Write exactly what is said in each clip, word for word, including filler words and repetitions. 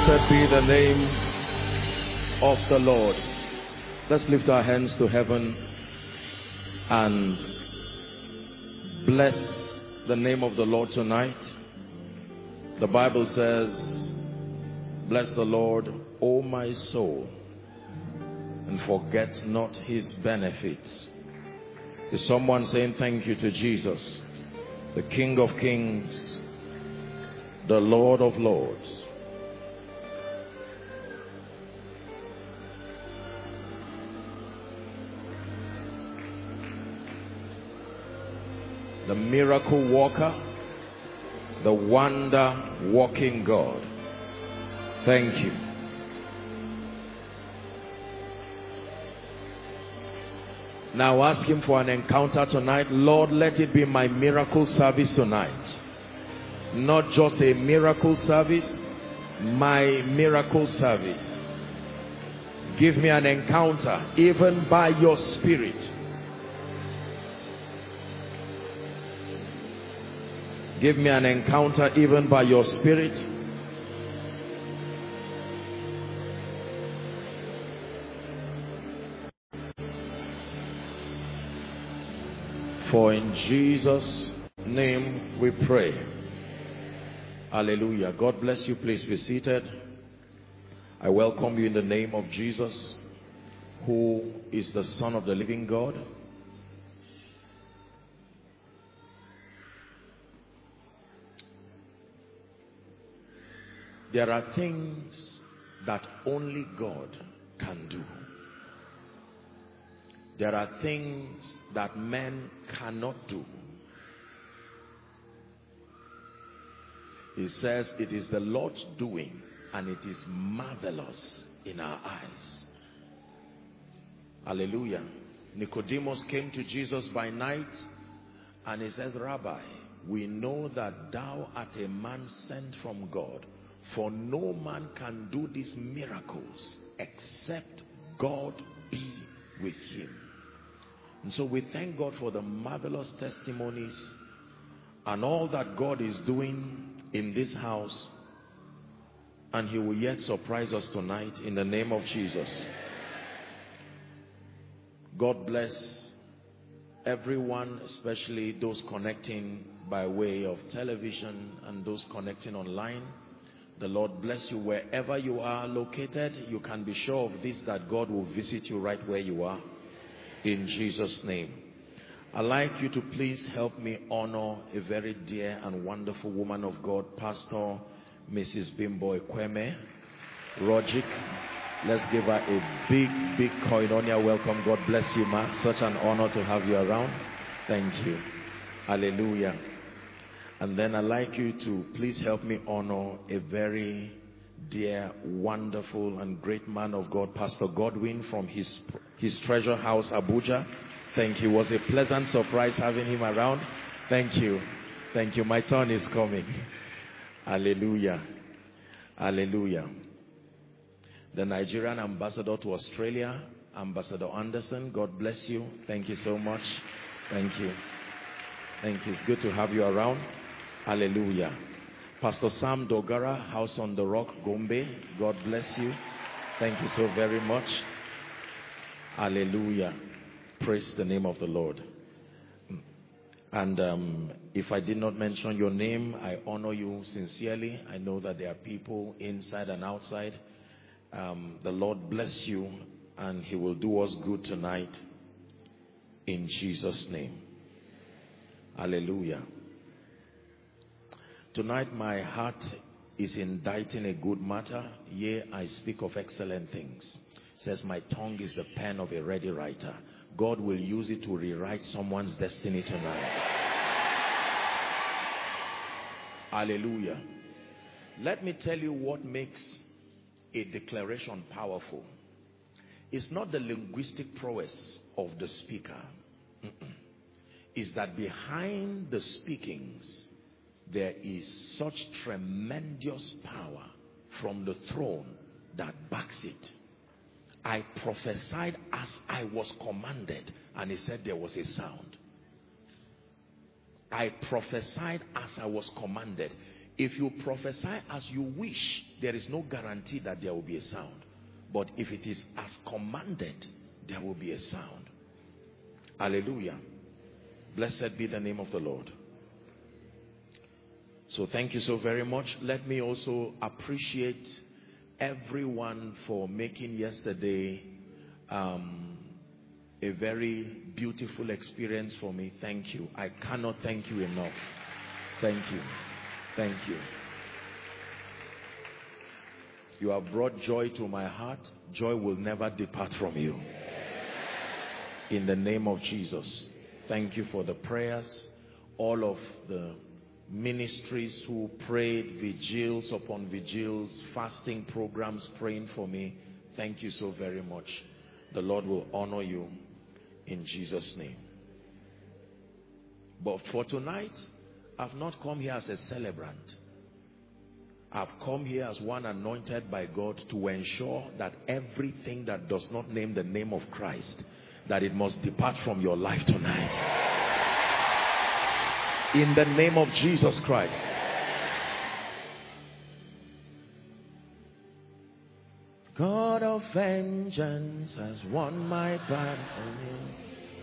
Blessed be the name of the Lord. Let's lift our hands to heaven and bless the name of the Lord tonight. The Bible says, bless the Lord, O my soul, and forget not his benefits. Is someone saying thank you to Jesus, the King of Kings, the Lord of Lords? The miracle worker, the wonder working God. Thank you. Now ask him for an encounter tonight. Lord, let it be my miracle service tonight. Not just a miracle service, my miracle service. Give me an encounter, even by your Spirit. Give me an encounter even by your Spirit. For in Jesus' name we pray. Hallelujah. God bless you. Please be seated. I welcome you in the name of Jesus, who is the Son of the living God. There are things that only God can do. There are things that men cannot do. He says it is the Lord's doing, and it is marvelous in our eyes. Hallelujah. Nicodemus came to Jesus by night, and he says, Rabbi, we know that thou art a man sent from God. For no man can do these miracles except God be with him. And so we thank God for the marvelous testimonies and all that God is doing in this house. And he will yet surprise us tonight in the name of Jesus. God bless everyone, especially those connecting by way of television and those connecting online. The Lord bless you wherever you are located. You can be sure of this, that God will visit you right where you are, in Jesus' name. I'd like you to please help me honor a very dear and wonderful woman of God, Pastor Missus Bimbo Ekweme Rogic. Let's give her a big, big koinonia welcome. God bless you, ma. Such an honor to have you around. Thank you. Hallelujah. And then I'd like you to please help me honor a very dear, wonderful, and great man of God, Pastor Godwin, from his, his treasure house, Abuja. Thank you. It was a pleasant surprise having him around. Thank you. Thank you. My turn is coming. Hallelujah. Hallelujah. The Nigerian ambassador to Australia, Ambassador Anderson, God bless you. Thank you so much. Thank you. Thank you. It's good to have you around. Hallelujah. Pastor Sam Dogara, House on the Rock, Gombe. God bless you. Thank you so very much. Hallelujah. Praise the name of the Lord. And um, if I did not mention your name, I honor you sincerely. I know that there are people inside and outside. Um, the Lord bless you, and he will do us good tonight in Jesus' name. Hallelujah. Tonight my heart is inditing a good matter. Yea, I speak of excellent things. It says my tongue is the pen of a ready writer. God will use it to rewrite someone's destiny tonight. Hallelujah. Let me tell you what makes a declaration powerful. It's not the linguistic prowess of the speaker. Mm-mm. It's that behind the speakings, there is such tremendous power from the throne that backs it. I prophesied as I was commanded, and he said there was a sound. I prophesied as I was commanded. If you prophesy as you wish, there is no guarantee that there will be a sound. But if it is as commanded, there will be a sound. Hallelujah. Blessed be the name of the Lord. So thank you so very much. Let me also appreciate everyone for making yesterday um, a very beautiful experience for me. Thank you. I cannot thank you enough. Thank you. Thank you. You have brought joy to my heart. Joy will never depart from you. In the name of Jesus. Thank you for the prayers. All of the ministries who prayed, vigils upon vigils, fasting programs, praying for me. Thank you so very much. The Lord will honor you in Jesus' name. But for tonight, I've not come here as a celebrant. I've come here as one anointed by God to ensure that everything that does not name the name of Christ, that it must depart from your life tonight. In the name of Jesus Christ. God of vengeance has won my battle for me.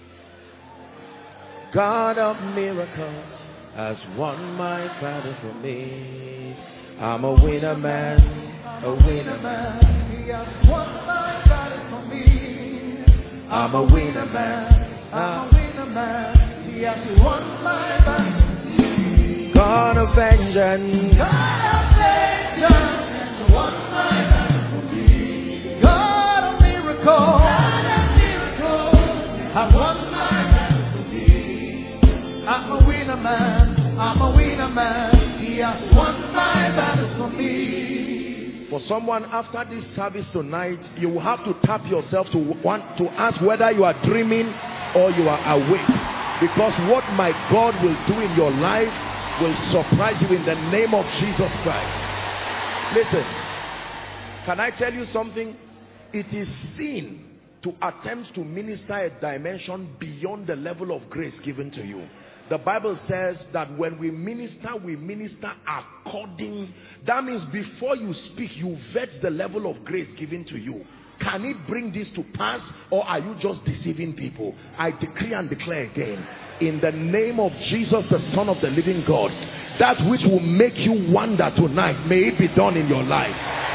God of miracles has won my battle for me. I'm a winner man, a winner man. He has won my battle for me. I'm a winner man, I'm a winner man. He has won my battle for me. God of vengeance, God of vengeance has won my battle for me. God of miracles, God of miracles has won my battle for me. I'm a winner man, I'm a winner man. He has won my battles for me. For someone after this service tonight, you will have to tap yourself to want to ask whether you are dreaming or you are awake. Because what my God will do in your life will surprise you in the name of Jesus Christ. Listen, can I tell you something? It is sin to attempt to minister a dimension beyond the level of grace given to you. The Bible says that when we minister, we minister according. That means before you speak, you vet the level of grace given to you. Can it bring this to pass, or are you just deceiving people? I decree and declare again, in the name of Jesus, the Son of the living God, that which will make you wonder tonight, may it be done in your life.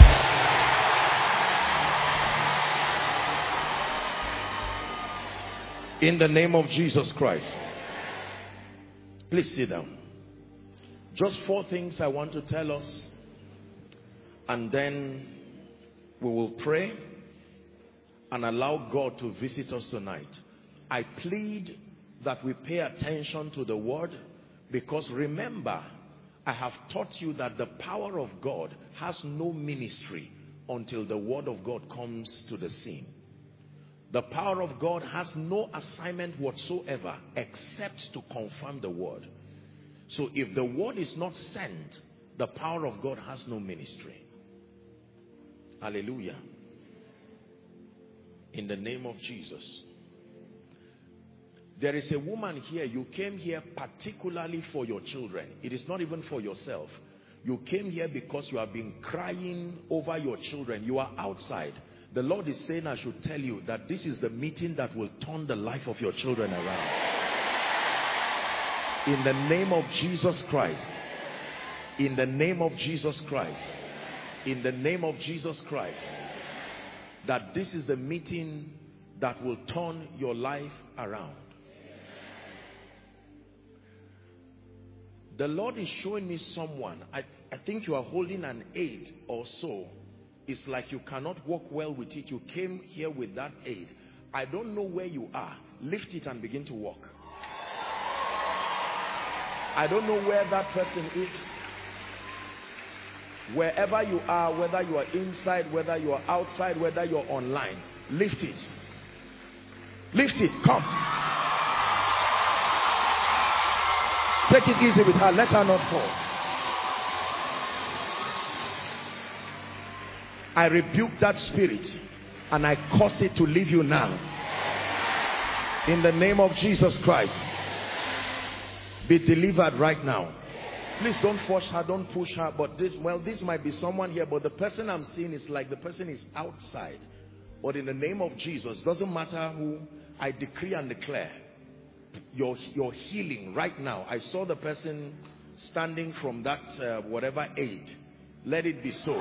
In the name of Jesus Christ. Please sit down. Just four things I want to tell us, and then we will pray and allow God to visit us tonight. I plead that we pay attention to the word, because remember, I have taught you that the power of God has no ministry until the word of God comes to the scene. The power of God has no assignment whatsoever except to confirm the word. So if the word is not sent, the power of God has no ministry. Hallelujah. In the name of Jesus. There is a woman here. You came here particularly for your children. It is not even for yourself. You came here because you have been crying over your children. You are outside. The Lord is saying I should tell you that this is the meeting that will turn the life of your children around. In the name of Jesus Christ. In the name of Jesus Christ. In the name of Jesus Christ. That this is the meeting that will turn your life around. The Lord is showing me someone. I, I think you are holding an aid or so. It's like you cannot walk well with it. You came here with that aid. I don't know where you are. Lift it and begin to walk. I don't know where that person is. Wherever you are, whether you are inside, whether you are outside, whether you're online, lift it. Lift it. Come. Take it easy with her. Let her not fall. I rebuke that spirit and I cause it to leave you now. In the name of Jesus Christ. Be delivered right now. Please don't force her, don't push her. But this, well, this might be someone here, but the person I'm seeing is like the person is outside. But in the name of Jesus, doesn't matter who, I decree and declare your, your healing right now. I saw the person standing from that uh, whatever aid. Let it be so.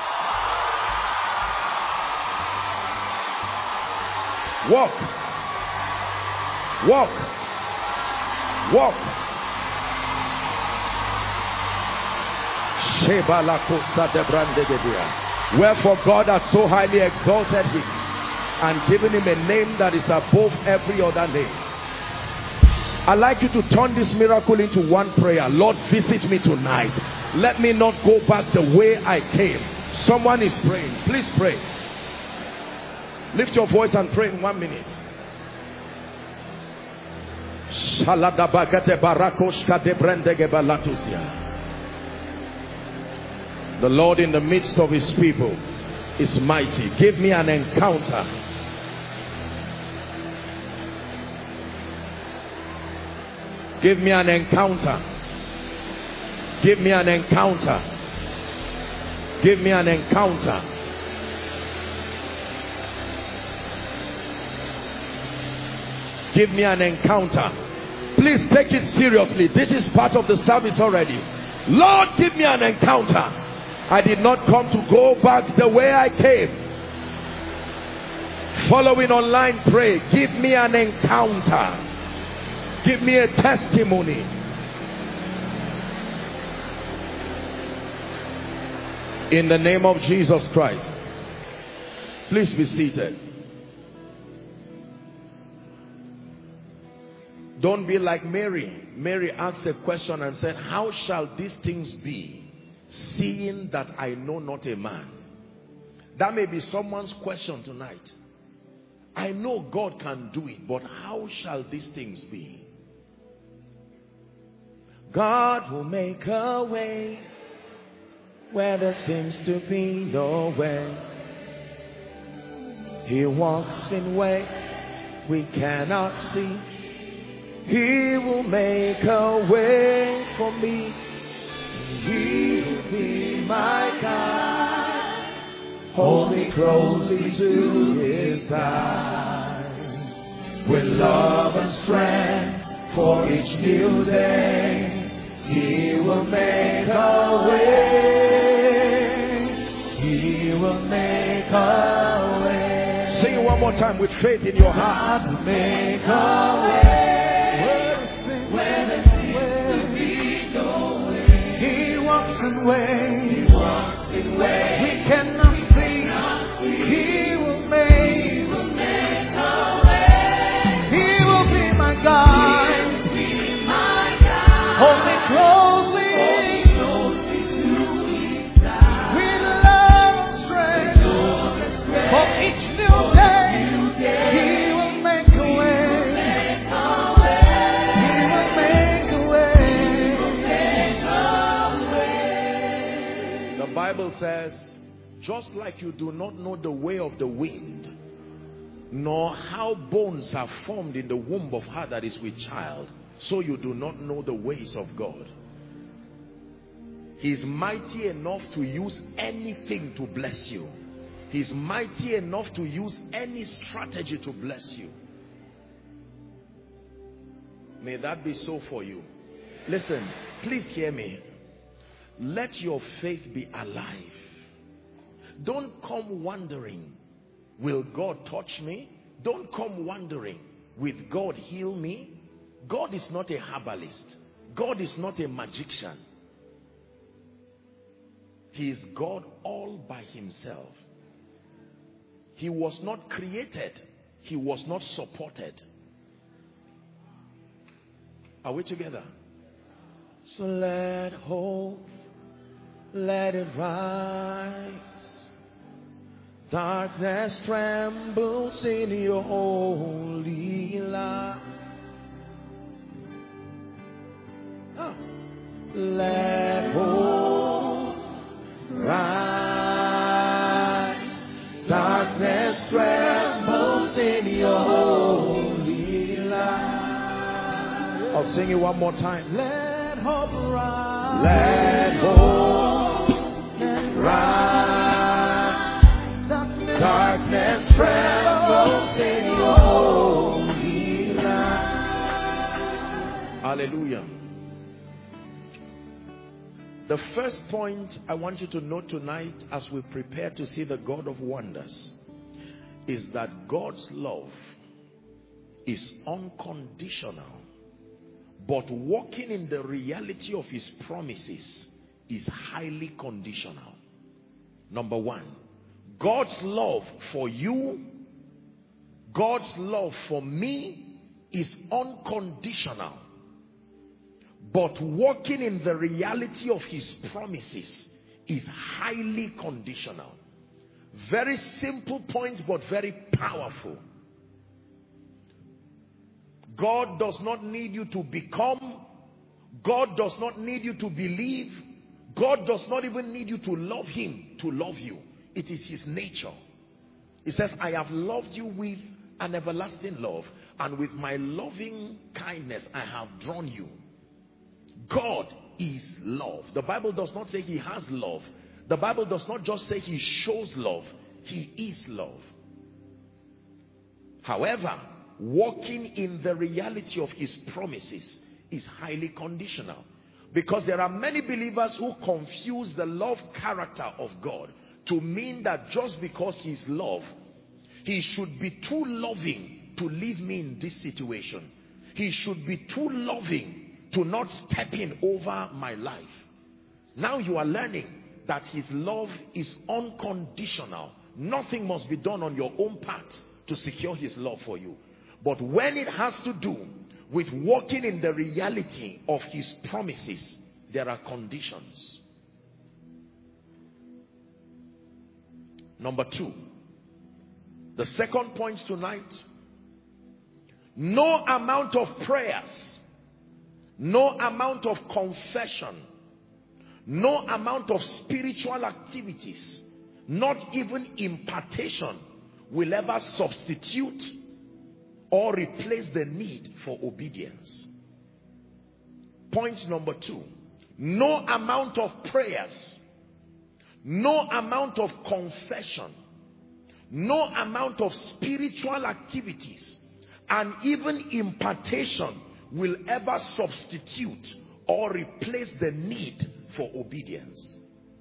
Walk. Walk. Walk. Wherefore God hath so highly exalted him and given him a name that is above every other name. I'd like you to turn this miracle into one prayer. Lord, visit me tonight. Let me not go back the way I came. Someone is praying. Please pray. Lift your voice and pray in one minute. The Lord in the midst of his people is mighty. Give me an encounter. Give me an encounter. Give me an encounter. Give me an encounter. Give me an encounter. Please take it seriously. This is part of the service already. Lord, give me an encounter. I did not come to go back the way I came. Following online, pray. Give me an encounter. Give me a testimony. In the name of Jesus Christ. Please be seated. Don't be like Mary. Mary asked a question and said, how shall these things be, seeing that I know not a man? That may be someone's question tonight. I know God can do it, but how shall these things be? God will make a way where there seems to be no way. He walks in ways we cannot see. He will make a way for me. He will be my guide. Hold me closely to his side. With love and strength for each new day, he will make a way. He will make a way. Sing it one more time with faith in your heart. God will make a way. Where there seems to be no way. He walks in ways. He walks in ways we cannot see. He will make. He will make a way. He will be my guide. He will be my guide. Hold me closely. Hold me closely to his side. With love and strength. Love and strength. For each new day. New day. He will make a way. The Bible says, just like you do not know the way of the wind, nor how bones are formed in the womb of her that is with child, so you do not know the ways of God. He is mighty enough to use anything to bless you. He is mighty enough to use any strategy to bless you. May that be so for you. Listen, please hear me. Let your faith be alive. Don't come wondering, will God touch me? Don't come wondering, will God heal me? God is not a herbalist. God is not a magician. He is God all by himself. He was not created. He was not supported. Are we together? So let hope, let it rise. Darkness trembles in your holy light. Oh. Let hope rise. Darkness trembles in your holy light. I'll sing it one more time. Let hope rise. Let hope rise. Darkness trembles in your holy light. Hallelujah. The first point I want you to note tonight as we prepare to see the God of wonders is that God's love is unconditional, but walking in the reality of his promises is highly conditional. Number one, God's love for you, God's love for me is unconditional, but walking in the reality of his promises is highly conditional. Very simple points, but very powerful. God does not need you to become. God does not need you to believe. God does not even need you to love him to love you. It is his nature. He says, I have loved you with an everlasting love, and with my loving kindness I have drawn you. God is love. The Bible does not say he has love. The Bible does not just say he shows love. He is love. However, walking in the reality of his promises is highly conditional, because there are many believers who confuse the love character of God to mean that just because he is love, he should be too loving to leave me in this situation. He should be too loving to not step in over my life. Now you are learning that his love is unconditional. Nothing must be done on your own part to secure his love for you. But when it has to do with walking in the reality of his promises, there are conditions. Number two, the second point tonight: no amount of prayers, no amount of confession, no amount of spiritual activities, not even impartation, will ever substitute or replace the need for obedience. Point number two, no amount of prayers, no amount of confession, no amount of spiritual activities, and even impartation will ever substitute or replace the need for obedience.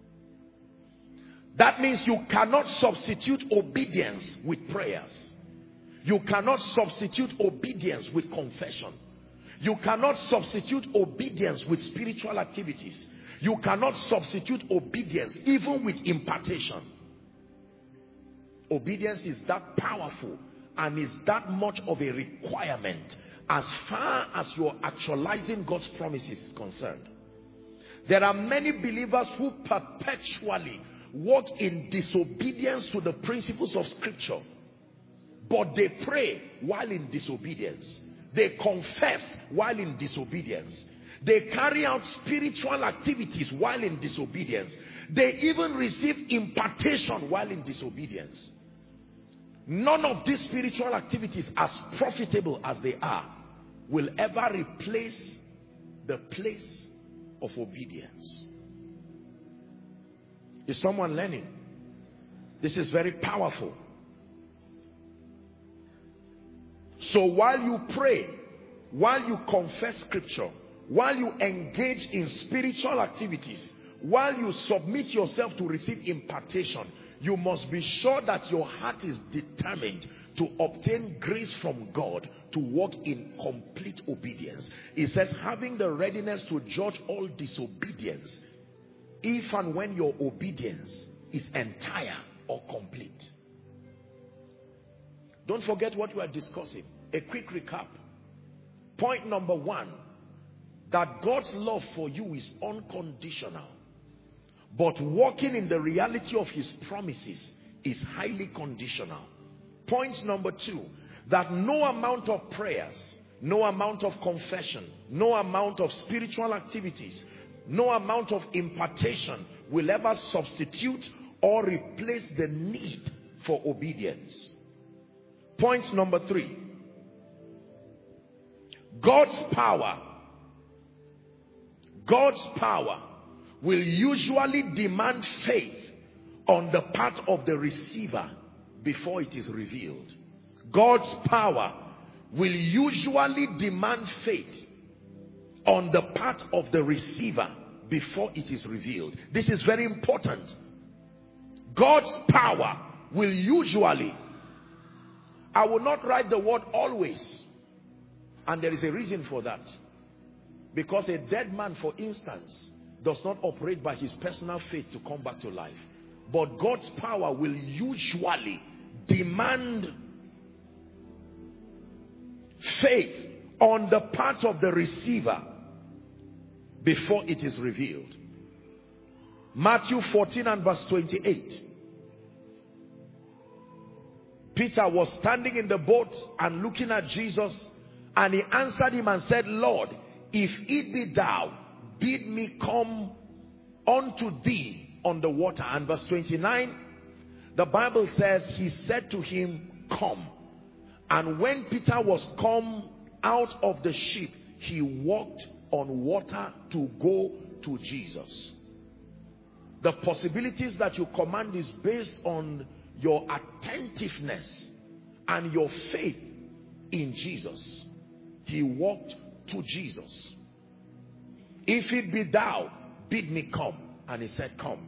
That means you cannot substitute obedience with prayers. You cannot substitute obedience with confession. You cannot substitute obedience with spiritual activities. You cannot substitute obedience even with impartation. Obedience is that powerful and is that much of a requirement as far as you're actualizing God's promises is concerned. There are many believers who perpetually walk in disobedience to the principles of Scripture, but they pray while in disobedience. They confess while in disobedience. They carry out spiritual activities while in disobedience. They even receive impartation while in disobedience. None of these spiritual activities, as profitable as they are, will ever replace the place of obedience. Is someone learning? This is very powerful. So while you pray, while you confess Scripture, while you engage in spiritual activities, while you submit yourself to receive impartation, you must be sure that your heart is determined to obtain grace from God to walk in complete obedience. It says, having the readiness to judge all disobedience, if and when your obedience is entire or complete. Don't forget what we are discussing. A quick recap. Point number one, that God's love for you is unconditional, but walking in the reality of his promises is highly conditional. Point number two, that no amount of prayers, no amount of confession, no amount of spiritual activities, no amount of impartation will ever substitute or replace the need for obedience. Point number three, God's power, God's power will usually demand faith on the part of the receiver before it is revealed. God's power will usually demand faith on the part of the receiver before it is revealed. This is very important. God's power will usually, I will not write the word always, and there is a reason for that. Because a dead man, for instance, does not operate by his personal faith to come back to life. But God's power will usually demand faith on the part of the receiver before it is revealed. Matthew fourteen and verse twenty-eight. Peter was standing in the boat and looking at Jesus, and he answered him and said, Lord, if it be thou, bid me come unto thee on the water. And verse twenty-nine, the Bible says, he said to him, come. And when Peter was come out of the ship, he walked on water to go to Jesus. The possibilities that you command is based on your attentiveness and your faith in Jesus. He walked to Jesus. If it be thou, bid me come. And he said, come.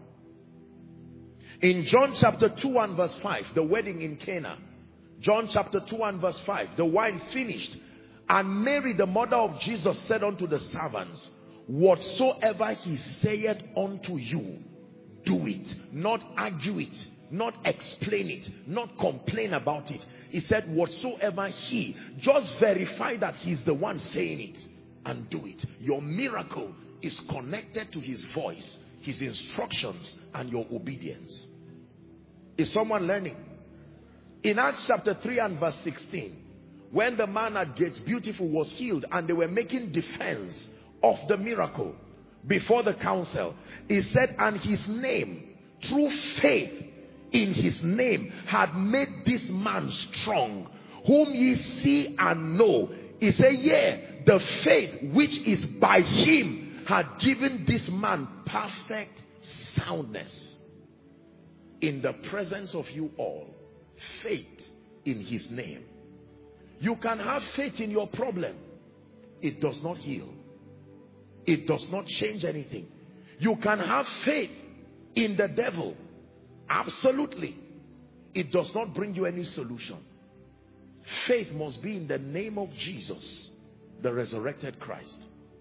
In John chapter two and verse five, the wedding in Cana. John chapter two and verse five, the wine finished. And Mary, the mother of Jesus, said unto the servants, whatsoever he saith unto you, do it. Not argue it. Not explain it. Not complain about it. He said, whatsoever he, just verify that he's the one saying it and do it. Your miracle is connected to his voice, his instructions, and your obedience. Is someone learning? In Acts chapter three and verse sixteen, when the man at Gates Beautiful was healed and they were making defense of the miracle before the council, he said, and his name, through faith in his name, had made this man strong, whom ye see and know. He said, yeah, the faith which is by him had given this man perfect soundness. In the presence of you all, faith in his name. You can have faith in your problem. It does not heal. It does not change anything. You can have faith in the devil. Absolutely. It does not bring you any solution. Faith must be in the name of Jesus, the resurrected Christ.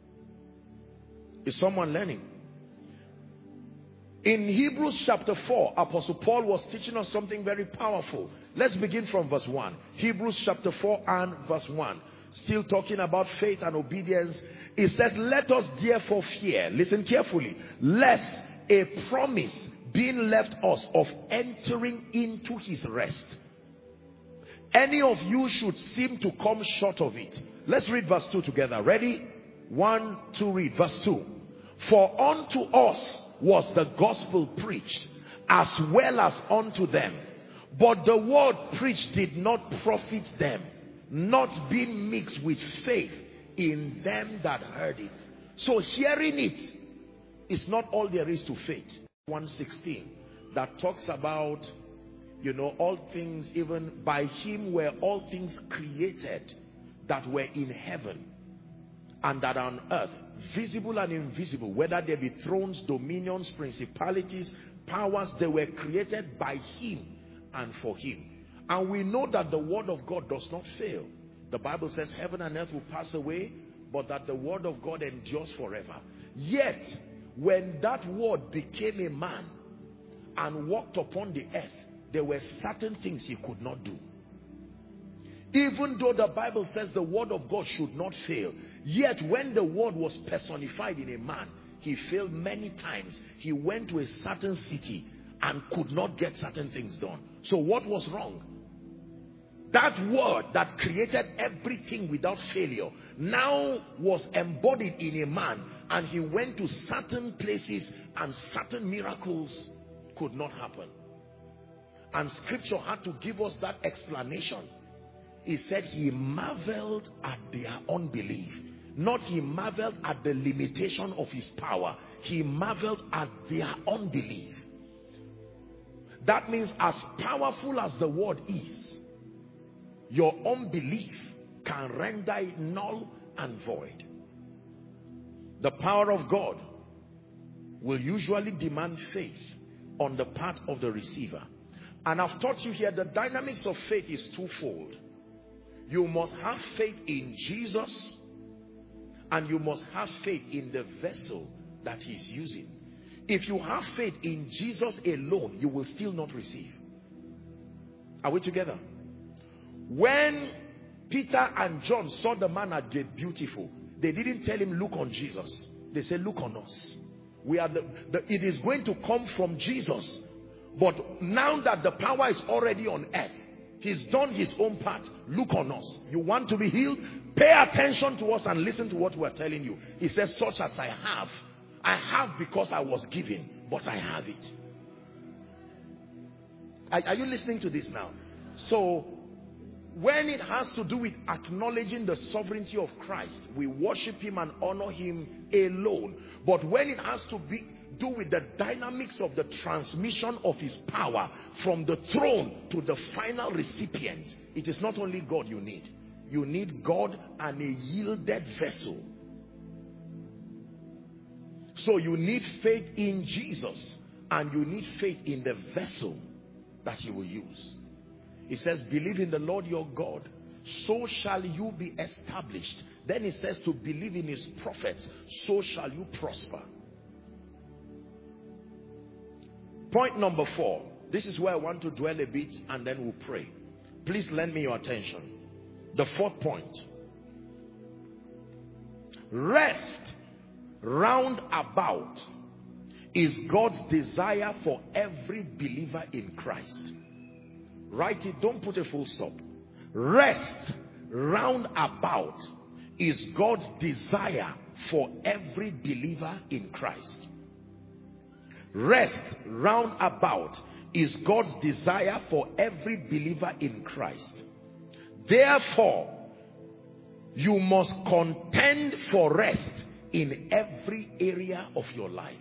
Is someone learning? In Hebrews chapter four, Apostle Paul was teaching us something very powerful. Let's begin from verse one. Hebrews chapter four and verse one. Still talking about faith and obedience. It says, let us therefore fear, listen carefully, lest a promise being left us of entering into his rest, any of you should seem to come short of it. Let's read verse two together. Ready? One, two, read. Verse two. For unto us was the gospel preached, as well as unto them. But the word preached did not profit them, not being mixed with faith in them that heard it. So hearing it is not all there is to faith. one sixteen, that talks about, you know, all things, even by him were all things created that were in heaven and that are on earth, visible and invisible, whether there be thrones, dominions, principalities, powers. They were created by him and for him. And we know that the word of God does not fail. The Bible says heaven and earth will pass away, but that the word of God endures forever. Yet when that word became a man and walked upon the earth, there were certain things he could not do. Even though the Bible says the word of God should not fail, yet when the word was personified in a man, he failed many times. He went to a certain city and could not get certain things done. So what was wrong? That word that created everything without failure now was embodied in a man, and he went to certain places and certain miracles could not happen. And scripture had to give us that explanation. He said he marveled at their unbelief. Not he marveled at the limitation of his power. he marveled at their unbelief. That means as powerful as the word is, your unbelief can render it null and void. The power of God will usually demand faith on the part of the receiver. And I've taught you here the dynamics of faith is twofold. You must have faith in Jesus, and you must have faith in the vessel that he's using. If you have faith in Jesus alone, you will still not receive. Are we together? When Peter and John saw the man at gate beautiful, they didn't tell him, look on Jesus. They said, look on us. We are the, the, it is going to come from Jesus. But now that the power is already on earth, he's done his own part. Look on us. You want to be healed? Pay attention to us and listen to what we're telling you. He says, such as I have. I have because I was given, but I have it. Are, are you listening to this now? So, when it has to do with acknowledging the sovereignty of Christ, we worship him and honor him alone. But when it has to be do with the dynamics of the transmission of his power from the throne to the final recipient, it is not only God you need. You need God and a yielded vessel. So you need faith in Jesus, and you need faith in the vessel that he will use. It says, believe in the Lord your God, so shall you be established. Then it says to believe in his prophets, so shall you prosper. Point number four. This is where I want to dwell a bit, and then we'll pray. Please lend me your attention. The fourth point. Rest round about is God's desire for every believer in Christ. Write it, don't put a full stop. Rest round about is God's desire for every believer in Christ. Rest round about is God's desire for every believer in Christ. Therefore, you must contend for rest in every area of your life.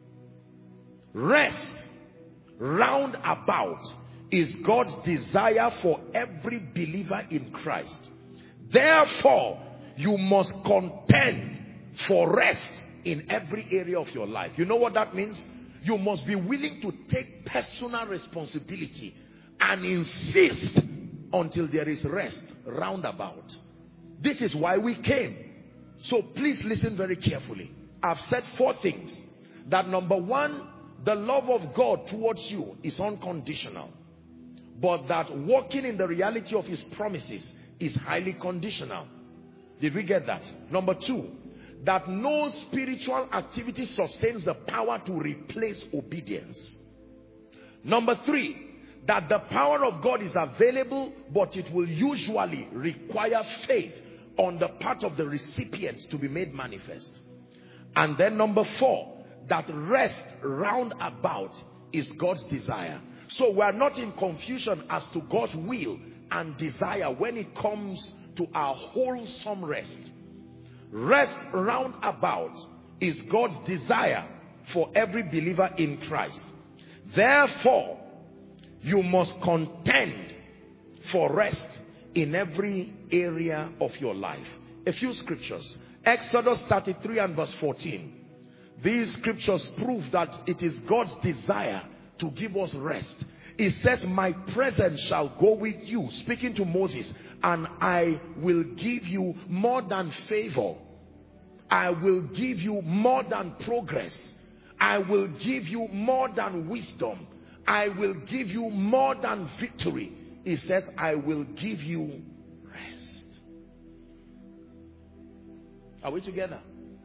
Rest round about is God's desire for every believer in Christ. Therefore, you must contend for rest in every area of your life. You know what that means? You must be willing to take personal responsibility and insist until there is rest round about. This is why we came. So please listen very carefully. I've said four things. That number one, the love of God towards you is unconditional. But that walking in the reality of his promises is highly conditional. Did we get that? Number two, that no spiritual activity sustains the power to replace obedience. Number three, that the power of God is available, but it will usually require faith on the part of the recipient to be made manifest. And then number four, that rest round about is God's desire. So we are not in confusion as to God's will and desire when it comes to our wholesome rest. Rest round about is God's desire for every believer in Christ. Therefore, you must contend for rest in every area of your life. A few scriptures. Exodus thirty-three and verse fourteen. These scriptures prove that it is God's desire to give us rest. It says, my presence shall go with you, speaking to Moses, and I will give you more than favor. I will give you more than progress. I will give you more than wisdom. I will give you more than victory. It says, I will give you rest. Are we together?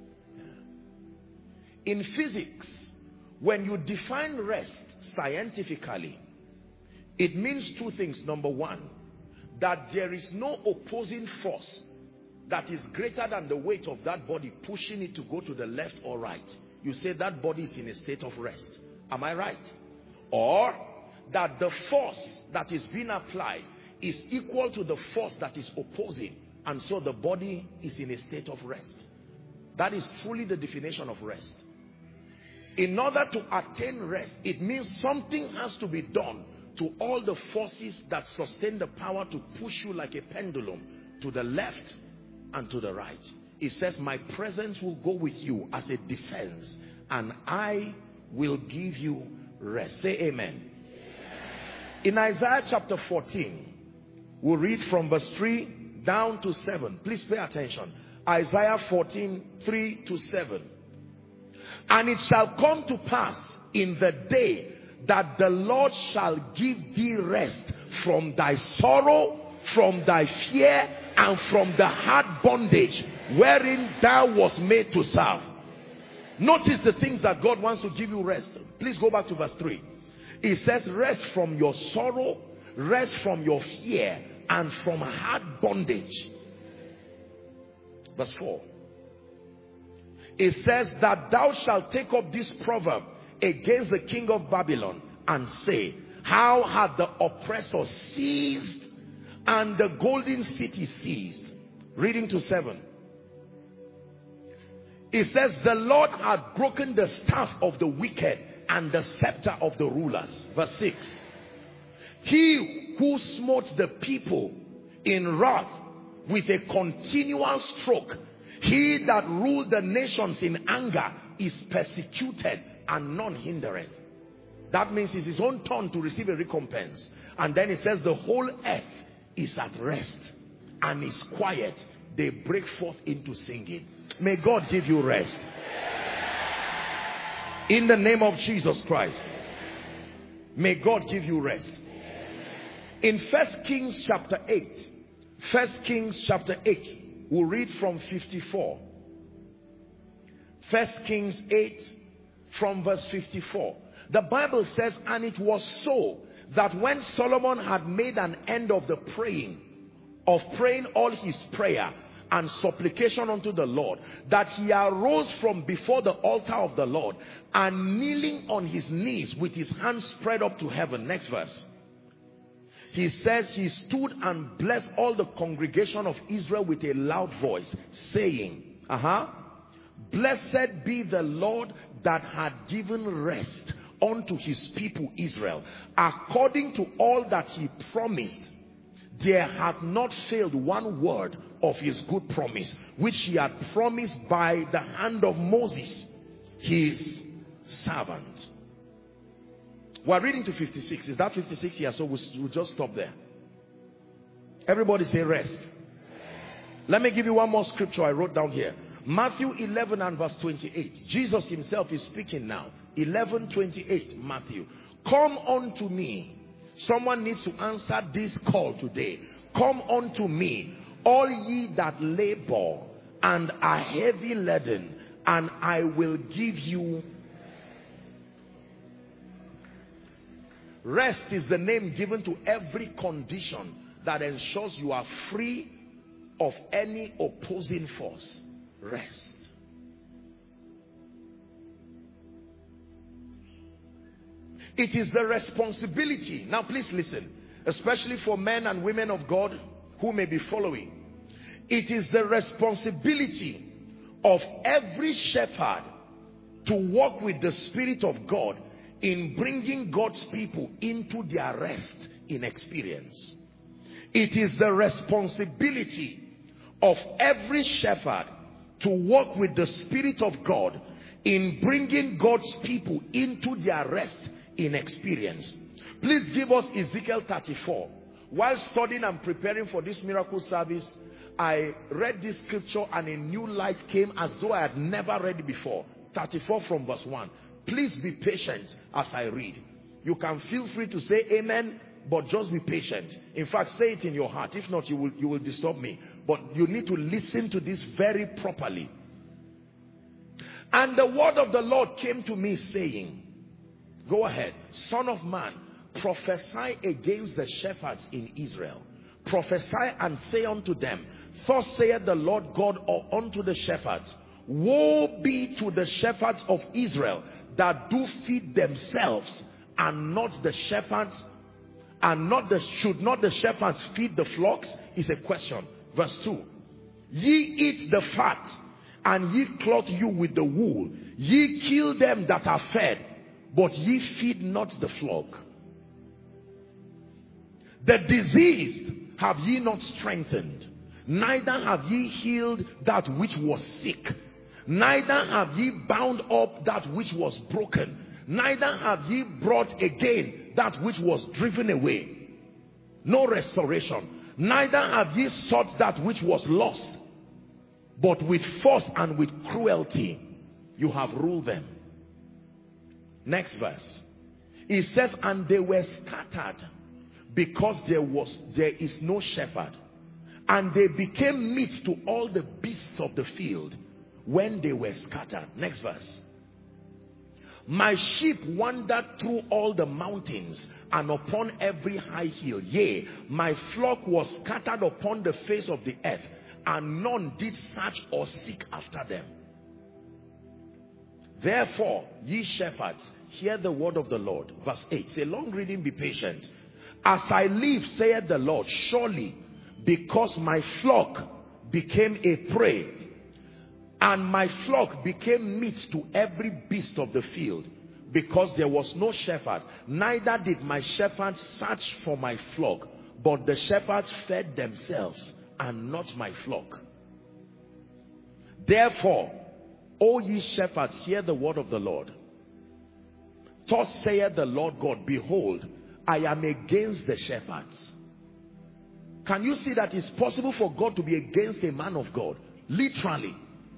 Yeah. In physics, when you define rest scientifically, it means two things. Number one, that there is no opposing force that is greater than the weight of that body pushing it to go to the left or right. You say that body is in a state of rest. Am I right? Or that the force that is being applied is equal to the force that is opposing, and so the body is in a state of rest. That is truly the definition of rest. In order to attain rest, it means something has to be done to all the forces that sustain the power to push you like a pendulum to the left and to the right. It says, my presence will go with you as a defense, and I will give you rest. Say amen. In Isaiah chapter fourteen, we'll read from verse three down to seven. Please pay attention. Isaiah fourteen, three to seven. And it shall come to pass in the day that the Lord shall give thee rest from thy sorrow, from thy fear, and from the hard bondage wherein thou wast made to serve. Notice the things that God wants to give you rest. Please go back to verse three. It says, rest from your sorrow, rest from your fear, and from hard bondage. Verse four. It says that thou shalt take up this proverb against the king of Babylon and say, how had the oppressor seized and the golden city seized? Reading to seven. It says, the Lord had broken the staff of the wicked and the scepter of the rulers. Verse six. He who smote the people in wrath with a continual stroke, he that ruled the nations in anger, is persecuted and none hindereth. That means it's his own turn to receive a recompense. And then it says the whole earth is at rest and is quiet. They break forth into singing. May God give you rest. In the name of Jesus Christ. May God give you rest. In First Kings chapter eight. First Kings chapter eight. We'll read from fifty-four. First Kings eight from verse fifty-four. The Bible says, and it was so that when Solomon had made an end of the praying, of praying all his prayer and supplication unto the Lord, that he arose from before the altar of the Lord, and kneeling on his knees with his hands spread up to heaven. Next verse. He says he stood and blessed all the congregation of Israel with a loud voice, saying, uh-huh, blessed be the Lord that had given rest unto his people Israel, according to all that he promised. There hath not failed one word of his good promise, which he had promised by the hand of Moses, his servant. We're reading to fifty-six. Is that fifty-six? Yeah, so we'll, we'll just stop there. Everybody say rest. Let me give you one more scripture I wrote down here. Matthew eleven and verse twenty-eight. Jesus himself is speaking now. eleven twenty-eight, Matthew. Come unto me. Someone needs to answer this call today. Come unto me, all ye that labor and are heavy laden, and I will give you rest. Is the name given to every condition that ensures you are free of any opposing force. Rest. It is the responsibility. Now please listen, especially for men and women of God who may be following. It is the responsibility of every shepherd to walk with the Spirit of God in bringing God's people into their rest in experience. It is the responsibility of every shepherd to walk with the Spirit of God in bringing God's people into their rest in experience. Please give us Ezekiel thirty-four. While studying and preparing for this miracle service, I read this scripture and a new light came as though I had never read it before. thirty-four from verse one. Please be patient as I read. You can feel free to say amen, but just be patient. In fact, say it in your heart. If not, you will, you will disturb me. But you need to listen to this very properly. And the word of the Lord came to me saying, go ahead, son of man, prophesy against the shepherds in Israel. Prophesy and say unto them, thus saith the Lord God unto the shepherds, woe be to the shepherds of Israel that do feed themselves, and not the shepherds, and not the should not the shepherds feed the flocks? Is a question. Verse two. Ye eat the fat, and ye clothe you with the wool. Ye kill them that are fed, but ye feed not the flock. The diseased have ye not strengthened, neither have ye healed that which was sick, neither have ye bound up that which was broken, neither have ye brought again that which was driven away. No restoration. Neither have ye sought that which was lost, but with force and with cruelty you have ruled them. Next verse. It says, and they were scattered because there was there is no shepherd, and they became meat to all the beasts of the field when they were scattered. Next verse. My sheep wandered through all the mountains and upon every high hill. Yea, my flock was scattered upon the face of the earth, and none did search or seek after them. Therefore, ye shepherds, hear the word of the Lord. Verse eight. Say, long reading, be patient. As I live, saith the Lord, surely because my flock became a prey, and my flock became meat to every beast of the field, because there was no shepherd, neither did my shepherds search for my flock, but the shepherds fed themselves, and not my flock. Therefore, O ye shepherds, hear the word of the Lord. Thus saith the Lord God, behold, I am against the shepherds. Can you see that it's possible for God to be against a man of God? Literally.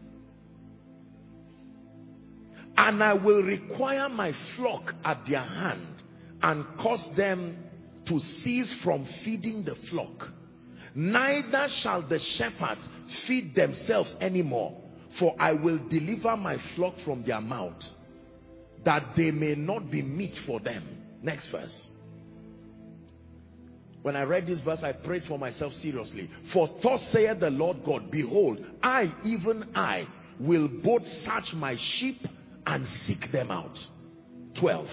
And I will require my flock at their hand, and cause them to cease from feeding the flock. Neither shall the shepherds feed themselves anymore, for I will deliver my flock from their mouth, that they may not be meat for them. Next verse. When I read this verse, I prayed for myself seriously. For thus saith the Lord God, behold, I, even I, will both search my sheep and seek them out. twelve.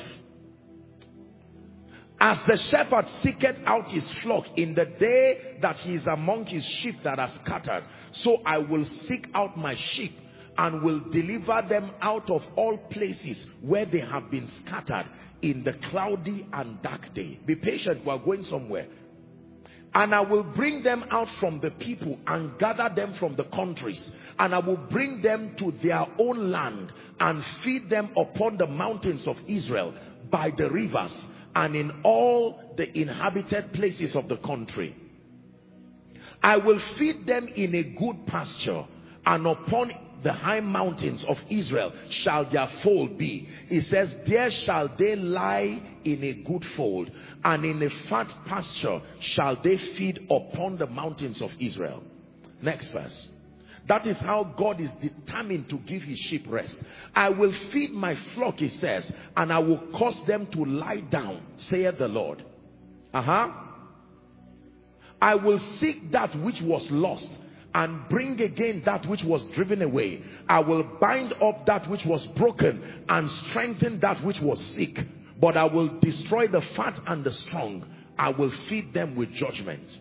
As the shepherd seeketh out his flock in the day that he is among his sheep that are scattered, so I will seek out my sheep and will deliver them out of all places where they have been scattered in the cloudy and dark day. Be patient, we are going somewhere. And I will bring them out from the people and gather them from the countries, and I will bring them to their own land and feed them upon the mountains of Israel, by the rivers, and in all the inhabited places of the country. I will feed them in a good pasture, and upon the high mountains of Israel shall their fold be. It says, there shall they lie in a good fold, and in a fat pasture shall they feed upon the mountains of Israel. Next verse. That is how God is determined to give his sheep rest. I will feed my flock, he says, and I will cause them to lie down, saith the Lord. Uh-huh. I will seek that which was lost, and bring again that which was driven away. I will bind up that which was broken, and strengthen that which was sick. But I will destroy the fat and the strong. I will feed them with judgment.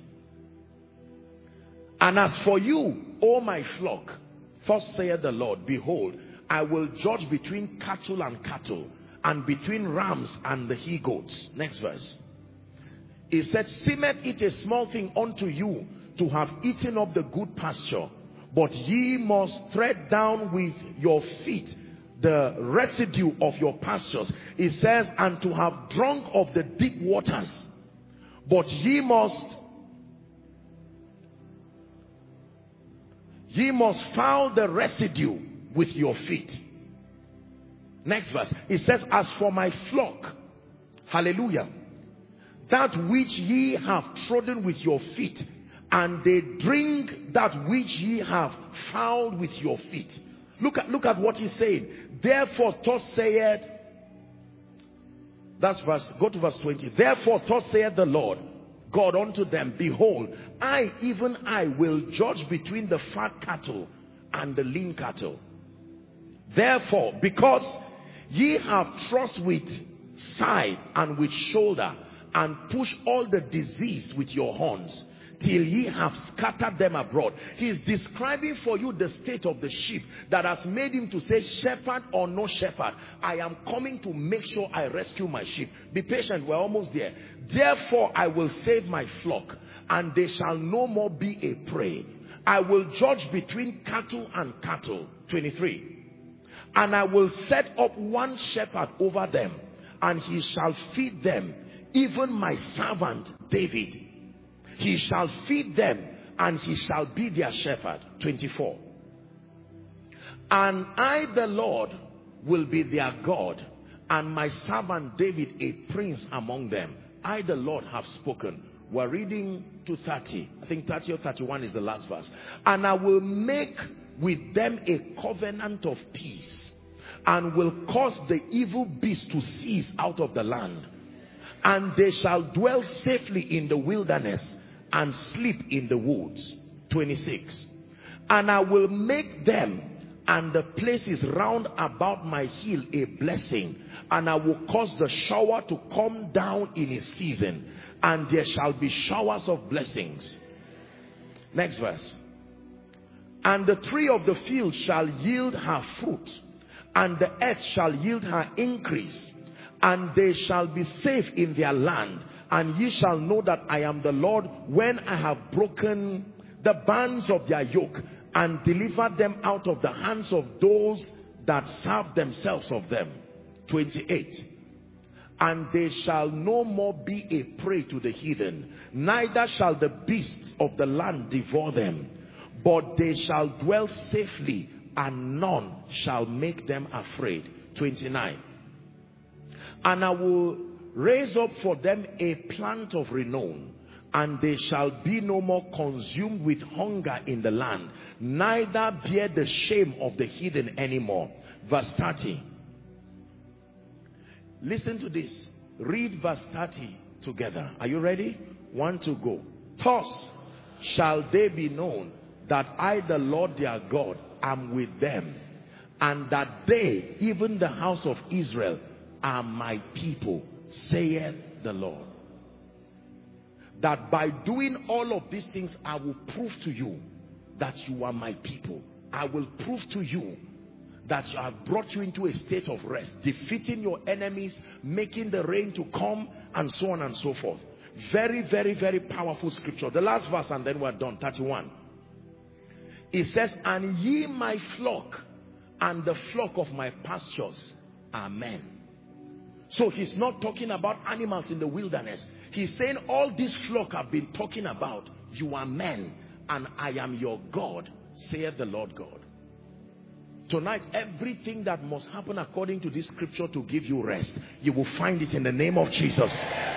And as for you, O my flock, thus saith the Lord, behold, I will judge between cattle and cattle, and between rams and the he-goats. Next verse. He said, seemeth it a small thing unto you to have eaten up the good pasture, but ye must tread down with your feet the residue of your pastures. It says, and to have drunk of the deep waters, but ye must ye must foul the residue with your feet. Next verse. It says, as for my flock, hallelujah, that which ye have trodden with your feet, and they drink that which ye have fouled with your feet. Look at, look at what he's saying. Therefore, thus saith, that's verse, go to verse twenty. Therefore, thus saith the Lord God unto them, behold, I, even I, will judge between the fat cattle and the lean cattle. Therefore, because ye have thrust with side and with shoulder, and push all the diseased with your horns, till ye have scattered them abroad. He is describing for you the state of the sheep that has made him to say, shepherd or no shepherd, I am coming to make sure I rescue my sheep. Be patient, we're almost there. Therefore I will save my flock, and they shall no more be a prey. I will judge between cattle and cattle. twenty-three. And I will set up one shepherd over them, and he shall feed them, even my servant David. He shall feed them, and he shall be their shepherd. twenty-four. And I, the Lord, will be their God, and my servant David a prince among them. I, the Lord, have spoken. We're reading to thirty. I think thirty or thirty-one is the last verse. And I will make with them a covenant of peace, and will cause the evil beast to cease out of the land. And they shall dwell safely in the wilderness, and sleep in the woods. twenty-six. And I will make them and the places round about my hill a blessing, and I will cause the shower to come down in its season, and there shall be showers of blessings. Next verse. And the tree of the field shall yield her fruit, and the earth shall yield her increase, and they shall be safe in their land. And ye shall know that I am the Lord, when I have broken the bands of their yoke, and delivered them out of the hands of those that serve themselves of them. twenty-eight. And they shall no more be a prey to the heathen, neither shall the beasts of the land devour them, but they shall dwell safely, and none shall make them afraid. twenty-nine. And I will raise up for them a plant of renown, and they shall be no more consumed with hunger in the land, neither bear the shame of the heathen anymore. Verse thirty. Listen to this. Read verse thirty together. Are you ready? One to go. Thus shall they be known that I, the Lord their God, am with them, and that they, even the house of Israel, are my people, saith the Lord. That by doing all of these things, I will prove to you that you are my people. I will prove to you that I have brought you into a state of rest, defeating your enemies, making the rain to come, and so on and so forth. Very, very, very powerful scripture. The last verse, and then we're done. thirty-one. It says, and ye my flock, and the flock of my pastures are men. So he's not talking about animals in the wilderness. He's saying all this flock I've been talking about, you are men, and I am your God, saith the Lord God. Tonight, everything that must happen according to this scripture to give you rest, you will find it in the name of Jesus.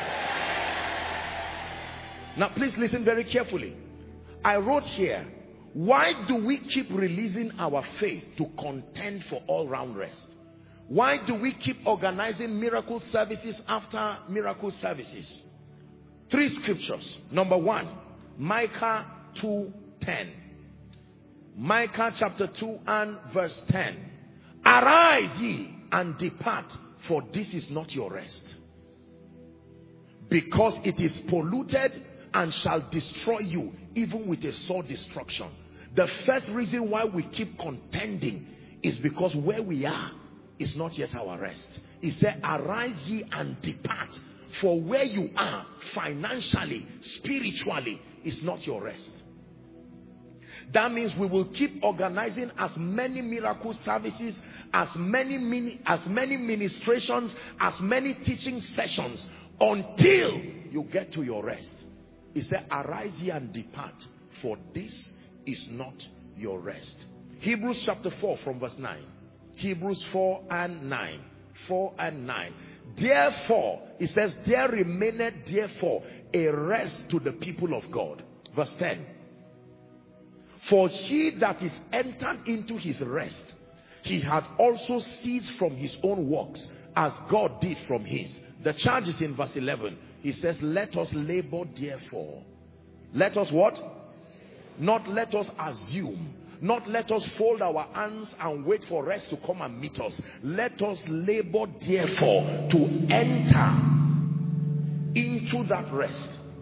Now please listen very carefully. I wrote here, why do we keep releasing our faith to contend for all-round rest? Why do we keep organizing miracle services after miracle services? Three scriptures. Number one, Micah two ten. Micah chapter two and verse ten. Arise ye and depart, for this is not your rest, because it is polluted and shall destroy you, even with a sore destruction. The first reason why we keep contending is because where we are is not yet our rest. He said, arise ye and depart, for where you are financially, spiritually, is not your rest. That means we will keep organizing as many miracle services, as many mini, as many ministrations, as many teaching sessions, until you get to your rest. He said, arise ye and depart, for this is not your rest. Hebrews chapter four from verse nine. Hebrews four and nine. four and nine. Therefore, it says, there remaineth therefore a rest to the people of God. Verse ten. For he that is entered into his rest, he hath also ceased from his own works, as God did from his. The charge is in verse eleven. He says, let us labor therefore. Let us what? Not let us assume. Not let us fold our hands and wait for rest to come and meet us. Let us labor therefore to enter into that rest.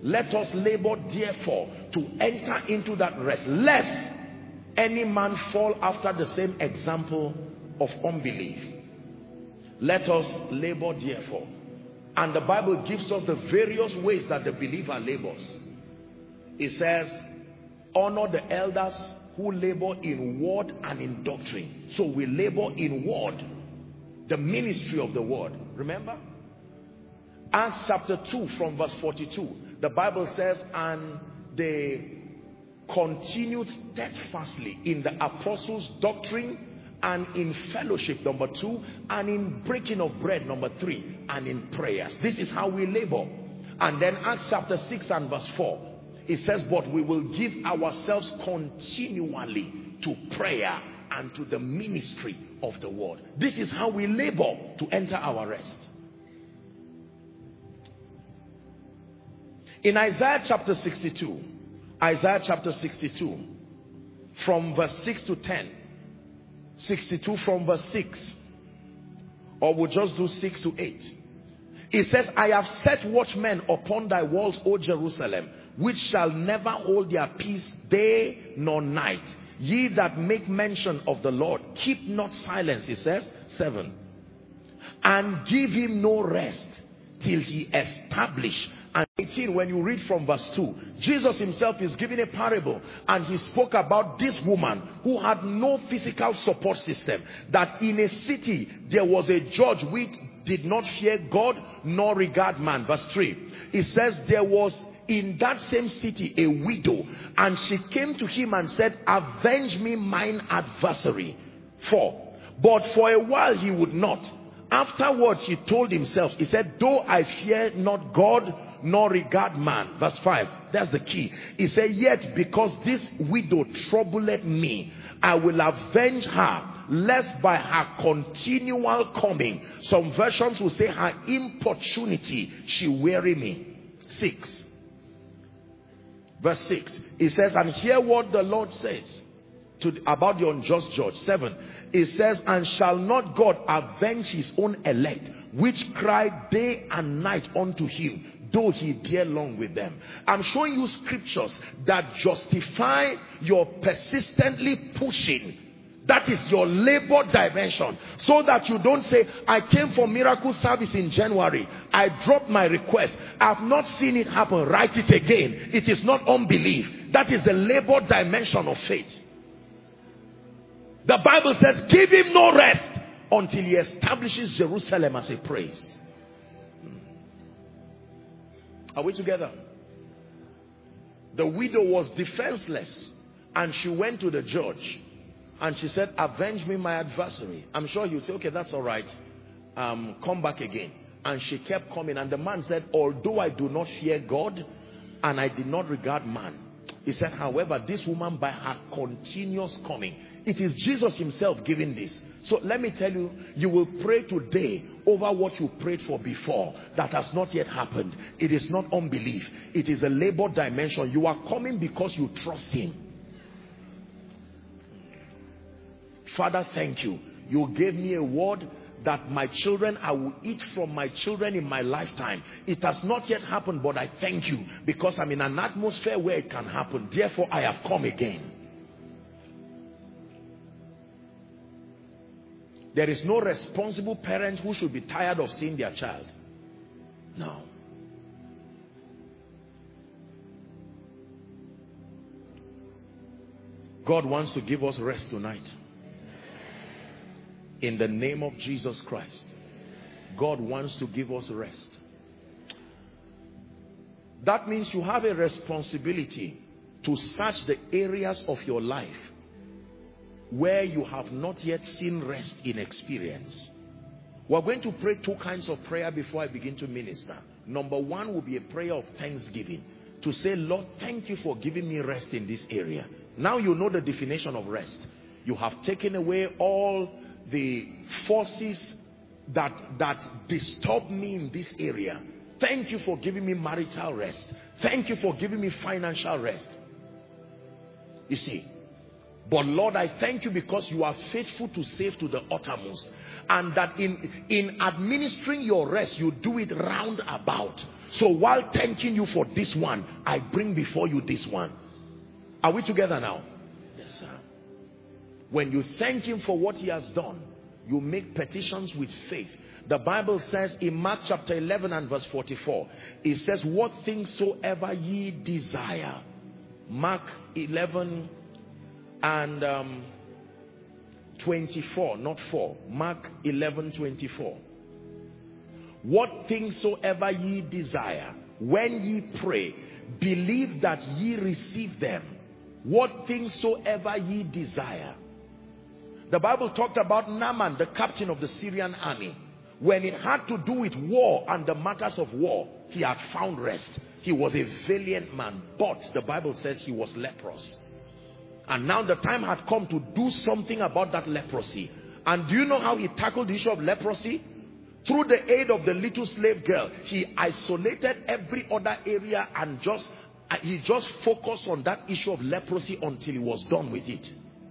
Let us labor therefore to enter into that rest, lest any man fall after the same example of unbelief. Let us labor therefore. And the Bible gives us the various ways that the believer labors. It says, honor the elders who labor in word and in doctrine. So we labor in word, the ministry of the word. Remember? Acts chapter two from verse forty-two. The Bible says, and they continued steadfastly in the apostles' doctrine and in fellowship, number two, and in breaking of bread, number three, and in prayers. This is how we labor. And then Acts chapter six and verse four, it says, but we will give ourselves continually to prayer and to the ministry of the word. This is how we labor to enter our rest. In Isaiah chapter sixty-two, Isaiah chapter sixty-two, from verse six to ten, sixty-two from verse six, or we'll just do six to eight. It says, I have set watchmen upon thy walls, O Jerusalem, which shall never hold their peace day nor night. Ye that make mention of the Lord, keep not silence, it says, seven. And give him no rest till he establish. And eighteen, when you read from verse two, Jesus himself is giving a parable, and he spoke about this woman who had no physical support system, that in a city there was a judge which did not fear God nor regard man. Verse three, it says there was in that same city a widow, and she came to him and said, avenge me mine adversary. Four, but for a while he would not. Afterwards he told himself, he said, though I fear not God nor regard man. Verse five, that's the key. He said, yet because this widow troubled me, I will avenge her, lest by her continual coming, some versions will say her importunity, she weary me. Six, verse six, it says, and hear what the Lord says to about the unjust judge. Seven, it says, and shall not God avenge his own elect, which cry day and night unto him, though he bear long with them? I'm showing you scriptures that justify your persistently pushing. That is your labor dimension. So that you don't say, I came for miracle service in January, I dropped my request, I have not seen it happen. Write it again. It is not unbelief. That is the labor dimension of faith. The Bible says, give him no rest until he establishes Jerusalem as a praise. Are we together? The widow was defenseless, and she went to the judge and she said, avenge me my adversary. I'm sure he would say, okay, that's all right, um, come back again. And she kept coming, and the man said, although I do not fear God and I did not regard man, he said, however, this woman by her continuous coming, it is Jesus himself giving this. So let me tell you, you will pray today over what you prayed for before that has not yet happened. It is not unbelief. It is a labor dimension. You are coming because you trust him. Father, thank you. You gave me a word that my children, I will eat from my children in my lifetime. It has not yet happened, but I thank you because I'm in an atmosphere where it can happen. Therefore, I have come again. There is no responsible parent who should be tired of seeing their child. No. God wants to give us rest tonight. In the name of Jesus Christ. God wants to give us rest. That means you have a responsibility to search the areas of your life where you have not yet seen rest in experience. We're going to pray two kinds of prayer before I begin to minister. Number one will be a prayer of thanksgiving. To say, Lord, thank you for giving me rest in this area. Now you know the definition of rest. You have taken away all the forces that, that disturb me in this area. Thank you for giving me marital rest. Thank you for giving me financial rest. You see. But Lord, I thank you because you are faithful to save to the uttermost. And that in, in administering your rest, you do it round about. So while thanking you for this one, I bring before you this one. Are we together now? Yes, sir. When you thank him for what he has done, you make petitions with faith. The Bible says in Mark chapter eleven and verse forty-four, it says, what things soever ye desire. Mark eleven and um, twenty-four, not four. Mark eleven twenty-four. What things soever ye desire, when ye pray, believe that ye receive them. What things soever ye desire. The Bible talked about Naaman, the captain of the Syrian army. When it had to do with war and the matters of war, he had found rest. He was a valiant man, but the Bible says he was leprous. And now the time had come to do something about that leprosy. And do you know how he tackled the issue of leprosy? Through the aid of the little slave girl, he isolated every other area and just he just focused on that issue of leprosy until he was done with it.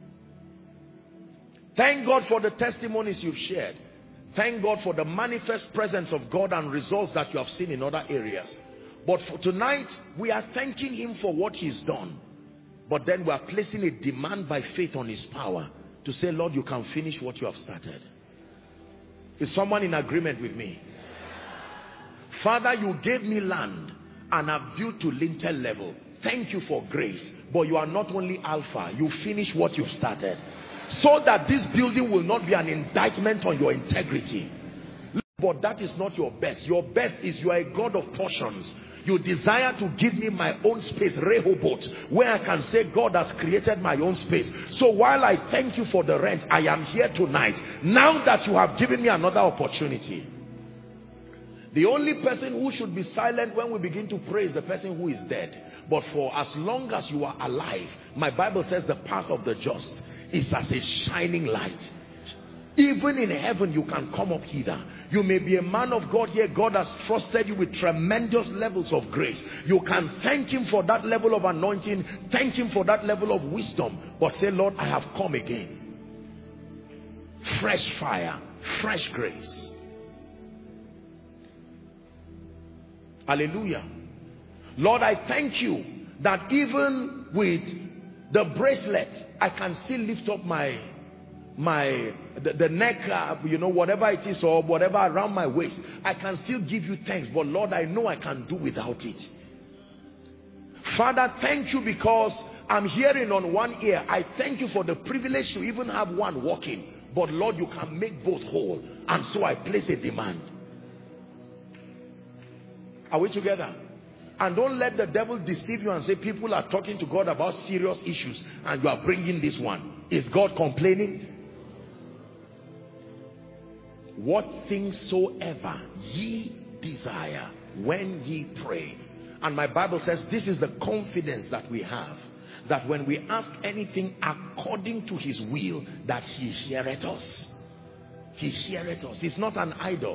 Thank God for the testimonies you've shared. Thank God for the manifest presence of God and results that you have seen in other areas. But for tonight, we are thanking him for what he's done. But then we are placing a demand by faith on his power to say, Lord, you can finish what you have started. Is someone in agreement with me? Father, you gave me land and I've built to lintel level. Thank you for grace. But you are not only Alpha, you finish what you've started. So that this building will not be an indictment on your integrity. But that is not your best. Your best is you are a God of portions. You desire to give me my own space, Rehoboth, where I can say God has created my own space. So while I thank you for the rent, I am here tonight. Now that you have given me another opportunity. The only person who should be silent when we begin to pray is the person who is dead. But for as long as you are alive, my Bible says the path of the just is as a shining light. Even in heaven, you can come up hither. You may be a man of God here. God has trusted you with tremendous levels of grace. You can thank him for that level of anointing. Thank him for that level of wisdom. But say, Lord, I have come again. Fresh fire, fresh grace. Hallelujah. Lord, I thank you that even with the bracelet, I can still lift up my my the, the neck, uh, you know, whatever it is, or whatever around my waist. I can still give you thanks, but Lord, I know I can do without it. Father, thank you because I'm hearing on one ear. I thank you for the privilege to even have one walking, but Lord, you can make both whole, and so I place a demand. Are we together? And don't let the devil deceive you and say people are talking to God about serious issues and you are bringing this one. Is God complaining? What things soever ye desire when ye pray. And my Bible says this is the confidence that we have, that when we ask anything according to his will, that he heareth us. He heareth us. He's not an idol.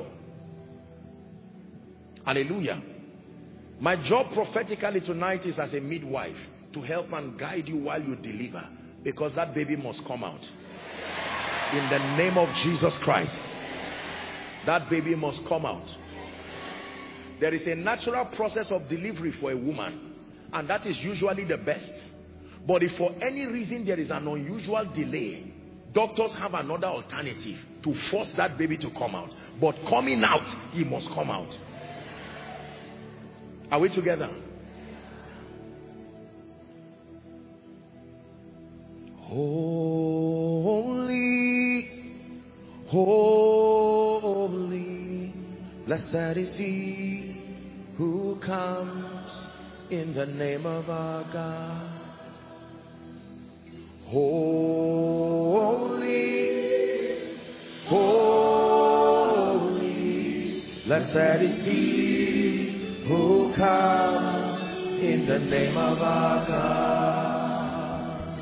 Hallelujah. My job prophetically tonight is as a midwife to help and guide you while you deliver, because that baby must come out. In the name of Jesus Christ, that baby must come out. There is a natural process of delivery for a woman, and that is usually the best. But if for any reason there is an unusual delay, doctors have another alternative to force that baby to come out. But coming out, he must come out. Are we together? Holy, holy, blessed is he who comes in the name of our God. Holy, holy, blessed is he who comes in the name of our God.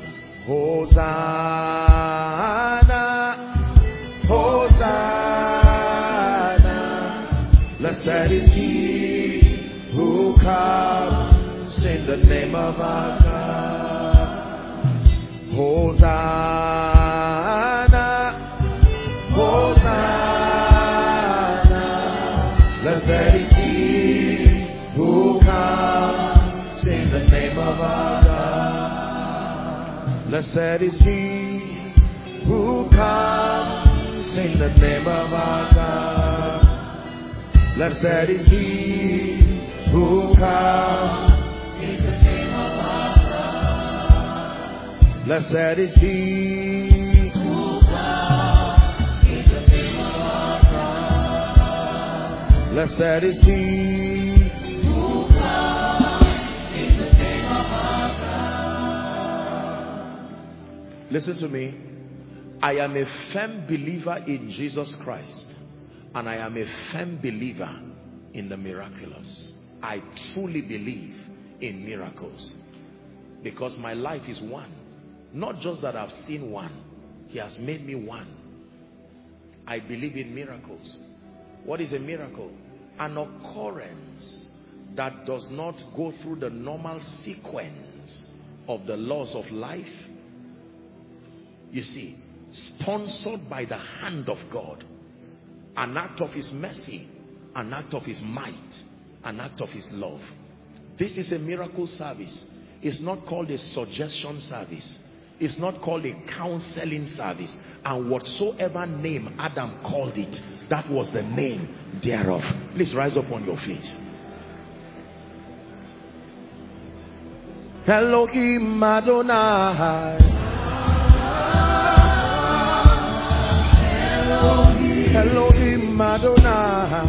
Hosanna, Hosanna, blessed is he who comes in the name of our God. Hosanna, Hosanna, blessed is he Blessed is he who comes in the name of our God. Blessed is he who comes in the name of our God. Blessed is he who comes in the name of our God. Blessed is he who comes in the name of our God. Listen to me. I am a firm believer in Jesus Christ, and I am a firm believer in the miraculous. I truly believe in miracles because my life is one. Not just that I've seen one, he has made me one. I believe in miracles. What is a miracle? An occurrence that does not go through the normal sequence of the laws of life. You see, sponsored by the hand of God, an act of his mercy, an act of his might, an act of his love. This is a miracle service. It's not called a suggestion service. It's not called a counseling service. And whatsoever name Adam called it, that was the name thereof. Please rise up on your feet. Elohim Adonai. Elohim Adonai.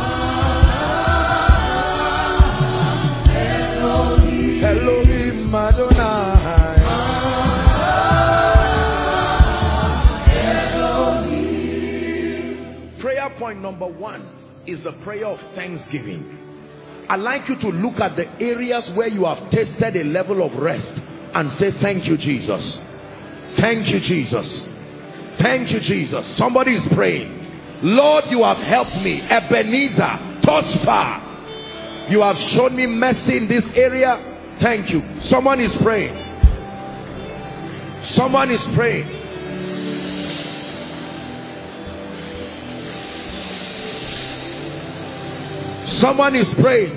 Elohim Adonai. Elohim. Prayer point number one is the prayer of thanksgiving. I'd like you to look at the areas where you have tasted a level of rest and say, thank you, Jesus. Thank you, Jesus. Thank you, Jesus. Somebody is praying. Lord, you have helped me. Ebenezer, thus far. You have shown me mercy in this area. Thank you. Someone is praying. Someone is praying. Someone is praying.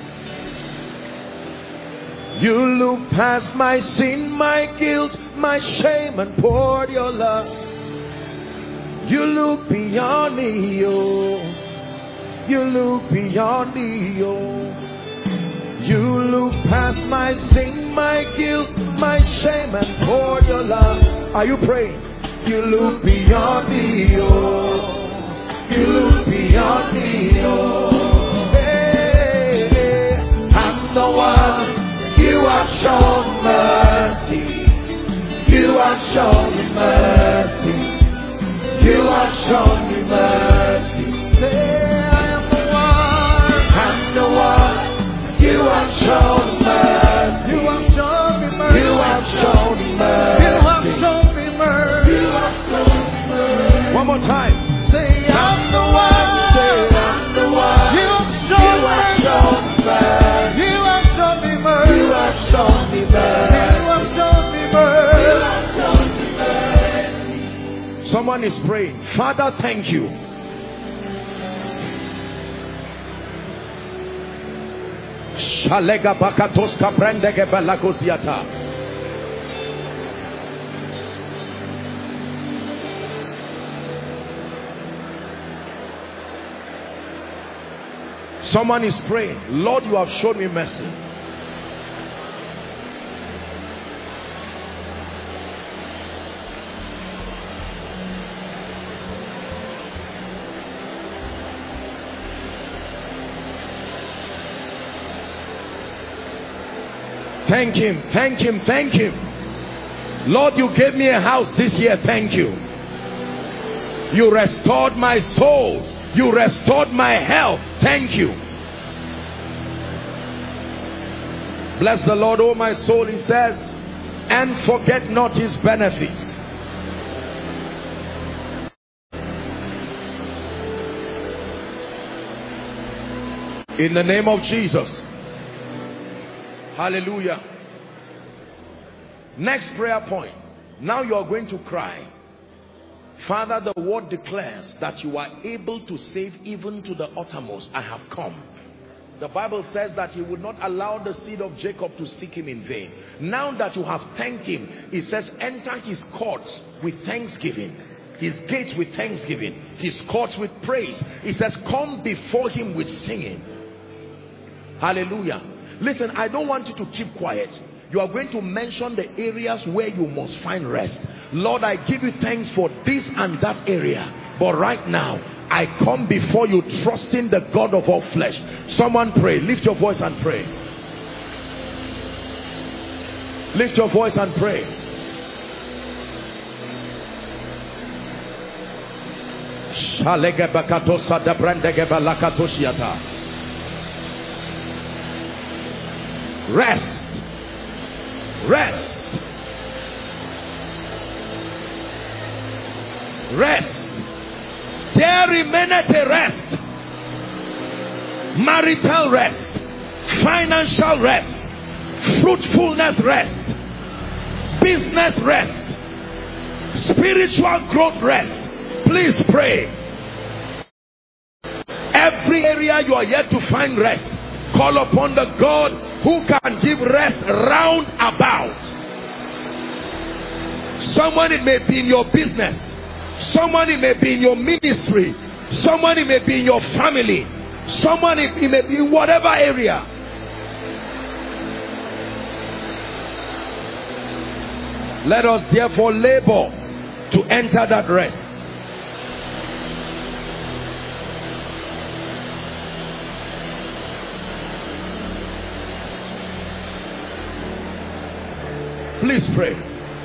You look past my sin, my guilt, my shame, and poured your love. You look beyond me, oh. You look beyond me, oh. You look past my sin, my guilt, my shame, and poured your love. Are you praying? You look beyond me, oh. You look beyond me, oh. Hey, hey. I'm the one. You have shown mercy. You have shown me mercy. You have shown me mercy. Say, I am the one. I'm the one. You have shown mercy. You have shown me mercy. You have shown me mercy. You have shown me mercy. You have shown me mercy. One more time. Say, I'm the one. Say, I'm the one. You have shown me mercy. You have shown me mercy. You have shown me mercy. You have shown me mercy. You have shown me mercy. Someone is praying. Father, thank you. Shalega bakatoska prendege balakosiata. Someone is praying. Lord, you have shown me mercy. Thank him, thank him, thank him. Lord, you gave me a house this year. Thank you. You restored my soul. You restored my health. Thank you. Bless the Lord, oh my soul, he says, and forget not his benefits. In the name of Jesus. Hallelujah. Next prayer point. Now you are going to cry. Father, the word declares that you are able to save even to the uttermost. I have come. The Bible says that he would not allow the seed of Jacob to seek him in vain. Now that you have thanked him, he says, enter his courts with thanksgiving, his gates with thanksgiving, his courts with praise. He says, come before him with singing. Hallelujah. Listen, I don't want you to keep quiet. You are going to mention the areas where you must find rest. Lord, I give you thanks for this and that area. But right now, I come before you trusting the God of all flesh. Someone pray. Lift your voice and pray. Lift your voice and pray. Rest. Rest. Rest. There remaineth a rest. Marital rest, financial rest, fruitfulness rest, business rest, spiritual growth rest. Please pray. Every area you are yet to find rest, call upon the God who can give rest round about. Someone, it may be in your business. Someone, it may be in your ministry. Someone, it may be in your family. Someone, it may be in whatever area. Let us therefore labor to enter that rest. Please pray.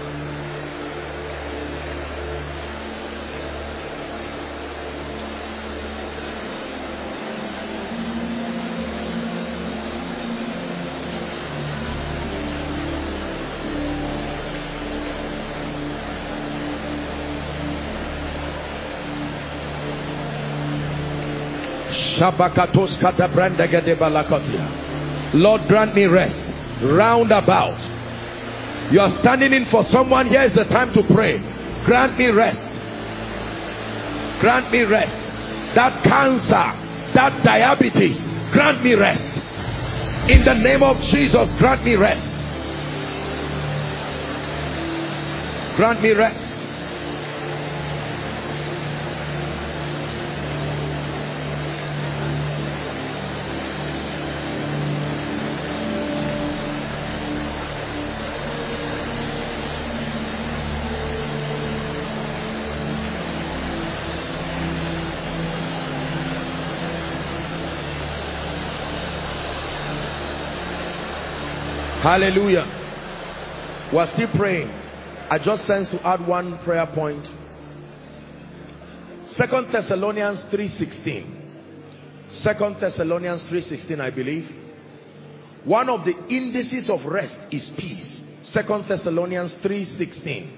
Lord, grant me rest round about. You are standing in for someone. Here is the time to pray. Grant me rest. Grant me rest. That cancer, that diabetes, grant me rest. In the name of Jesus, grant me rest. Grant me rest. Hallelujah. We're still praying. I just sense to add one prayer point. Second Thessalonians three sixteen. Second Thessalonians three sixteen, I believe. One of the indices of rest is peace. Second Thessalonians three sixteen.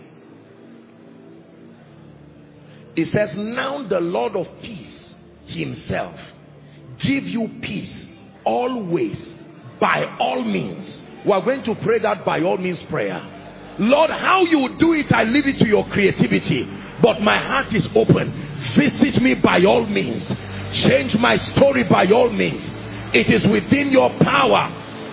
It says, now the Lord of peace himself give you peace always, by all means. We are going to pray that by all means prayer. Lord, how you do it, I leave it to your creativity. But my heart is open. Visit me by all means. Change my story by all means. It is within your power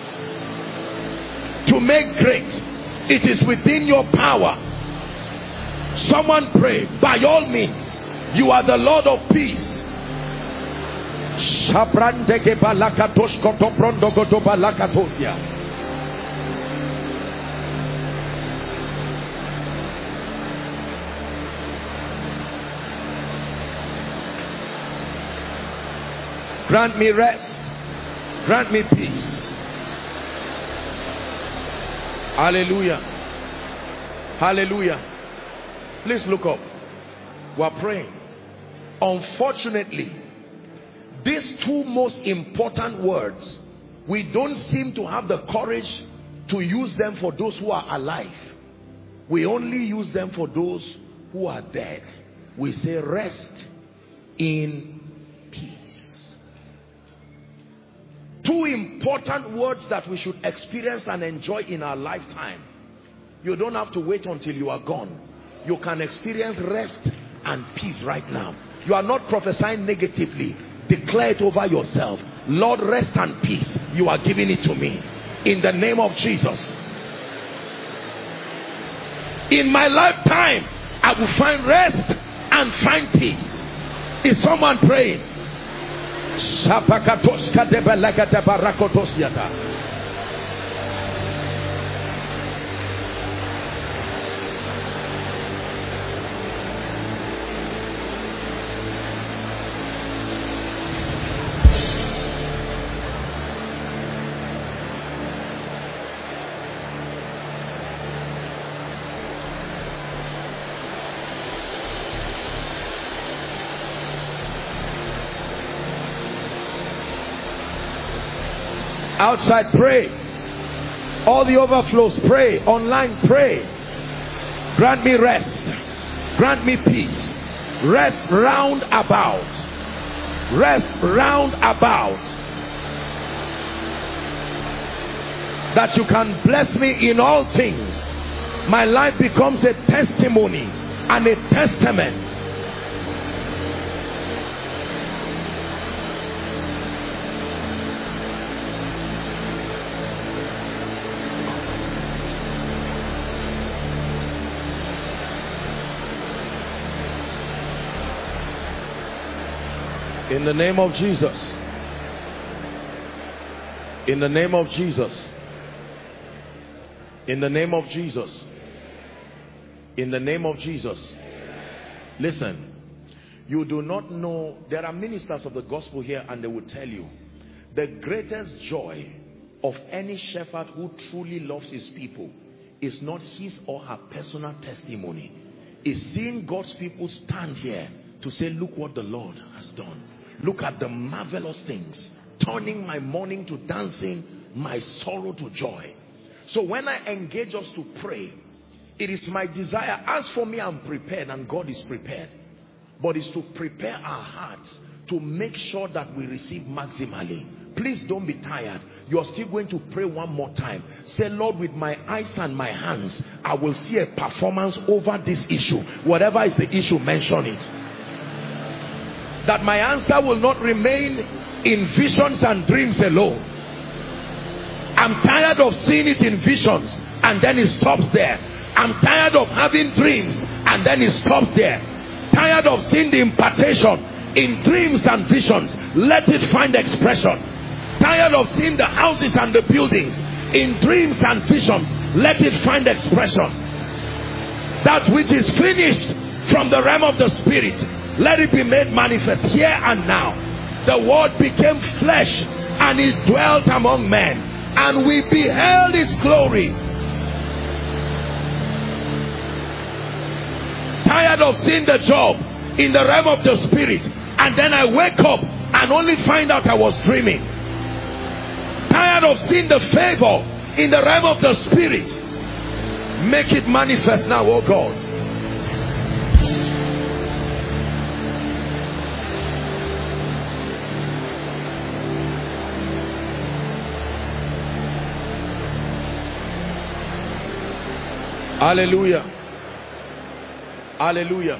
to make great. It is within your power. Someone pray, by all means. You are the Lord of peace. Grant me rest. Grant me peace. Hallelujah. Hallelujah. Please look up. We are praying. Unfortunately, these two most important words, we don't seem to have the courage to use them for those who are alive. We only use them for those who are dead. We say rest in peace. Two important words that we should experience and enjoy in our lifetime. You don't have to wait until you are gone. You can experience rest and peace right now. You are not prophesying negatively. Declare it over yourself. Lord, rest and peace, you are giving it to me in the name of Jesus. In my lifetime, I will find rest and find peace. Is someone praying? Outside, pray. All the overflows, pray. Online, pray. Grant me rest. Grant me peace. Rest round about. Rest round about. That you can bless me in all things. My life becomes a testimony and a testament. In the name of Jesus. In the name of Jesus. In the name of Jesus. In the name of Jesus. Listen, you do not know, there are ministers of the gospel here and they will tell you the greatest joy of any shepherd who truly loves his people is not his or her personal testimony. It's seeing God's people stand here to say, look what the Lord has done. Look at the marvelous things, turning my mourning to dancing, my sorrow to joy. So when I engage us to pray, it is my desire, as for me, I'm prepared and God is prepared. But it's to prepare our hearts to make sure that we receive maximally. Please don't be tired. You're still going to pray one more time. Say, Lord, with my eyes and my hands, I will see a performance over this issue. Whatever is the issue, mention it. That my answer will not remain in visions and dreams alone. I'm tired of seeing it in visions and then it stops there. I'm tired of having dreams and then it stops there. Tired of seeing the impartation in dreams and visions. Let it find expression. Tired of seeing the houses and the buildings in dreams and visions. Let it find expression. That which is finished from the realm of the spirit, let it be made manifest here and now. The word became flesh and it dwelt among men, and we beheld his glory. Tired of seeing the job in the realm of the spirit, and then I wake up and only find out I was dreaming. Tired of seeing the favor in the realm of the spirit. Make it manifest now, oh God. Hallelujah. Hallelujah.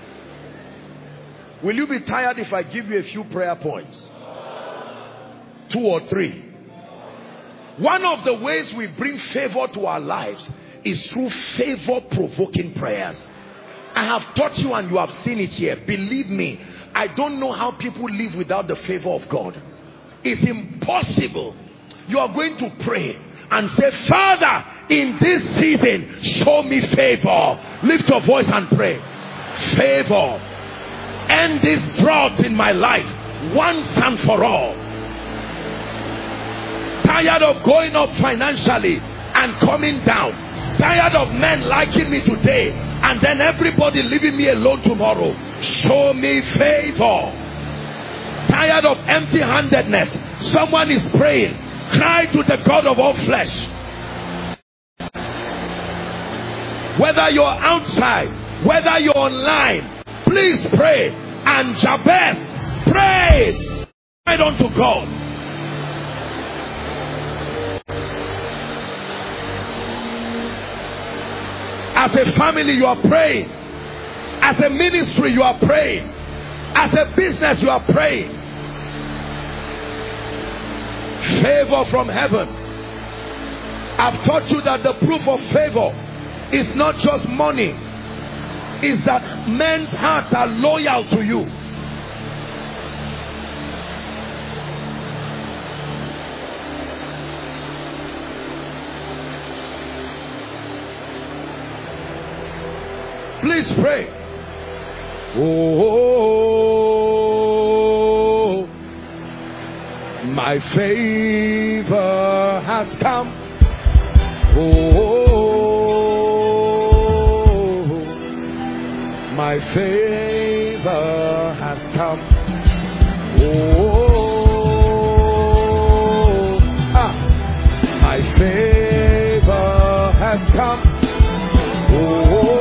Will you be tired if I give you a few prayer points? Two or three. One of the ways we bring favor to our lives is through favor provoking prayers. I have taught you and you have seen it here. Believe me, I don't know how people live without the favor of God. It's impossible. You are going to pray and say, Father, in this season, show me favor. Lift your voice and pray. Favor. End this drought in my life once and for all. Tired of going up financially and coming down. Tired of men liking me today and then everybody leaving me alone tomorrow. Show me favor. Tired of empty-handedness. Someone is praying. Cry to the God of all flesh. Whether you're outside, whether you're online, please pray. And Jabez prayed. Cried unto God. As a family, you are praying. As a ministry, you are praying. As a business, you are praying. Favor from heaven. I've taught you that the proof of favor is not just money, is that men's hearts are loyal to you. Please pray. Oh, my favor has come. Oh, my favor has come. Oh, ah, my favor has come. Oh,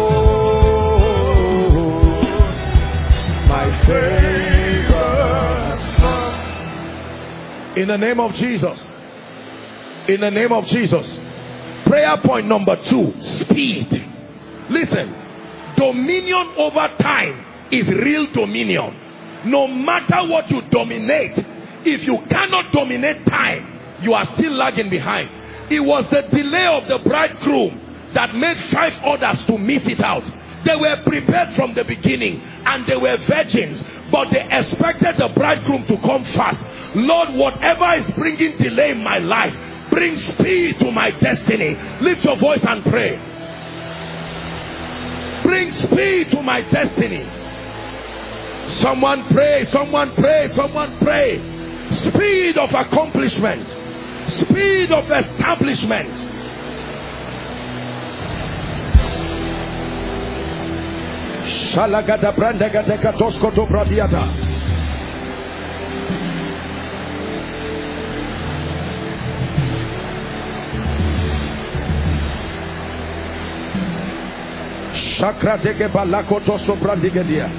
my favor has come. In the name of Jesus. In the name of Jesus. Prayer point number two, speed. Listen, dominion over time is real dominion. No matter what you dominate, if you cannot dominate time, you are still lagging behind. It was the delay of the bridegroom that made five others to miss it out. They were prepared from the beginning and they were virgins, but they expected the bridegroom to come fast. Lord, whatever is bringing delay in my life, bring speed to my destiny. Lift your voice and pray. Bring speed to my destiny. Someone pray, someone pray, someone pray. Speed of accomplishment. Speed of establishment. Shalagada brandagada katoskoto bradiata. Shakra dege balakoto sobrandigedia.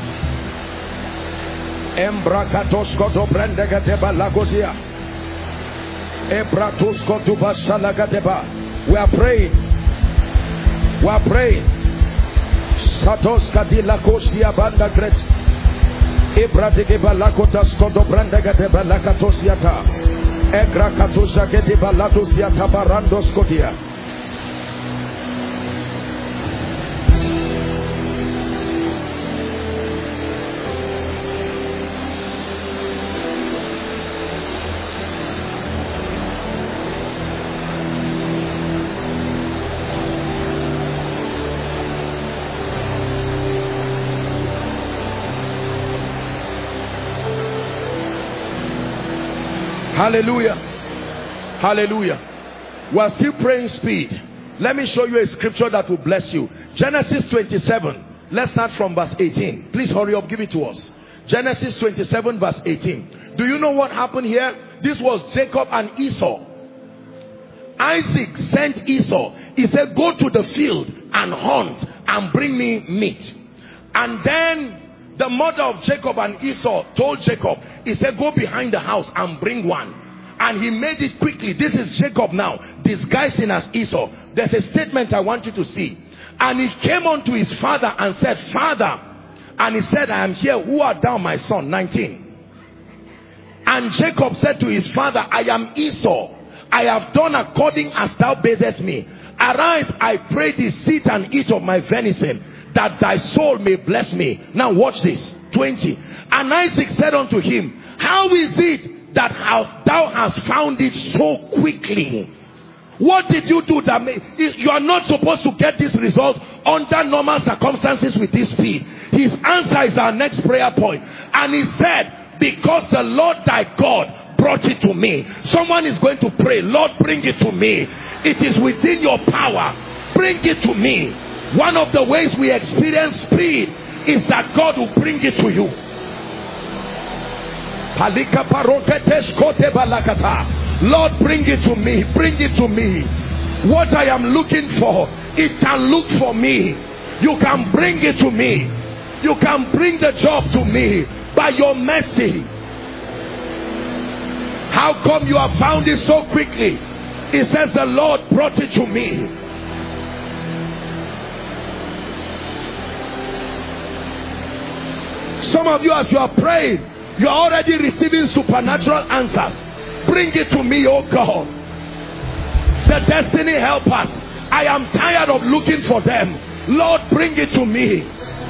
Embrakatosko do brandegate balagodia. Ebratusko do basalagadeba. We are praying. We are praying. Satoska di lakosia banda gres. Ebradege balakotasko do brandegate balakatosiata. Egrakatusa gede balatosiata barandoskodia. Hallelujah. Hallelujah. We are still praying speed. Let me show you a scripture that will bless you. Genesis twenty-seven. Let's start from verse eighteen. Please hurry up. Give it to us. Genesis twenty-seven verse eighteen. Do you know what happened here? This was Jacob and Esau. Isaac sent Esau. He said, go to the field and hunt and bring me meat. And then the mother of Jacob and Esau told Jacob, he said, go behind the house and bring one. And he made it quickly. This is Jacob now, disguising as Esau. There's a statement I want you to see. And he came unto his father and said, Father. And he said, I am here. Who art thou, my son? nineteen. And Jacob said to his father, I am Esau. I have done according as thou badest me. Arise, I pray thee, sit and eat of my venison, that thy soul may bless me. Now watch this. twenty. And Isaac said unto him, how is it that thou hast found it so quickly? What did you do that made, you are not supposed to get this result under normal circumstances with this speed? His answer is our next prayer point. And he said, because the Lord thy God brought it to me. Someone is going to pray, Lord, bring it to me. It is within your power. Bring it to me. One of the ways we experience speed is that God will bring it to you. Lord, bring it to me. Bring it to me. What I am looking for, it can look for me. You can bring it to me. You can bring the job to me by your mercy. How come you have found it so quickly? It says the Lord brought it to me. Some of you, as you are praying, you are already receiving supernatural answers. bring it to me, oh God. The destiny helpers, I am tired of looking for them. Lord, bring it to me.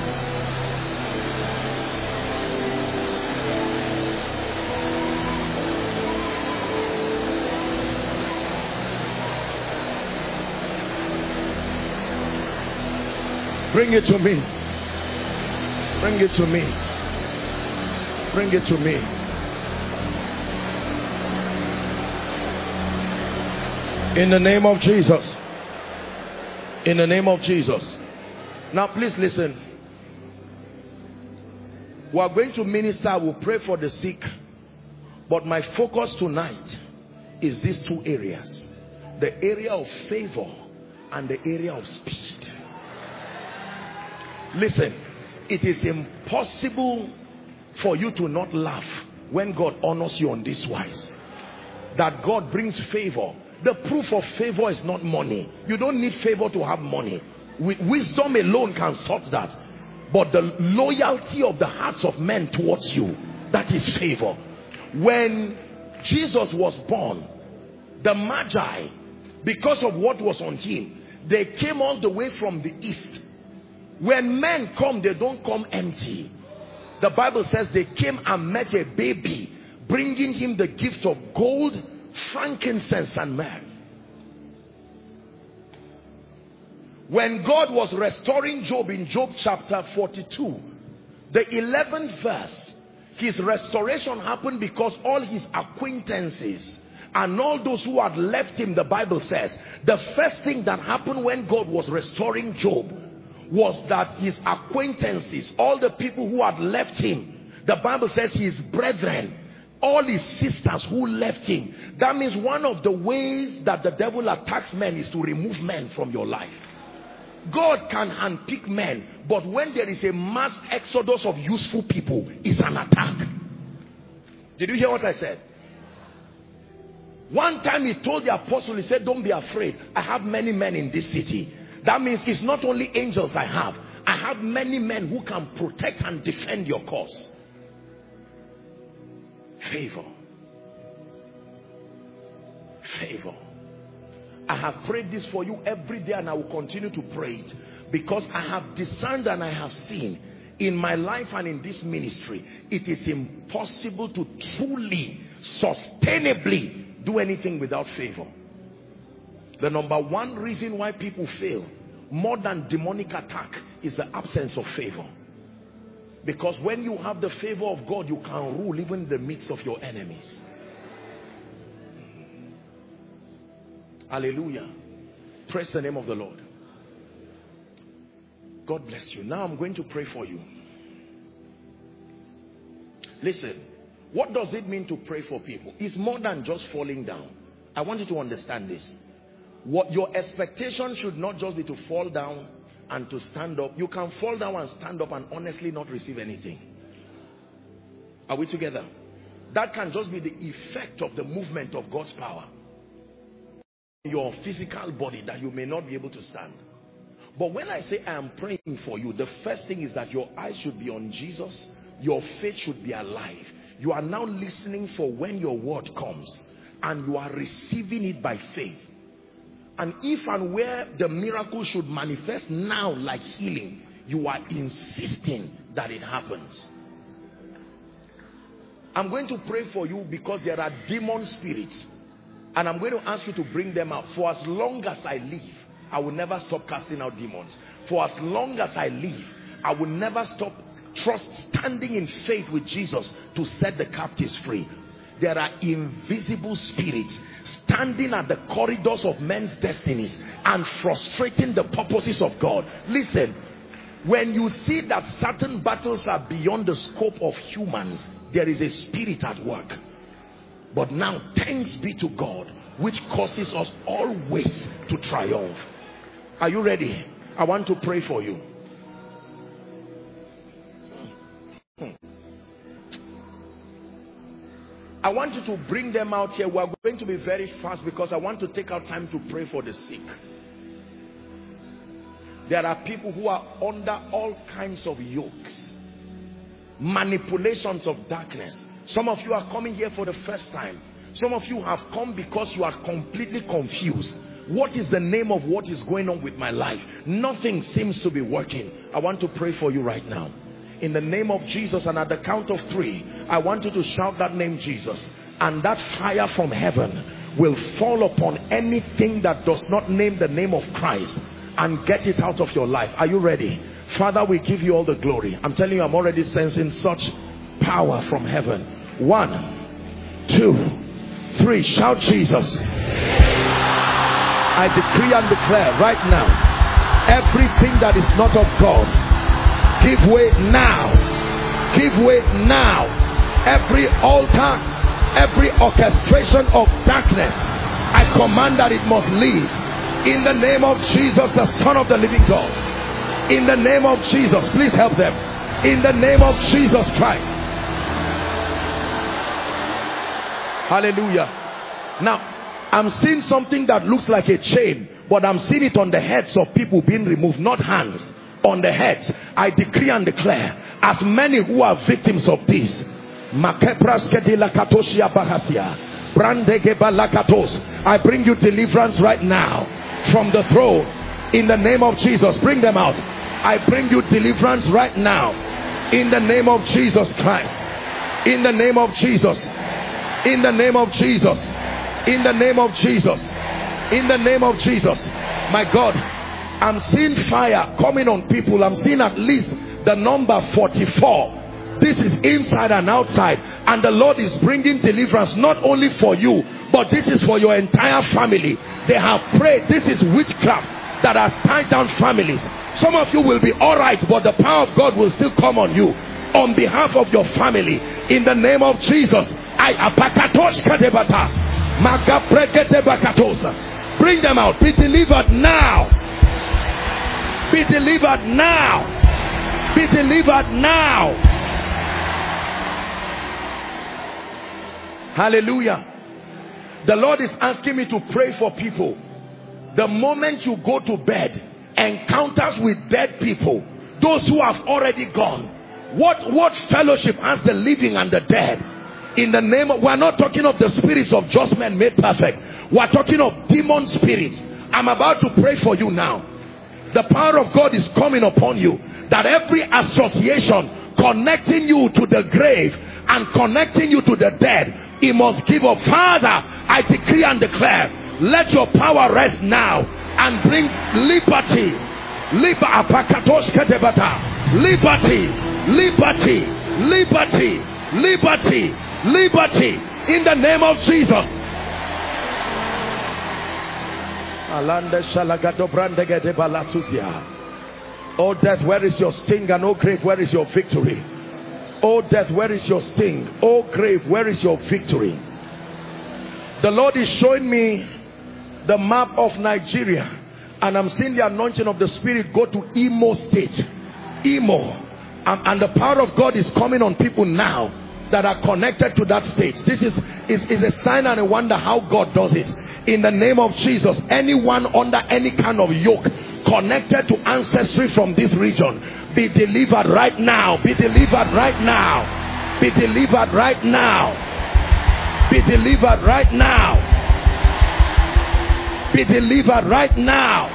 Bring it to me. Bring it to me. Bring it to me. In the name of Jesus. In the name of Jesus. Now please listen. We are going to minister. We'll pray for the sick. But my focus tonight is these two areas. The area of favor and the area of speed. Listen, it is impossible for you to not laugh when God honors you on this wise. That God brings favor. The proof of favor is not money. You don't need favor to have money. With wisdom alone can sort that. But the loyalty of the hearts of men towards you, that is favor. When Jesus was born, the Magi, because of what was on him, they came all the way from the east. When men come, they don't come empty. The Bible says they came and met a baby, bringing him the gift of gold, frankincense and myrrh. When God was restoring Job in Job chapter forty-two, the eleventh verse, his restoration happened because all his acquaintances and all those who had left him, the Bible says, the first thing that happened when God was restoring Job was that his acquaintances, all the people who had left him, the Bible says his brethren, all his sisters who left him. That means one of the ways that the devil attacks men is to remove men from your life. God can handpick men, but when there is a mass exodus of useful people, it's an attack. Did you hear what I said? One time he told the apostle, he said, don't be afraid. I have many men in this city. That means it's not only angels I have. I have many men who can protect and defend your cause. Favor. Favor. I have prayed this for you every day and I will continue to pray it. Because I have discerned and I have seen in my life and in this ministry, it is impossible to truly, sustainably do anything without favor. The number one reason why people fail, more than demonic attack, is the absence of favor. Because when you have the favor of God, you can rule even in the midst of your enemies. Hallelujah. Praise the name of the Lord. God bless you. Now I'm going to pray for you. Listen, what does it mean to pray for people? It's more than just falling down. I want you to understand this. What your expectation should not just be to fall down and to stand up. You can fall down and stand up and honestly not receive anything. Are we together? That can just be the effect of the movement of God's power. Your physical body that you may not be able to stand. But when I say I am praying for you, the first thing is that your eyes should be on Jesus. Your faith should be alive. You are now listening for when your word comes and you are receiving it by faith. And if and where the miracle should manifest now like healing, you are insisting that it happens. I'm going to pray for you because there are demon spirits. And I'm going to ask you to bring them out. For as long as I live, I will never stop casting out demons. For as long as I live, I will never stop trust standing in faith with Jesus to set the captives free. There are invisible spirits standing at the corridors of men's destinies and frustrating the purposes of God. Listen, when you see that certain battles are beyond the scope of humans, there is a spirit at work. But now, thanks be to God, which causes us always to triumph. Are you ready? I want to pray for you. I want you to bring them out here. We are going to be very fast because I want to take our time to pray for the sick. There are people who are under all kinds of yokes, manipulations of darkness. Some of you are coming here for the first time. Some of you have come because you are completely confused. What is the name of what is going on with my life? Nothing seems to be working. I want to pray for you right now. In the name of Jesus, and at the count of three, I want you to shout that name, Jesus. And that fire from heaven will fall upon anything that does not name the name of Christ and get it out of your life. Are you ready? Father, we give you all the glory. I'm telling you, I'm already sensing such power from heaven. One, two, three. Shout Jesus. I decree and declare right now, everything that is not of God, give way now. Give way now. Every altar, every orchestration of darkness, I command that it must leave. In the name of Jesus, the Son of the living God. In the name of Jesus, please help them. In the name of Jesus Christ. Hallelujah. Now, I'm seeing something that looks like a chain, but I'm seeing it on the heads of people being removed, not hands. On the heads, I decree and declare, as many who are victims of this, I bring you deliverance right now from the throne. In the name of Jesus, bring them out. I bring you deliverance right now. In the name of Jesus Christ. In the name of Jesus. In the name of Jesus. In the name of Jesus. In the name of Jesus. My God, I'm seeing fire coming on people. I'm seeing at least the number forty-four. This is inside and outside. And the Lord is bringing deliverance not only for you, but this is for your entire family. They have prayed. This is witchcraft that has tied down families. Some of you will be alright, but the power of God will still come on you. On behalf of your family, in the name of Jesus, I bring them out. Be delivered now. Be delivered now. Be delivered now. Hallelujah. The Lord is asking me to pray for people. The moment you go to bed, encounters with dead people, those who have already gone. What, what fellowship has the living and the dead? In the name of, we're not talking of the spirits of just men made perfect. We're talking of demon spirits. I'm about to pray for you now. The power of God is coming upon you, that every association connecting you to the grave and connecting you to the dead, it must give up. Father, I decree and declare, let your power rest now and bring liberty. Liberty, liberty, liberty, liberty, liberty, in the name of Jesus. Oh death, where is your sting? And oh grave, where is your victory? Oh death, where is your sting? Oh grave, where is your victory? The Lord is showing me the map of Nigeria, and I'm seeing the anointing of the Spirit go to Imo State. Imo. And, and the power of God is coming on people now that are connected to that state. This is, is, is a sign and a wonder how God does it. In the name of Jesus, anyone under any kind of yoke connected to ancestry from this region, be delivered right now. Be delivered right now. Be delivered right now. Be delivered right now. Be delivered right now.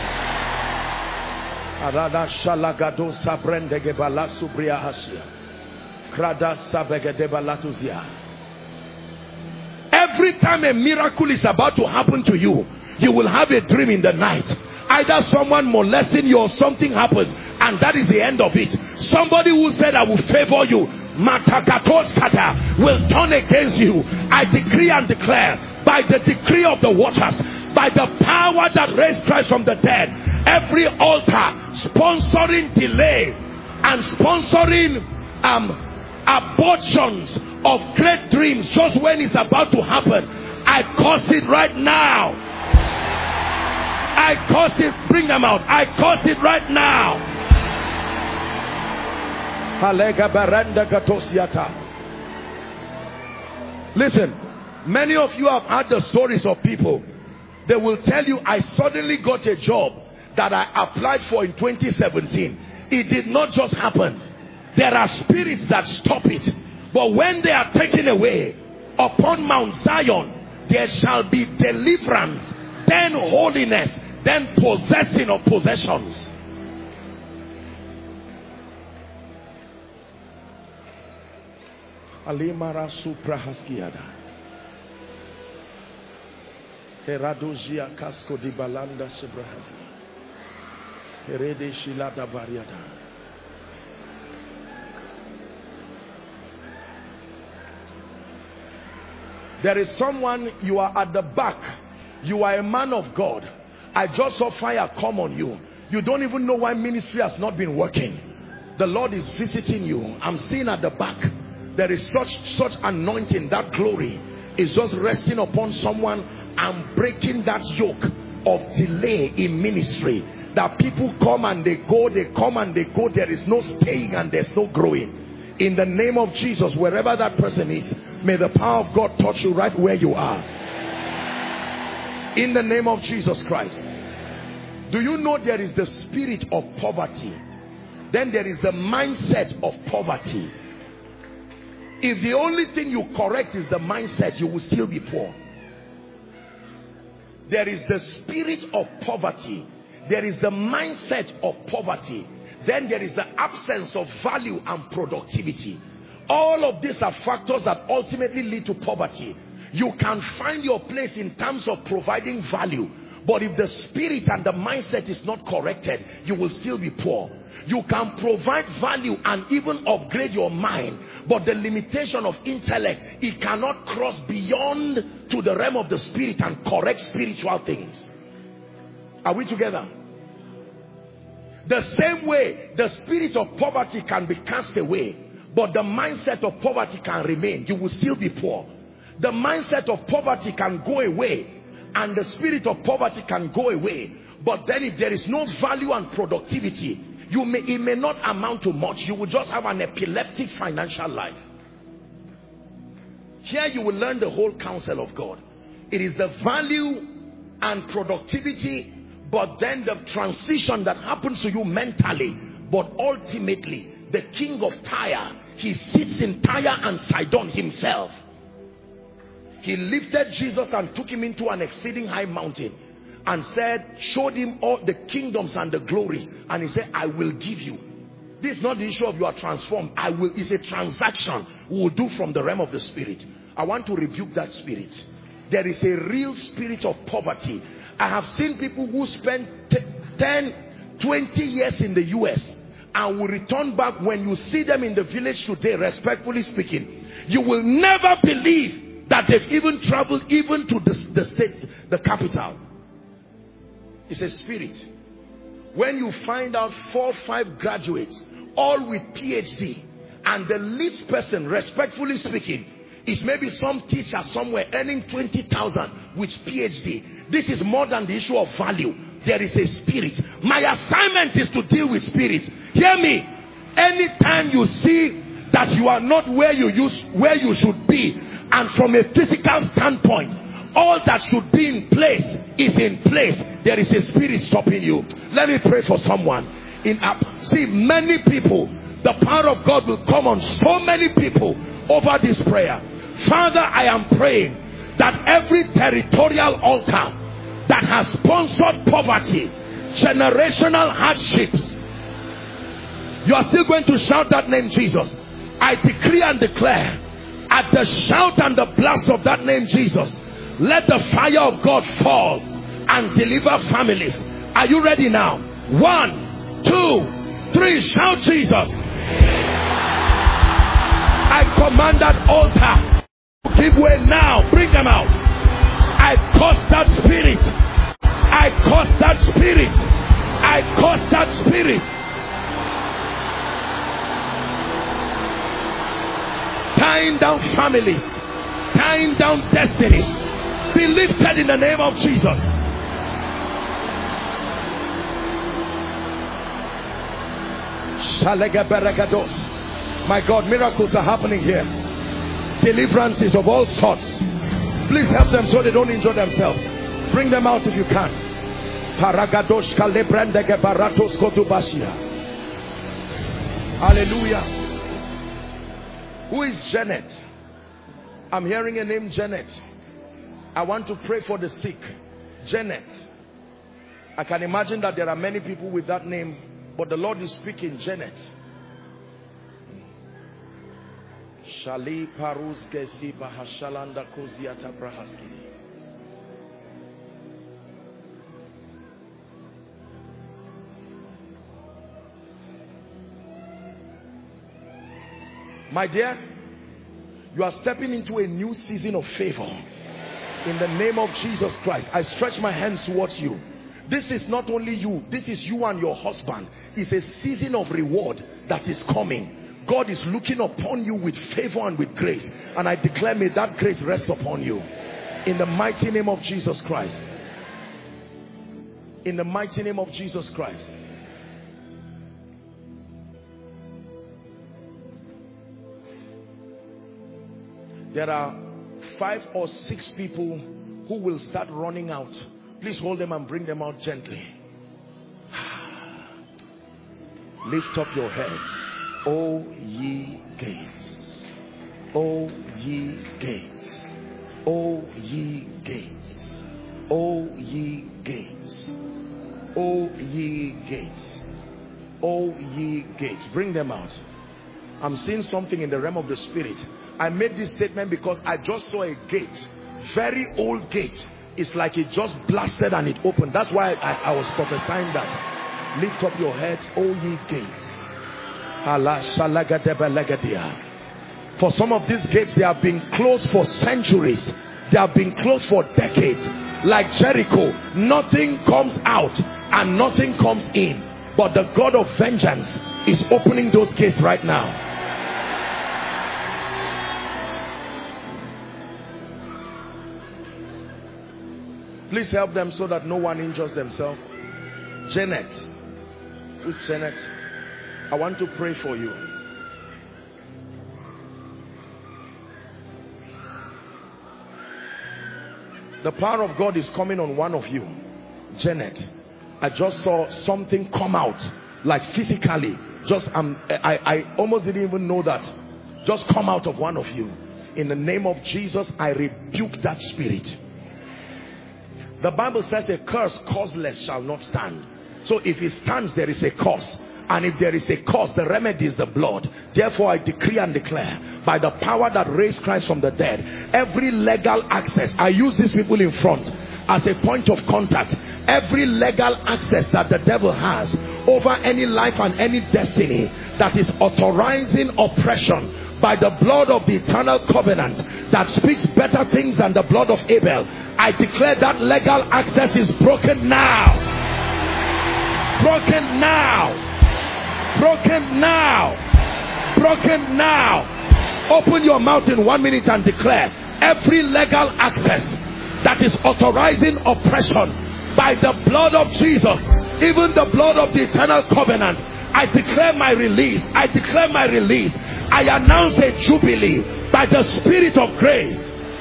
Every time a miracle is about to happen to you, you will have a dream in the night. Either someone molesting you or something happens, and that is the end of it. Somebody who said, I will favor you, will turn against you. I decree and declare, by the decree of the watchers, by the power that raised Christ from the dead, every altar sponsoring delay and sponsoring um, abortions of great dreams just when it's about to happen, I curse it right now. I curse it. Bring them out. I curse it right now. Listen, many of you have heard the stories of people. They will tell you, I suddenly got a job that I applied for in twenty seventeen. It did not just happen. There are spirits that stop it. But when they are taken away, upon Mount Zion there shall be deliverance, then holiness, then possessing of possessions. Alimara suprahaskiada. Heradozia casco di balanda subrahazi. Herede shilada variada. There is someone, you are at the back. You are a man of God. I just saw fire come on you. You don't even know why ministry has not been working. The Lord is visiting you. I'm seeing at the back. There is such such anointing. That glory is just resting upon someone and breaking that yoke of delay in ministry. That people come and they go, they come and they go. There is no staying and there's no growing. In the name of Jesus, wherever that person is, may the power of God touch you right where you are. In the name of Jesus Christ. Do you know there is the spirit of poverty? Then there is the mindset of poverty. If the only thing you correct is the mindset, you will still be poor. There is the spirit of poverty. There is the mindset of poverty. Then there is the absence of value and productivity. All of these are factors that ultimately lead to poverty. You can find your place in terms of providing value, but if the spirit and the mindset is not corrected, you will still be poor. You can provide value and even upgrade your mind, but the limitation of intellect, it cannot cross beyond to the realm of the spirit and correct spiritual things. Are we together? The same way the spirit of poverty can be cast away, but the mindset of poverty can remain. You will still be poor. The mindset of poverty can go away and the spirit of poverty can go away, but then if there is no value and productivity, you may it may not amount to much. You will just have an epileptic financial life. Here you will learn the whole counsel of God. It is the value and productivity, but then the transition that happens to you mentally. But ultimately, the king of Tyre, he sits in Tyre and Sidon himself. He lifted Jesus and took him into an exceeding high mountain and said, showed him all the kingdoms and the glories, and he said, I will give you. This is not the issue of you are transformed. I will. It's a transaction we will do from the realm of the spirit. I want to rebuke that spirit. There is a real spirit of poverty. I have seen people who spend ten, twenty years in the U S and will return back. When you see them in the village today, respectfully speaking, you will never believe that they've even traveled even to the, the state, the capital. It's a spirit. When you find out four, five graduates, all with P H D, and the least person, respectfully speaking, is maybe some teacher somewhere earning twenty thousand with P H D. This is more than the issue of value. There is a spirit. My assignment is to deal with spirits. Hear me. Anytime you see that you are not where you used, where you should be, and from a physical standpoint, all that should be in place is in place, there is a spirit stopping you. Let me pray for someone. In see, many people, the power of God will come on so many people over this prayer. Father, I am praying that every territorial altar that has sponsored poverty, generational hardships, you are still going to shout that name, Jesus. I decree and declare, at the shout and the blast of that name, Jesus, let the fire of God fall and deliver families. Are you ready now? One, two, three. Shout Jesus. I command that altar to give way now. Bring them out. I curse that spirit. I curse that spirit. I curse that spirit. Tying down families, tying down destinies, be lifted in the name of Jesus. My God, miracles are happening here. Deliverances of all sorts. Please help them so they don't injure themselves. Bring them out if you can. Hallelujah. Who is Janet? I'm hearing a name, Janet. I want to pray for the sick. Janet. I can imagine that there are many people with that name, but the Lord is speaking. Janet. Shali Parus Gesi Bahashalanda Koziata Brahaski. My dear, you are stepping into a new season of favor. In the name of Jesus Christ, I stretch my hands towards you. This is not only you, this is you and your husband. It's a season of reward that is coming. God is looking upon you with favor and with grace. And I declare, may that grace rest upon you. In the mighty name of Jesus Christ. In the mighty name of Jesus Christ. There are five or six people who will start running out. Please hold them and bring them out gently. Lift up your heads, O ye gates. O ye gates. O ye gates. O ye gates. O ye gates. O ye gates. Bring them out. I'm seeing something in the realm of the spirit. I made this statement because I just saw a gate, very old gate. It's like it just blasted and it opened. That's why I, I was prophesying that. Lift up your heads, O ye gates. For some of these gates, they have been closed for centuries. They have been closed for decades. Like Jericho, nothing comes out and nothing comes in. But the God of vengeance is opening those gates right now. Please help them so that no one injures themselves. Janet. Who's Janet? I want to pray for you. The power of God is coming on one of you. Janet. I just saw something come out. Like physically. Just um, I, I almost didn't even know that. Just come out of one of you. In the name of Jesus, I rebuke that spirit. The Bible says a curse causeless shall not stand. So if it stands, there is a cause. And if there is a cause, the remedy is the blood. Therefore I decree and declare, by the power that raised Christ from the dead, every legal access, I use these people in front as a point of contact. Every legal access that the devil has over any life and any destiny that is authorizing oppression, by the blood of the eternal covenant that speaks better things than the blood of Abel, I declare that legal access is broken now. Broken now. Broken now. Broken now. Open your mouth in one minute and declare every legal access that is authorizing oppression by the blood of Jesus, even the blood of the eternal covenant. I declare my release. I declare my release. I announce a jubilee by the Spirit of grace.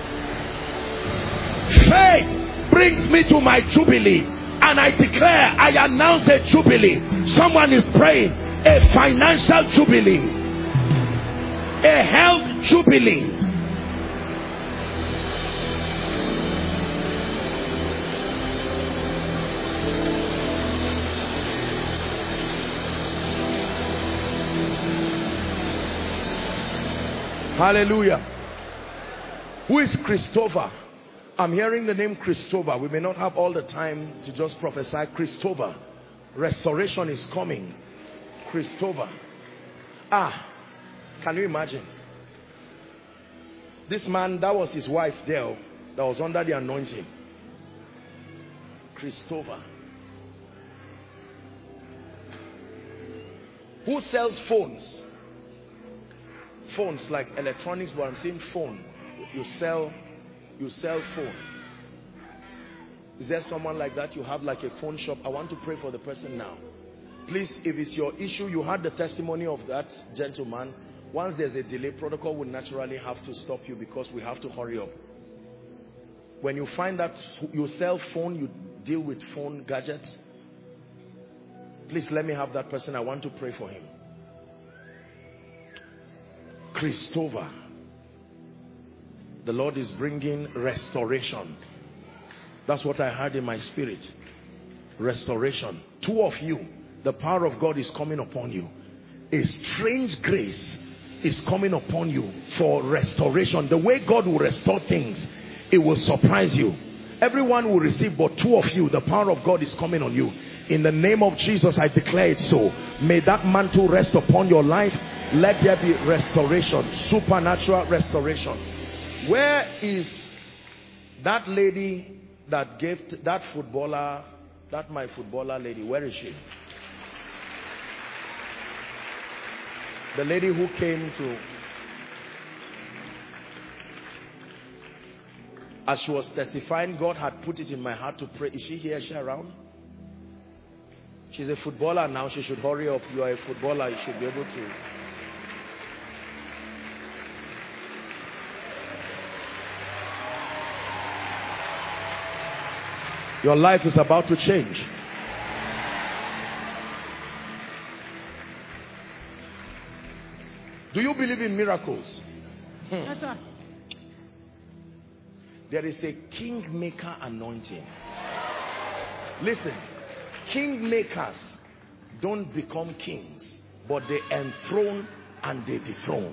Faith brings me to my jubilee, and I declare, I announce a jubilee. Someone is praying a financial jubilee, a health jubilee. Hallelujah. Who is Christopher? I'm hearing the name Christopher. We may not have all the time to just prophesy. Christopher, restoration is coming. Christopher. Ah, can you imagine? This man, that was his wife there, that was under the anointing. Christopher. Who sells phones? Phones, like electronics, but I'm saying phone. You sell, you sell phone. Is there someone like that? You have like a phone shop. I want to pray for the person now. Please, if it's your issue, you had the testimony of that gentleman. Once there's a delay, protocol will naturally have to stop you because we have to hurry up. When you find that you sell phone, you deal with phone gadgets, please let me have that person. I want to pray for him. Christopher. The Lord is bringing restoration. That's what I heard in my spirit. Restoration. Two of you, the power of God is coming upon you. A strange grace is coming upon you for restoration. The way God will restore things, it will surprise you. Everyone will receive, but two of you, the power of God is coming on you. In the name of Jesus, I declare it so. May that mantle rest upon your life. Let there be restoration, supernatural restoration. Where is that lady that gave that footballer, that my footballer lady? Where is she? The lady who came to, as she was testifying, God had put it in my heart to pray. Is she here? Is she around? She's a footballer now. She should hurry up. You are a footballer. You should be able to. Your life is about to change. Do you believe in miracles? Hmm. Yes, sir. There is a kingmaker anointing. Listen, kingmakers don't become kings, but they enthrone and they dethrone.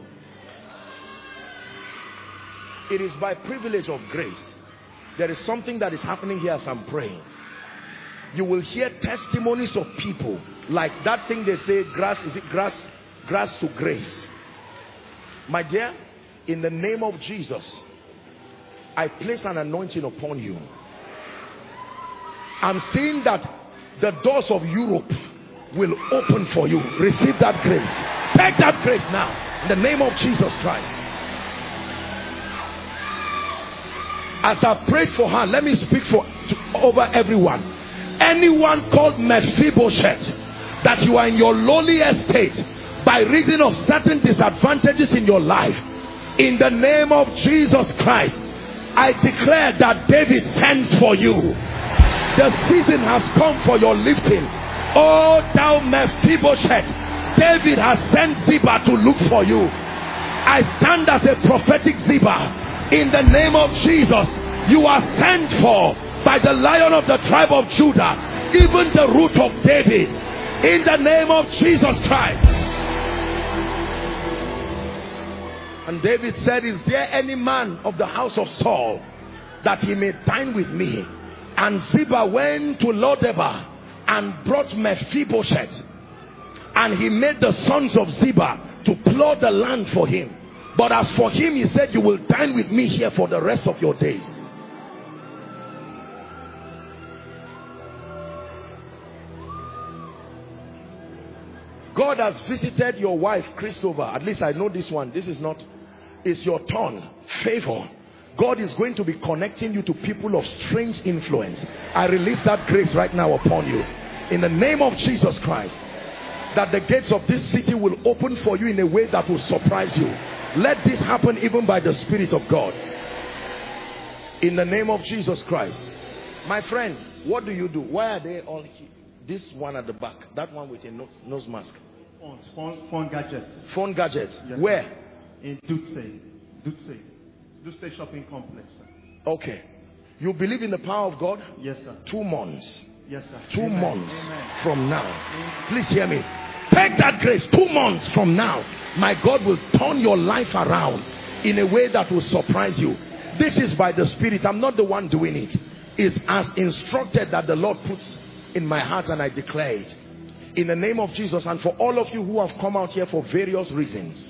It is by privilege of grace. There is something that is happening here as I'm praying. You will hear testimonies of people like that thing they say, grass, is it grass? Grass to grace. My dear, in the name of Jesus, I place an anointing upon you. I'm seeing that the doors of Europe will open for you. Receive that grace. Take that grace now. In the name of Jesus Christ. As I prayed for her, let me speak for to, over everyone. Anyone called Mephibosheth, that you are in your lowly estate by reason of certain disadvantages in your life, in the name of Jesus Christ, I declare that David sends for you. The season has come for your lifting. Oh, thou Mephibosheth, David has sent Ziba to look for you. I stand as a prophetic Ziba. In the name of Jesus, you are sent for by the Lion of the tribe of Judah, even the root of David. In the name of Jesus Christ. And David said, is there any man of the house of Saul that he may dine with me? And Ziba went to Lo-debar and brought Mephibosheth, and he made the sons of Ziba to plow the land for him. But as for him, he said, you will dine with me here for the rest of your days. God has visited your wife, Christopher. At least I know this one. This is not, it's your turn. Favor. God is going to be connecting you to people of strange influence. I release that grace right now upon you. In the name of Jesus Christ. That the gates of this city will open for you in a way that will surprise you. Let this happen even by the Spirit of God. In the name of Jesus Christ. My friend, what do you do? Why are they all here? This one at the back. That one with a nose, nose mask. Phone, phone, phone gadgets. Phone gadgets. Yes, where? Sir. In Dutse. Dutse. Dutse shopping complex. Sir. Okay. You believe in the power of God? Yes, sir. Two months. Yes, sir. Two Amen. months Amen. from now. Amen. Please hear me. Take that grace. Two months from now, my God will turn your life around in a way that will surprise you. This is by the Spirit. I'm not the one doing it. It's as instructed that the Lord puts in my heart, and I declare it. In the name of Jesus. And for all of you who have come out here for various reasons,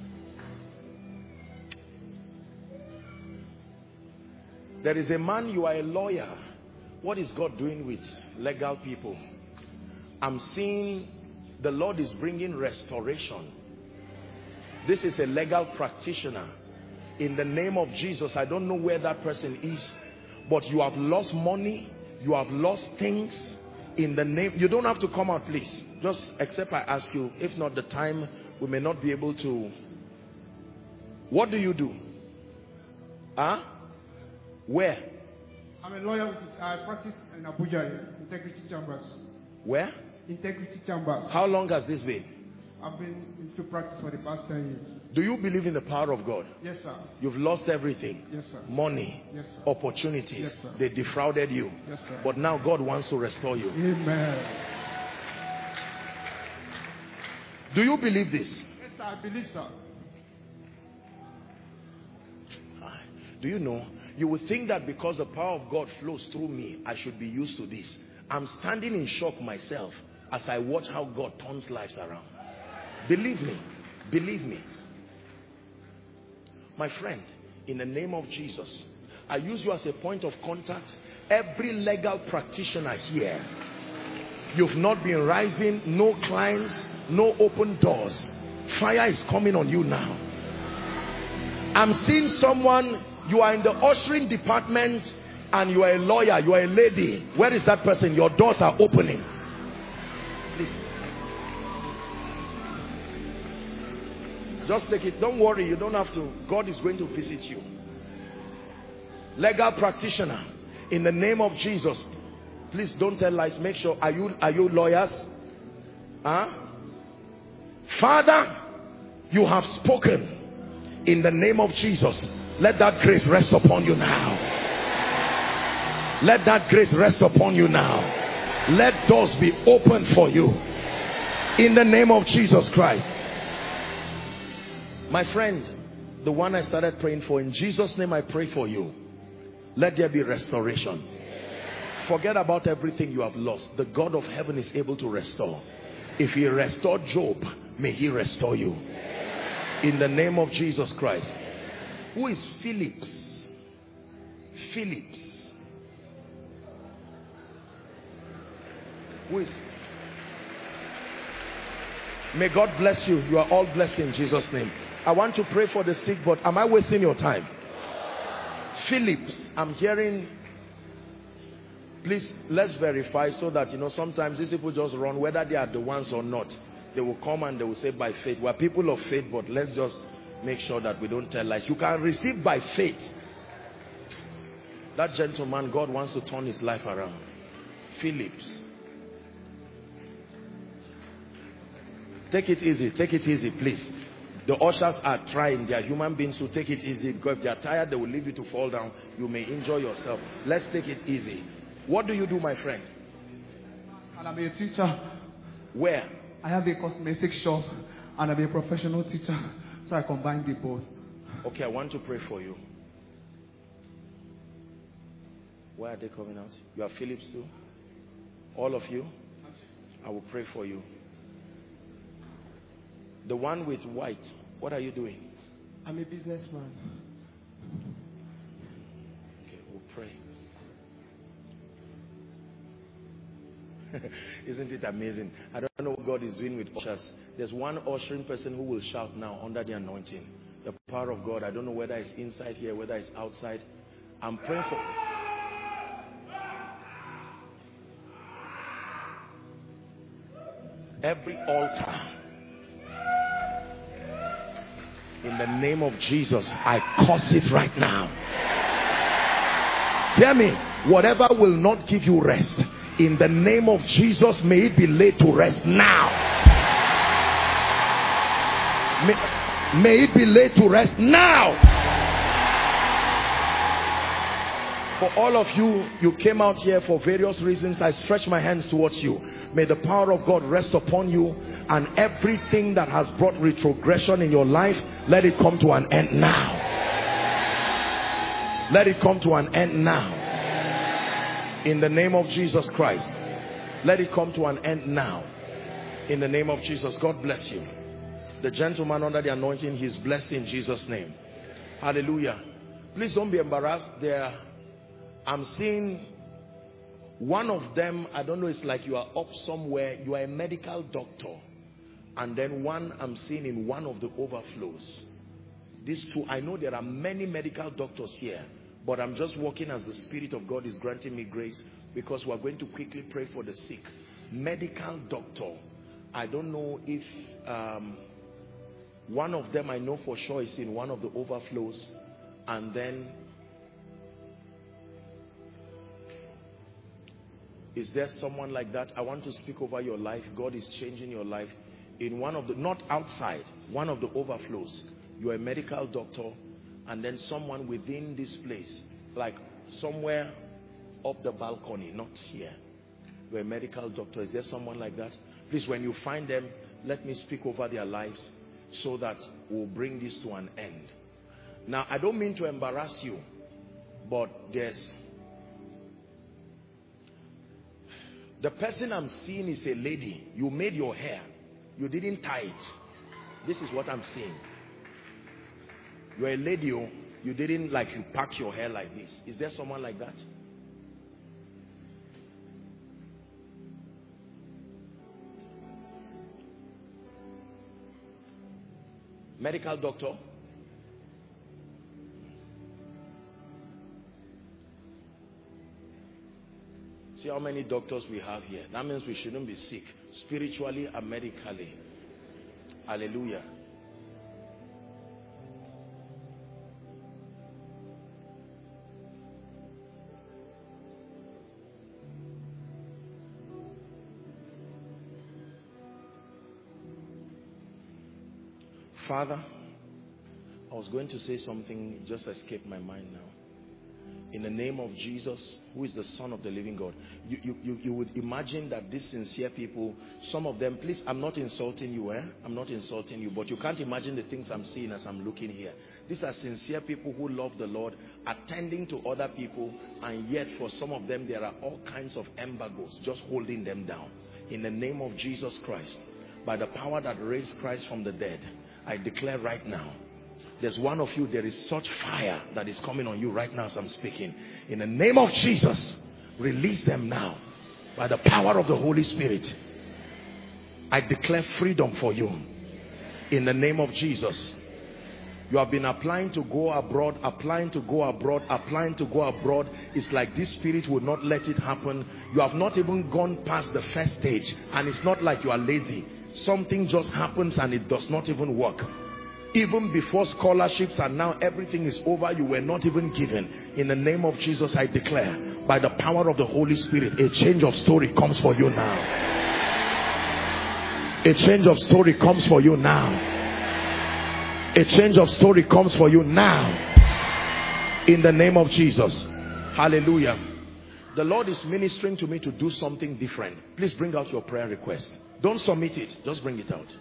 there is a man, you are a lawyer. What is God doing with legal people? I'm seeing the Lord is bringing restoration. This is a legal practitioner. In the name of Jesus, I don't know where that person is, but you have lost money, you have lost things. In the name, you don't have to come out, please. Just except I ask you. If not, the time we may not be able to. What do you do? Huh? Where? I'm a lawyer. I practice in Abuja, Integrity Chambers. Where? Integrity Chambers. How long has this been? I've been into practice for the past ten years. Do you believe in the power of God? Yes, sir. You've lost everything. Yes, sir. Money, Yes, sir. opportunities. Yes, sir. They defrauded you. Yes, sir. But now God wants to restore you. Amen. Do you believe this? Yes, sir. I believe, sir. Do you know, you would think that because the power of God flows through me, I should be used to this. I'm standing in shock myself as I watch how God turns lives around. Believe me, believe me. My friend, in the name of Jesus, I use you as a point of contact. Every legal practitioner here, you've not been rising, no clients, no open doors. Fire is coming on you now. I'm seeing someone, you are in the ushering department and you are a lawyer, you are a lady. Where is that person? Your doors are opening. Please. Just take it. Don't worry, you don't have to. God is going to visit you. Legal practitioner, in the name of Jesus, please don't tell lies. Make sure, are you, are you lawyers? Huh? Father, you have spoken. In the name of Jesus, let that grace rest upon you now. Let that grace rest upon you now. Let doors be opened for you. In the name of Jesus Christ. My friend, the one I started praying for, in Jesus' name I pray for you. Let there be restoration. Forget about everything you have lost. The God of heaven is able to restore. If he restored Job, may he restore you. In the name of Jesus Christ. Who is Phillips? Phillips. Who is? May God bless you. You are all blessed in Jesus' name. I want to pray for the sick, but am I wasting your time? Phillips. I'm hearing. Please, let's verify so that, you know, sometimes these people just run, whether they are the ones or not. They will come and they will say by faith. We are people of faith, but let's just make sure that we don't tell lies. You can receive by faith. That gentleman, God wants to turn his life around. Phillips. Take it easy. Take it easy, please. The ushers are trying. They are human beings, so take it easy. Because if they are tired, they will leave you to fall down. You may enjoy yourself. Let's take it easy. What do you do, my friend? And I'm a teacher. Where? I have a cosmetic shop and I'm a professional teacher. So I combine the both. Okay, I want to pray for you. Where are they coming out? You are Phillips too? All of you? I will pray for you. The one with white, what are you doing? I'm a businessman. Okay, we'll pray. Isn't it amazing? I don't know what God is doing with ushers. There's one ushering person who will shout now under the anointing. The power of God. I don't know whether it's inside here, whether it's outside. I'm praying for... every altar. In the name of Jesus, I curse it right now. Hear me. Whatever will not give you rest, in the name of Jesus, may it be laid to rest now. May, may it be laid to rest now. For all of you, you came out here for various reasons. I stretch my hands towards you. May the power of God rest upon you, and everything that has brought retrogression in your life, let it come to an end now. Let it come to an end now. In the name of Jesus Christ. Let it come to an end now. In the name of Jesus. God bless you. The gentleman under the anointing, he is blessed in Jesus' name. Hallelujah. Please don't be embarrassed. There, I'm seeing one of them, I don't know, it's like you are up somewhere, you are a medical doctor. And then one I'm seeing in one of the overflows. These two, I know there are many medical doctors here, but I'm just walking as the Spirit of God is granting me grace, because we're going to quickly pray for the sick. Medical doctor. I don't know if um, one of them I know for sure is in one of the overflows. And then is there someone like that? I want to speak over your life. God is changing your life. In one of the, not outside, one of the overflows. you're a medical doctor, and then someone within this place, like somewhere up the balcony, not here, you're a medical doctor. Is there someone like that? Please, when you find them, let me speak over their lives so that we'll bring this to an end. Now, I don't mean to embarrass you, but there's the person I'm seeing is a lady. You made your hair, you didn't tie it. This is what I'm seeing. You're a lady, you didn't, like, you pack your hair like this. Is there someone like that? Medical doctor? See how many doctors we have here. That means we shouldn't be sick, spiritually and medically. Hallelujah. Father, I was going to say something, just escaped my mind now. In the name of Jesus, who is the Son of the living God, you, you, you, you would imagine that these sincere people, some of them, please, I'm not insulting you, eh? I'm not insulting you, but you can't imagine the things I'm seeing as I'm looking here. These are sincere people who love the Lord, attending to other people, and yet for some of them, there are all kinds of embargoes just holding them down. In the name of Jesus Christ, by the power that raised Christ from the dead, I declare right now, there's one of you, there is such fire that is coming on you right now as I'm speaking. In the name of Jesus, release them now by the power of the Holy Spirit. I declare freedom for you in the name of Jesus. You have been applying to go abroad, applying to go abroad, applying to go abroad. It's like this spirit would not let it happen. You have not even gone past the first stage, and it's not like you are lazy. Something just happens and it does not even work. Even before scholarships and now everything is over, you were not even given. In the name of Jesus, I declare, by the power of the Holy Spirit, a change of story comes for you now. A change of story comes for you now. A change of story comes for you now. In the name of Jesus. Hallelujah. The Lord is ministering to me to do something different. Please bring out your prayer request. Don't submit it, just bring it out.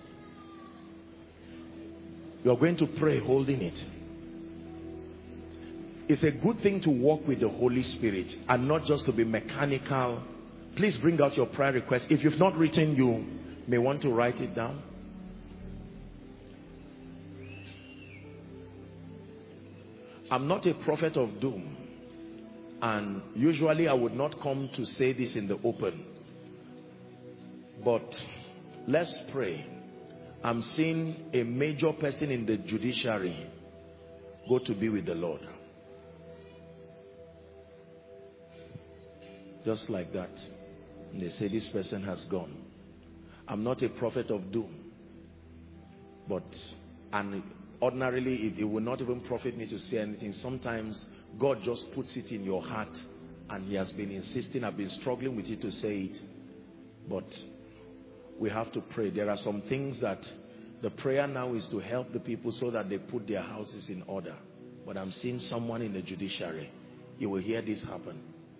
You are going to pray holding it. It's a good thing to walk with the Holy Spirit and not just to be mechanical. Please bring out your prayer request. If you've not written, you may want to write it down. I'm not a prophet of doom, and usually I would not come to say this in the open, but let's pray. I'm seeing a major person in the judiciary go to be with the Lord. Just like that. And they say this person has gone. I'm not a prophet of doom, but and ordinarily it, it will not even profit me to say anything. Sometimes God just puts it in your heart, and he has been insisting. I've been struggling with it to say it, but we have to pray. There are some things that the prayer now is to help the people so that they put their houses in order. But I'm seeing someone in the judiciary. You will hear this happen.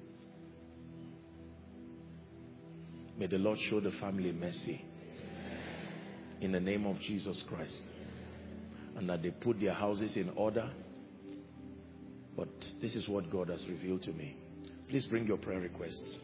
May the Lord show the family mercy in the name of Jesus Christ, and that they put their houses in order. But this is what God has revealed to me. Please bring your prayer requests.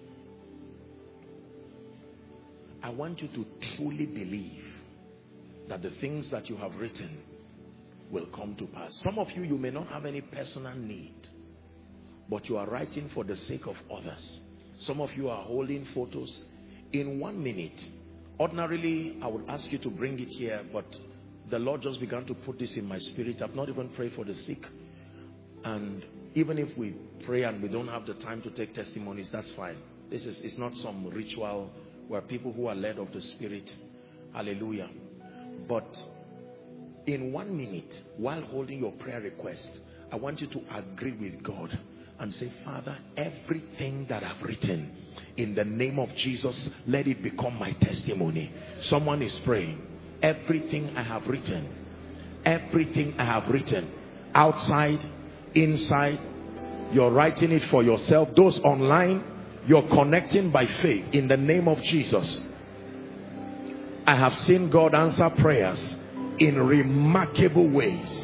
I want you to truly believe that the things that you have written will come to pass. Some of you, you may not have any personal need, but you are writing for the sake of others. Some of you are holding photos. In one minute, ordinarily I would ask you to bring it here, but the Lord just began to put this in my spirit. I've not even prayed for the sick, and even if we pray and we don't have the time to take testimonies, that's fine. This is it's not some ritual. We're people who are led of the Spirit. Hallelujah. But in one minute, while holding your prayer request, I want you to agree with God and say, Father, everything that I've written, in the name of Jesus, let it become my testimony. Someone is praying. Everything I have written, everything I have written, outside, inside. You're writing it for yourself. Those online, you're connecting by faith in the name of Jesus. I have seen God answer prayers in remarkable ways.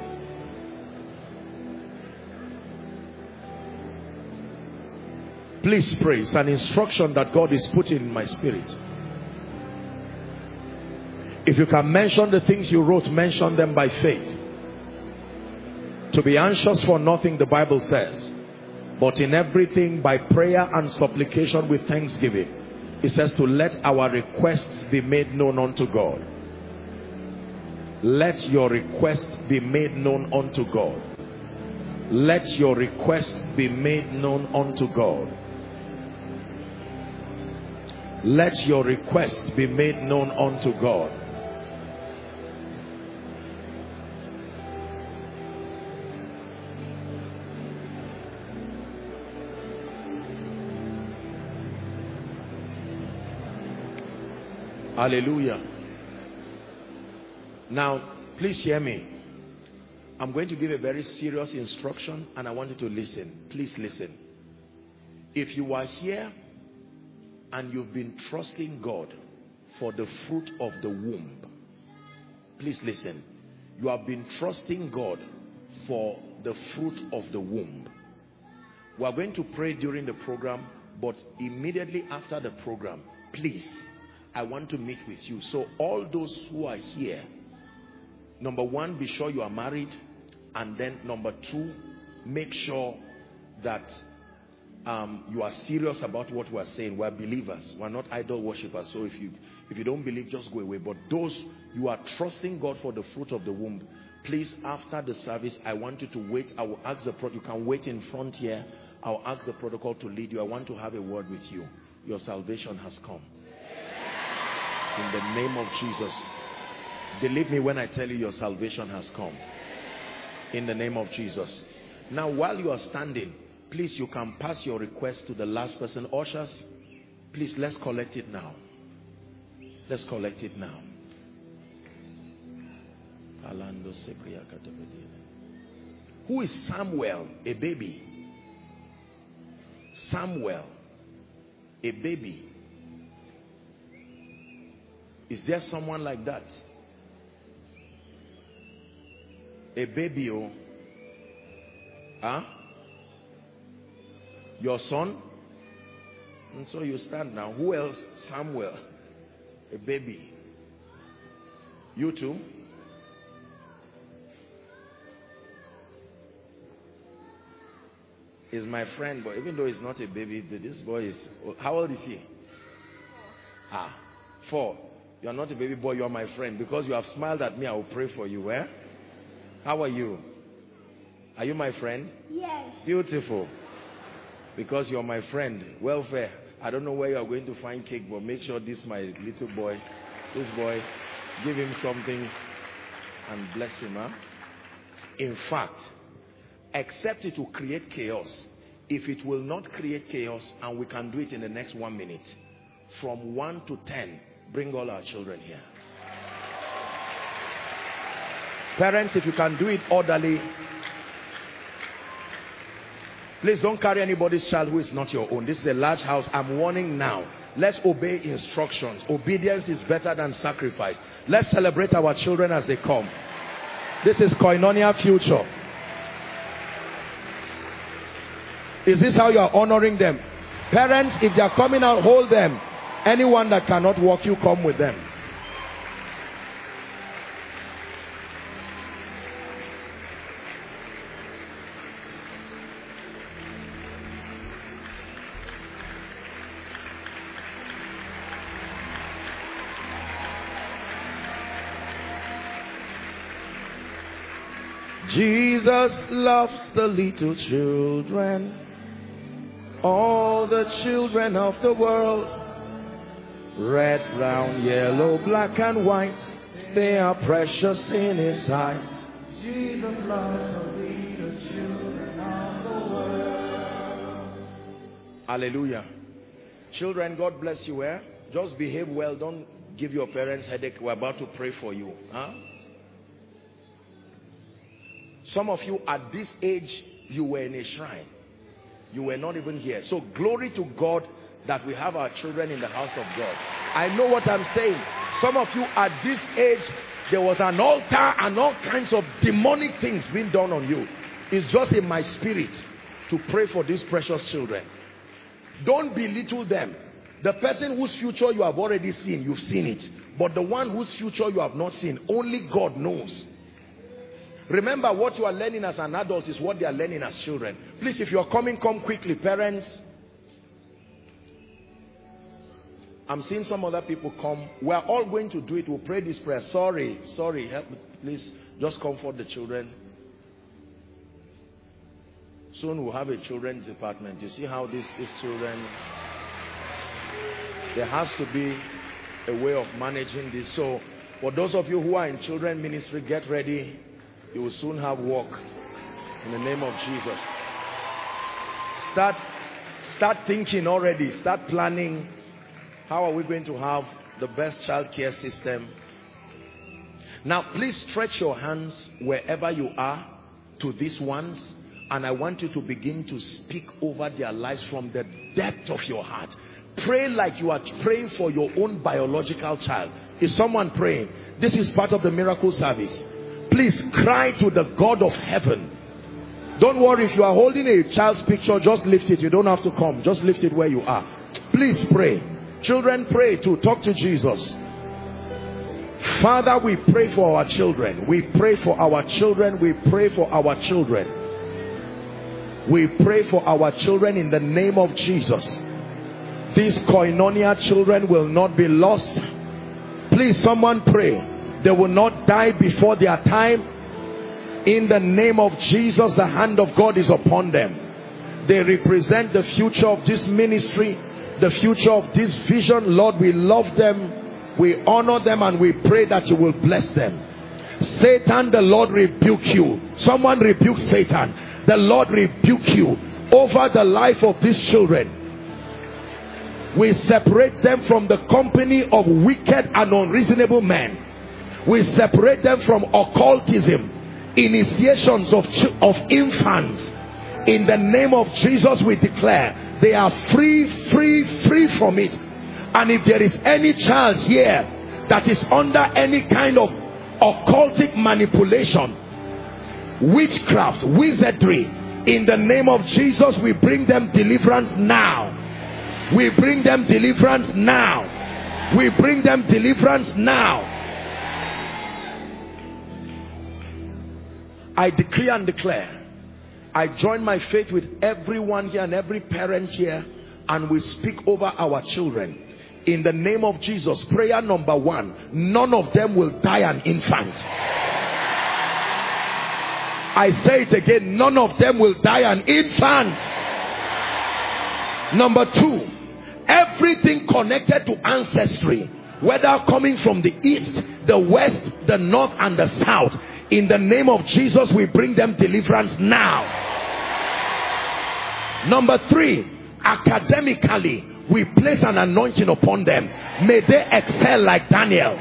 Please pray. It's an instruction that God is putting in my spirit. If you can mention the things you wrote, mention them by faith. To be anxious for nothing, the Bible says, but in everything by prayer and supplication with thanksgiving. It says to let our requests be made known unto God. Let your requests be made known unto God. Let your requests be made known unto God. Let your requests be made known unto God. Hallelujah. Now, please hear me. I'm going to give a very serious instruction and I want you to listen. Please listen. If you are here and you've been trusting God for the fruit of the womb, please listen. You have been trusting God for the fruit of the womb. We are going to pray during the program, but immediately after the program, please, I want to meet with you. So all those who are here, number one, be sure you are married. And then number two, make sure that um, you are serious about what we are saying. We are believers. We are not idol worshippers. So if you, if you don't believe, just go away. But those you are trusting God for the fruit of the womb, please, after the service, I want you to wait. I will ask the protocol. You can wait in front here. I'll ask the protocol to lead you. I want to have a word with you. Your salvation has come. In the name of Jesus. Believe me when I tell you your salvation has come. In the name of Jesus. Now, while you are standing, please, you can pass your request to the last person. Ushers, please, let's collect it now. Let's collect it now. Who is Samuel? A baby. Samuel, a baby. Is there someone like that? A baby, oh. Huh? Your son? And so you stand now. Who else? Samuel. A baby. You too? He's my friend, but even though he's not a baby, this boy is... How old is he? Ah, four. You are not a baby boy, you are my friend. Because you have smiled at me, I will pray for you. Eh? How are you? Are you my friend? Yes. Beautiful. Because you are my friend. Welfare. I don't know where you are going to find cake, but make sure this my little boy, this boy, give him something and bless him. Huh? In fact, except it will create chaos. If it will not create chaos, and we can do it in the next one minute, from one to ten, bring all our children here. Parents, if you can do it orderly, please don't carry anybody's child who is not your own. This is a large house. I'm warning now. Let's obey instructions. Obedience is better than sacrifice. Let's celebrate our children as they come. This is Koinonia Future. Is this how you are honoring them? Parents, if they are coming out, hold them. Anyone that cannot walk, you come with them. Jesus loves the little children, all the children of the world. Red, brown, yellow, black and white, they are precious in his sight. Jesus loves the little children of the world. Hallelujah. Children, God bless you. Eh? Just behave well. Don't give your parents headache. We're about to pray for you. Huh? Some of you at this age, you were in a shrine. You were not even here. So glory to God that we have our children in the house of God. I know what I'm saying. Some of you at this age, there was an altar and all kinds of demonic things being done on you. It's just in my spirit to pray for these precious children. Don't belittle them. The person whose future you have already seen, you've seen it. But the one whose future you have not seen, only God knows. Remember, what you are learning as an adult is what they are learning as children. Please, if you are coming, come quickly. Parents, I'm seeing some other people come. We are all going to do it. We'll pray this prayer. Sorry, sorry, help me, please. Just comfort the children. Soon we'll have a children's department. You see how these, these children, there has to be a way of managing this. So for those of you who are in children ministry, get ready. You will soon have work in the name of Jesus. Start, start thinking already. Start planning. How are we going to have the best child care system? Now, please stretch your hands wherever you are to these ones. And I want you to begin to speak over their lives from the depth of your heart. Pray like you are praying for your own biological child. Is someone praying? This is part of the miracle service. Please cry to the God of heaven. Don't worry, if you are holding a child's picture, just lift it. You don't have to come. Just lift it where you are. Please pray. Children, pray too. Talk to Jesus. Father, we pray for our children. We pray for our children. We pray for our children. We pray for our children in the name of Jesus. These koinonia children will not be lost. Please, someone pray. They will not die before their time. In the name of Jesus, the hand of God is upon them. They represent the future of this ministry, the future of this vision. Lord, we love them, we honor them, and we pray that you will bless them. Satan, the Lord rebuke you. Someone rebuke Satan. The Lord rebuke you over the life of these children. We separate them from the company of wicked and unreasonable men. We separate them from occultism, initiations of, of infants. In the name of Jesus, we declare they are free, free, free from it. And if there is any child here that is under any kind of occultic manipulation, witchcraft, wizardry, in the name of Jesus, we bring them deliverance now. We bring them deliverance now. We bring them deliverance now. I decree and declare, I join my faith with everyone here and every parent here, and we speak over our children. In the name of Jesus, prayer number one, none of them will die an infant. I say it again, none of them will die an infant. Number two, everything connected to ancestry, whether coming from the east, the west, the north, and the south, in the name of Jesus, we bring them deliverance now. Number three, academically, we place an anointing upon them. May they excel like Daniel.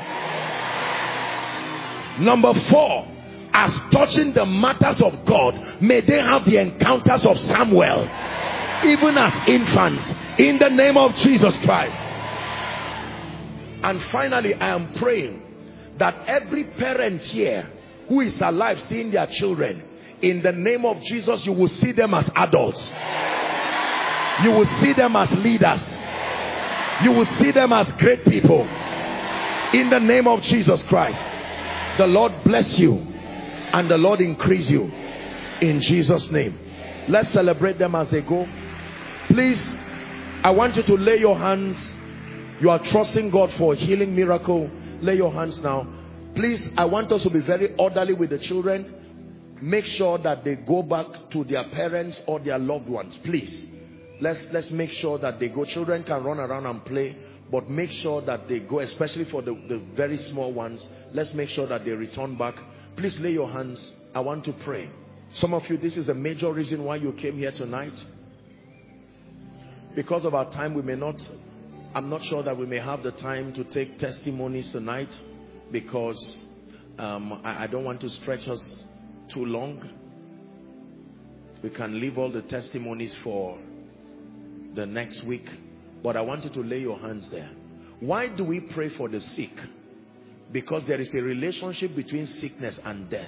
Number four, as touching the matters of God, may they have the encounters of Samuel, even as infants, in the name of Jesus Christ. And finally, I am praying that every parent here who is alive seeing their children, in the name of Jesus, you will see them as adults. You will see them as leaders. You will see them as great people. In the name of Jesus Christ. The Lord bless you and the Lord increase you. In Jesus' name. Let's celebrate them as they go. Please, I want you to lay your hands. You are trusting God for a healing miracle. Lay your hands now. Please, I want us to be very orderly with the children. Make sure that they go back to their parents or their loved ones. Please. Let's, let's make sure that they go. Children can run around and play, but make sure that they go, especially for the, the very small ones. Let's make sure that they return back. Please lay your hands. I want to pray. Some of you, this is a major reason why you came here tonight. Because of our time, we may not, I'm not sure that we may have the time to take testimonies tonight, because um, I, I don't want to stretch us too long. We can leave all the testimonies for the next week. But I want you to lay your hands there. Why do we pray for the sick? Because there is a relationship between sickness and death.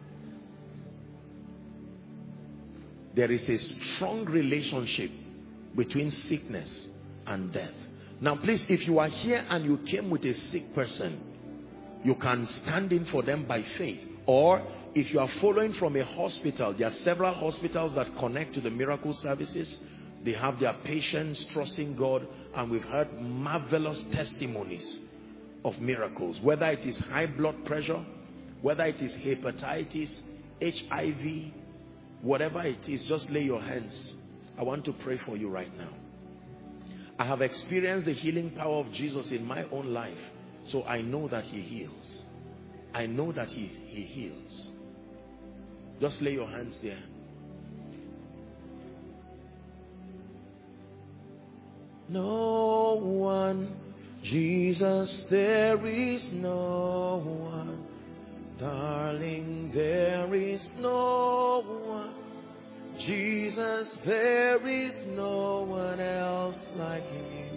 There is a strong relationship between sickness and death. Now please, if you are here and you came with a sick person, you can stand in for them by faith. Or if you are following from a hospital, there are several hospitals that connect to the miracle services. They have their patients trusting God, and we've heard marvelous testimonies of miracles. Whether it is high blood pressure, whether it is hepatitis, H I V, whatever it is, just lay your hands. I want to pray for you right now. I have experienced the healing power of Jesus in my own life, so I know that he heals. I know that he, he heals. Just lay your hands there. No one, Jesus, there is no one. Darling, there is no one. Jesus, there is no one else like him.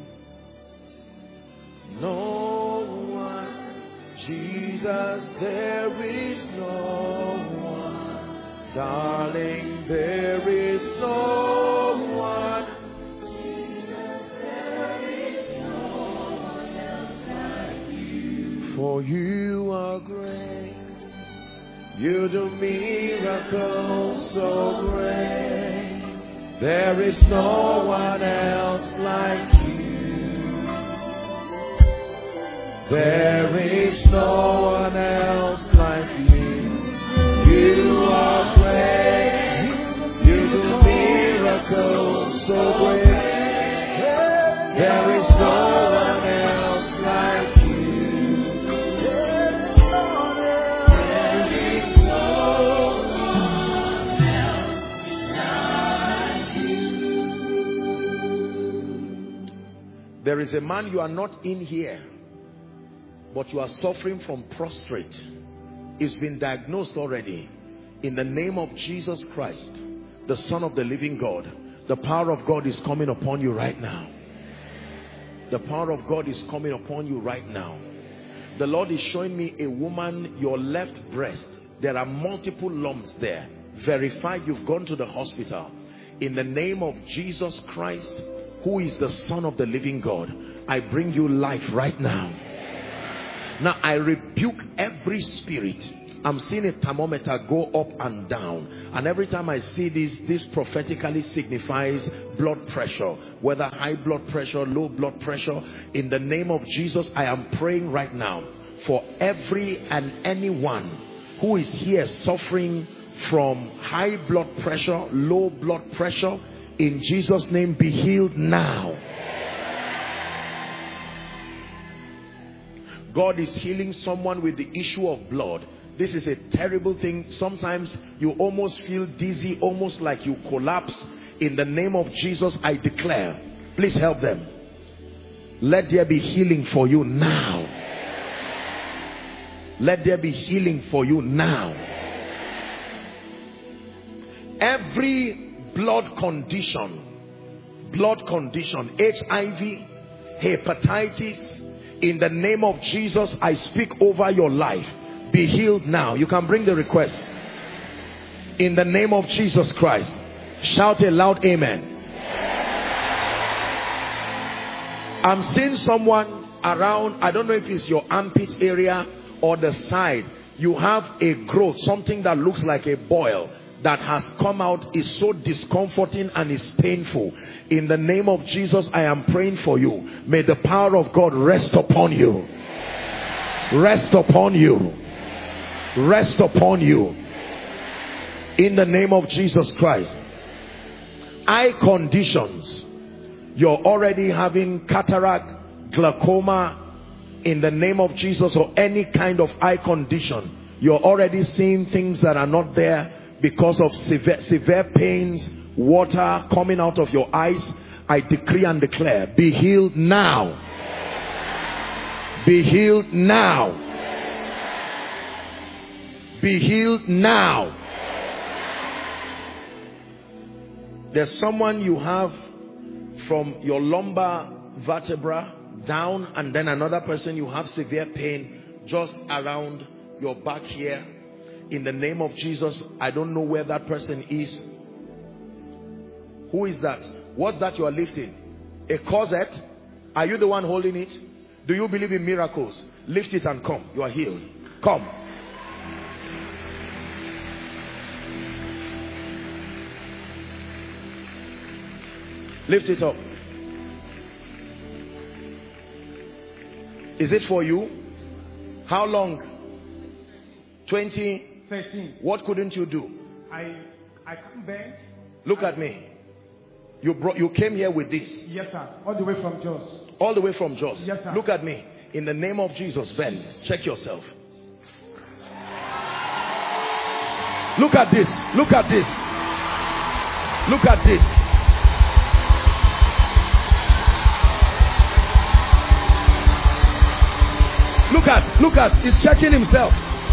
No one. Jesus, there is no one. Darling, there is no one. Jesus, there is no one else like you. For you are great. You do miracles so great. There is no one else like you. There is no one else like you. You are great. You do miracles so great. There is no one else like you. There is no one else like you. There is a man, you are not in here, but you are suffering from prostrate. It's been diagnosed already. In the name of Jesus Christ, the Son of the living God, the power of God is coming upon you right now. The power of God is coming upon you right now. The Lord is showing me a woman, your left breast. There are multiple lumps there. Verified, you've gone to the hospital. In the name of Jesus Christ, who is the Son of the living God, I bring you life right now. Now I rebuke every spirit. I'm seeing a thermometer go up and down, and every time I see this, this prophetically signifies blood pressure, whether high blood pressure, low blood pressure. In the name of Jesus, I am praying right now for every and anyone who is here suffering from high blood pressure, low blood pressure. In Jesus' name, be healed now. God is healing someone with the issue of blood. This is a terrible thing. Sometimes you almost feel dizzy, almost like you collapse. In the name of Jesus, I declare, please help them. Let there be healing for you now. Let there be healing for you now. Every blood condition, blood condition, H I V, hepatitis, in the name of Jesus, I speak over your life. Be healed now. You can bring the request. In the name of Jesus Christ. Shout a loud amen. I'm seeing someone around, I don't know if it's your armpit area or the side. You have a growth, something that looks like a boil that has come out, is so discomforting and is painful. In the name of Jesus, I am praying for you. May the power of God rest upon you. Rest upon you. Rest upon you. In the name of Jesus Christ. Eye conditions. You're already having cataract, glaucoma. In the name of Jesus, or any kind of eye condition, you're already seeing things that are not there because of severe, severe pains, water coming out of your eyes. I decree and declare, be healed now. Be healed now. Be healed now. There's someone you have from your lumbar vertebra down, and then another person you have severe pain just around your back here. In the name of Jesus, I don't know where that person is. Who is that? What's that you are lifting? A corset? Are you the one holding it? Do you believe in miracles? Lift it and come. You are healed. Come. Lift it up. Is it for you? How long? twenty? thirteen. What couldn't you do? I I can't bend. Look at me. You brought, you came here with this. Yes, sir. All the way from Jos. All the way from Jos. Yes, sir. Look at me. In the name of Jesus, bend. Check yourself. Look at this. Look at this. Look at this. Look at, look at, he's checking himself.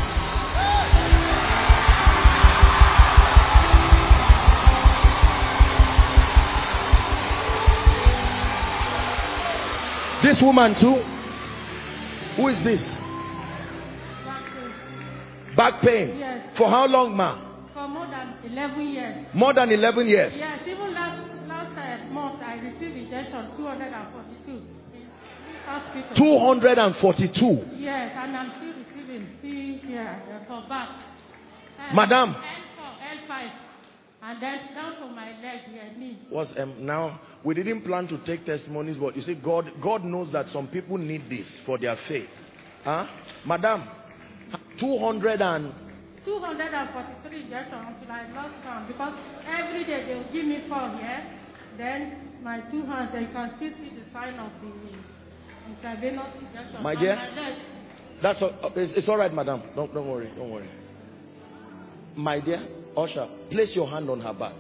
This woman too. Who is this? Back pain. Back pain. Yes. For how long, ma? For more than eleven years. More than eleven years. Yes, even last last uh, month I received injection two hundred forty-two in hospital. two hundred forty-two. Yes, and I'm still receiving see here uh, for back. Uh, Madam. L four, L five, and then down to my leg here, knee. Was um, now we didn't plan to take testimonies, but you see, God, God knows that some people need this for their faith. Huh, Madam? Two hundred and two hundred forty-three injections until I lost count, because every day they will give me four here. Then my two hands, they can still see the sign of the intravenous injection. My dear, my leg. that's all, it's, it's all right, madam. Don't don't worry, don't worry. My dear, usher, place your hand on her back.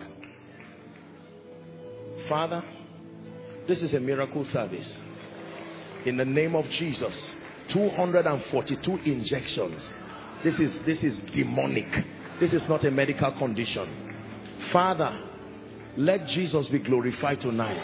Father, this is a miracle service. In the name of Jesus, two hundred forty-two injections. This is this is demonic. This is not a medical condition. Father, let Jesus be glorified tonight.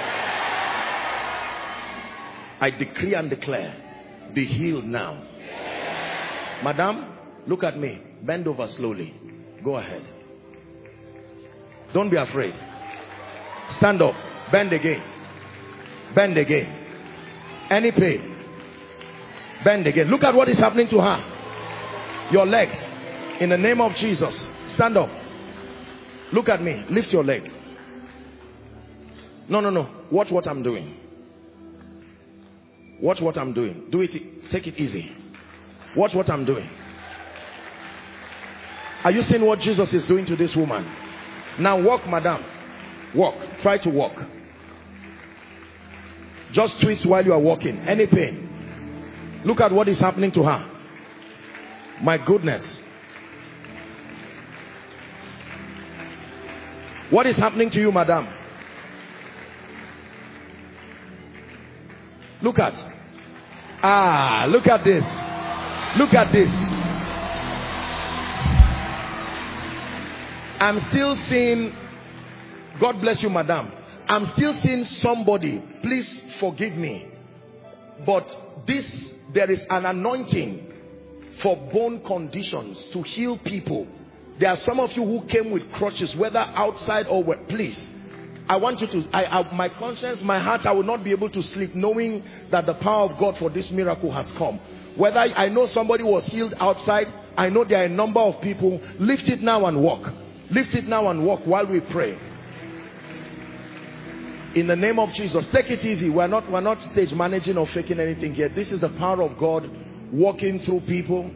I decree and declare, be healed now. Madam, look at me. Bend over slowly. Go ahead. Don't be afraid. Stand up. Bend again. Bend again. Any pain? Bend again. Look at what is happening to her. Your legs. In the name of Jesus. Stand up. Look at me. Lift your leg. No, no, no. Watch what I'm doing. Watch what I'm doing. Do it. Take it easy. Watch what I'm doing. Are you seeing what Jesus is doing to this woman? Now walk, madam. Walk. Try to walk. Just twist while you are walking. Any pain? Look at what is happening to her. My goodness. What is happening to you, madam? Look at. Ah, look at this. Look at this. I'm still seeing, God bless you, madam. I'm still seeing somebody, please forgive me, but this, there is an anointing for bone conditions to heal people. There are some of you who came with crutches, whether outside or where, please, I want you to, I, I, my conscience, my heart, I will not be able to sleep knowing that the power of God for this miracle has come. Whether I know somebody was healed outside, I know there are a number of people. Lift it now and walk. Lift it now and walk while we pray. In the name of Jesus, take it easy. We're not, we're not stage managing or faking anything here. This is the power of God walking through people.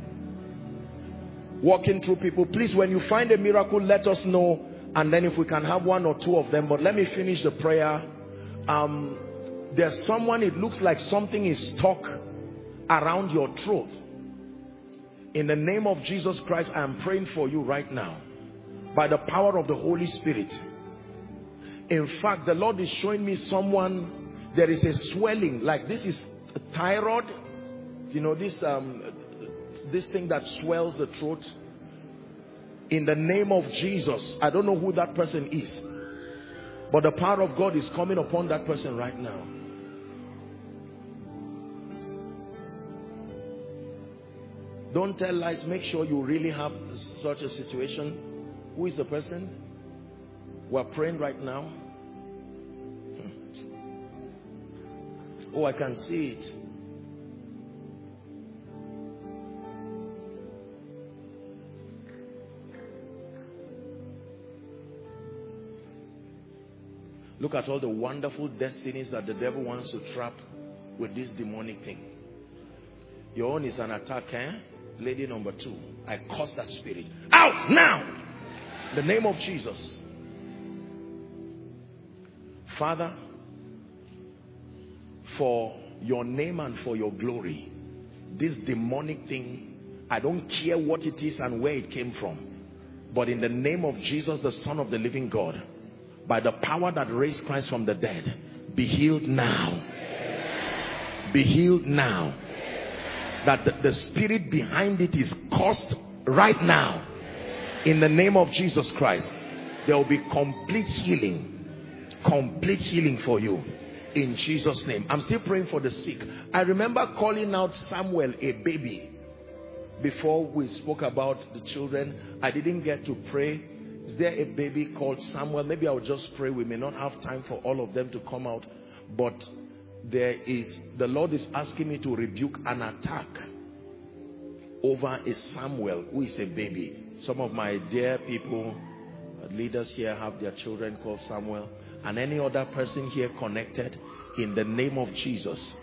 Walking through people. Please, when you find a miracle, let us know. And then if we can have one or two of them. But let me finish the prayer. Um, there's someone, it looks like something is stuck around your throat. In the name of Jesus Christ, I am praying for you right now. By the power of the Holy Spirit. In fact, the Lord is showing me someone, there is a swelling, like this is a thyroid. You know, this, um, this thing that swells the throat. In the name of Jesus, I don't know who that person is. But the power of God is coming upon that person right now. Don't tell lies. Make sure you really have such a situation. Who is the person? We're praying right now. Oh, I can see it. Look at all the wonderful destinies that the devil wants to trap with this demonic thing. Your own is an attack, eh? Lady number two. I curse that spirit. Out now! In the name of Jesus. Father, for your name and for your glory, this demonic thing, I don't care what it is and where it came from, but in the name of Jesus, the Son of the living God, by the power that raised Christ from the dead, be healed now. Be healed now. That the, the spirit behind it is cursed right now. In the name of Jesus Christ, there will be complete healing. Complete healing for you. In Jesus' name. I'm still praying for the sick. I remember calling out Samuel, a baby, before we spoke about the children. I didn't get to pray. Is there a baby called Samuel? Maybe I'll just pray. We may not have time for all of them to come out. But there is, the Lord is asking me to rebuke an attack over a Samuel who is a baby. Some of my dear people, leaders here, have their children called Samuel. And any other person here connected, in the name of Jesus.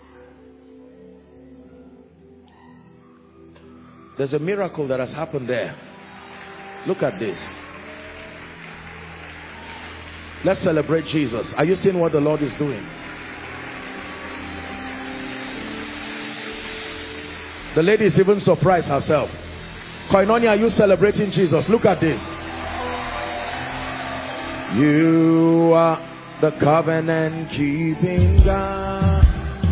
There's a miracle that has happened there. Look at this. Let's celebrate Jesus. Are you seeing what the Lord is doing? The lady is even surprised herself. Koinonia, are you celebrating Jesus? Look at this. You are the covenant keeping God.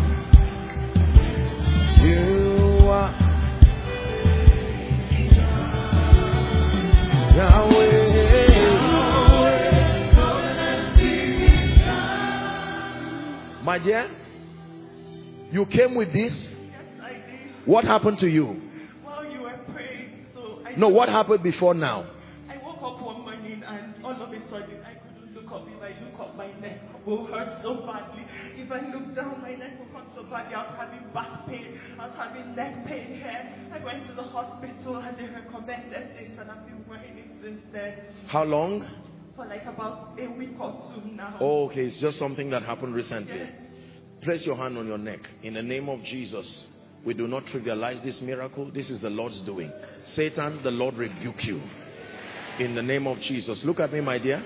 You are Yahweh. My dear, you came with this? Yes, I did. What happened to you? While you were praying, so I No, what happened before now? I woke up one morning and all of a sudden I couldn't look up. If I look up, my neck will hurt so badly. If I look down, my neck will hurt so badly. I was having back pain. I was having neck pain here. I went to the hospital and they recommended this, and I've been wearing it since then. How long? For like about a week or two now. Oh, okay, it's just something that happened recently. Yes. Place your hand on your neck. In the name of Jesus, we do not trivialize this miracle. This is the Lord's doing. Satan, the Lord rebuke you. In the name of Jesus. Look at me, my dear.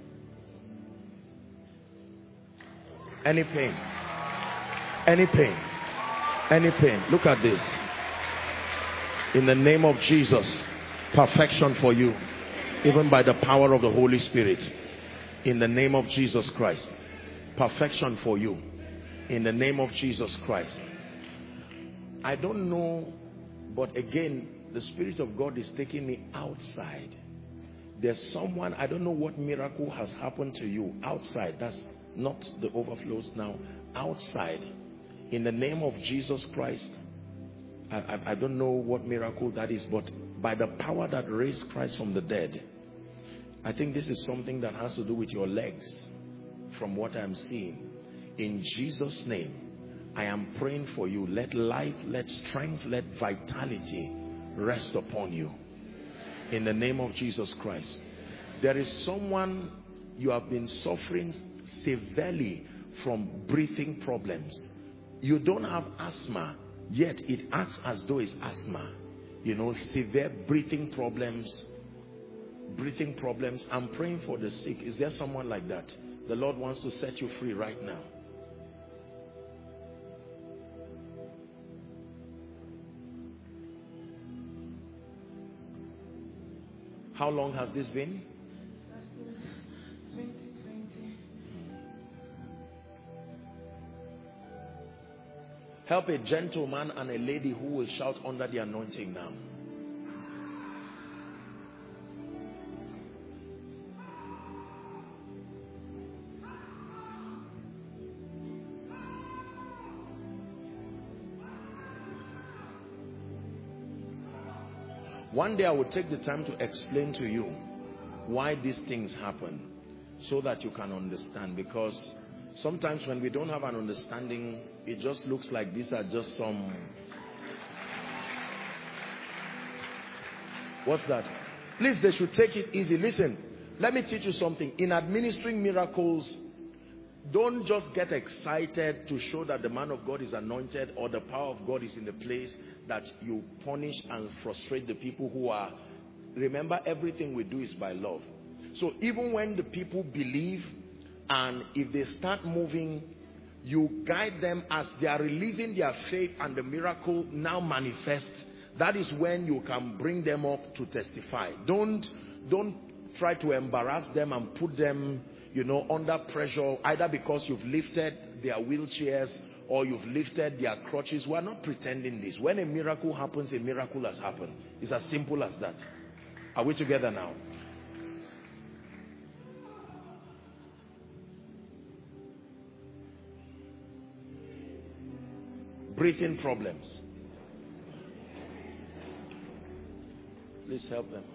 Any pain? Any pain? Any pain? Look at this. In the name of Jesus, perfection for you. Even by the power of the Holy Spirit. In the name of Jesus Christ. Perfection for you. In the name of Jesus Christ. I don't know, but again, the Spirit of God is taking me outside. There's someone, I don't know what miracle has happened to you outside. That's not the overflows now. Outside. In the name of Jesus Christ. I, I, I don't know what miracle that is, but by the power that raised Christ from the dead, I think this is something that has to do with your legs, from what I'm seeing. In Jesus' name, I am praying for you. Let life, let strength, let vitality rest upon you. In the name of Jesus Christ. There is someone, you have been suffering severely from breathing problems. You don't have asthma, yet it acts as though it's asthma. You know, severe breathing problems. Breathing problems. I'm praying for the sick. Is there someone like that? The Lord wants to set you free right now. How long has this been? twenty twenty. Help a gentleman and a lady who will shout under the anointing now. One day I will take the time to explain to you why these things happen, so that you can understand. Because sometimes when we don't have an understanding, it just looks like these are just some... What's that? Please, they should take it easy. Listen, let me teach you something. In administering miracles, don't just get excited to show that the man of God is anointed or the power of God is in the place, that you punish and frustrate the people who are... Remember, everything we do is by love. So even when the people believe, and if they start moving, you guide them as they are releasing their faith and the miracle now manifests. That is when you can bring them up to testify. Don't, don't try to embarrass them and put them, you know, under pressure, either because you've lifted their wheelchairs or you've lifted their crutches. We're not pretending this. When a miracle happens, a miracle has happened. It's as simple as that. Are we together now? Breathing problems. Please help them.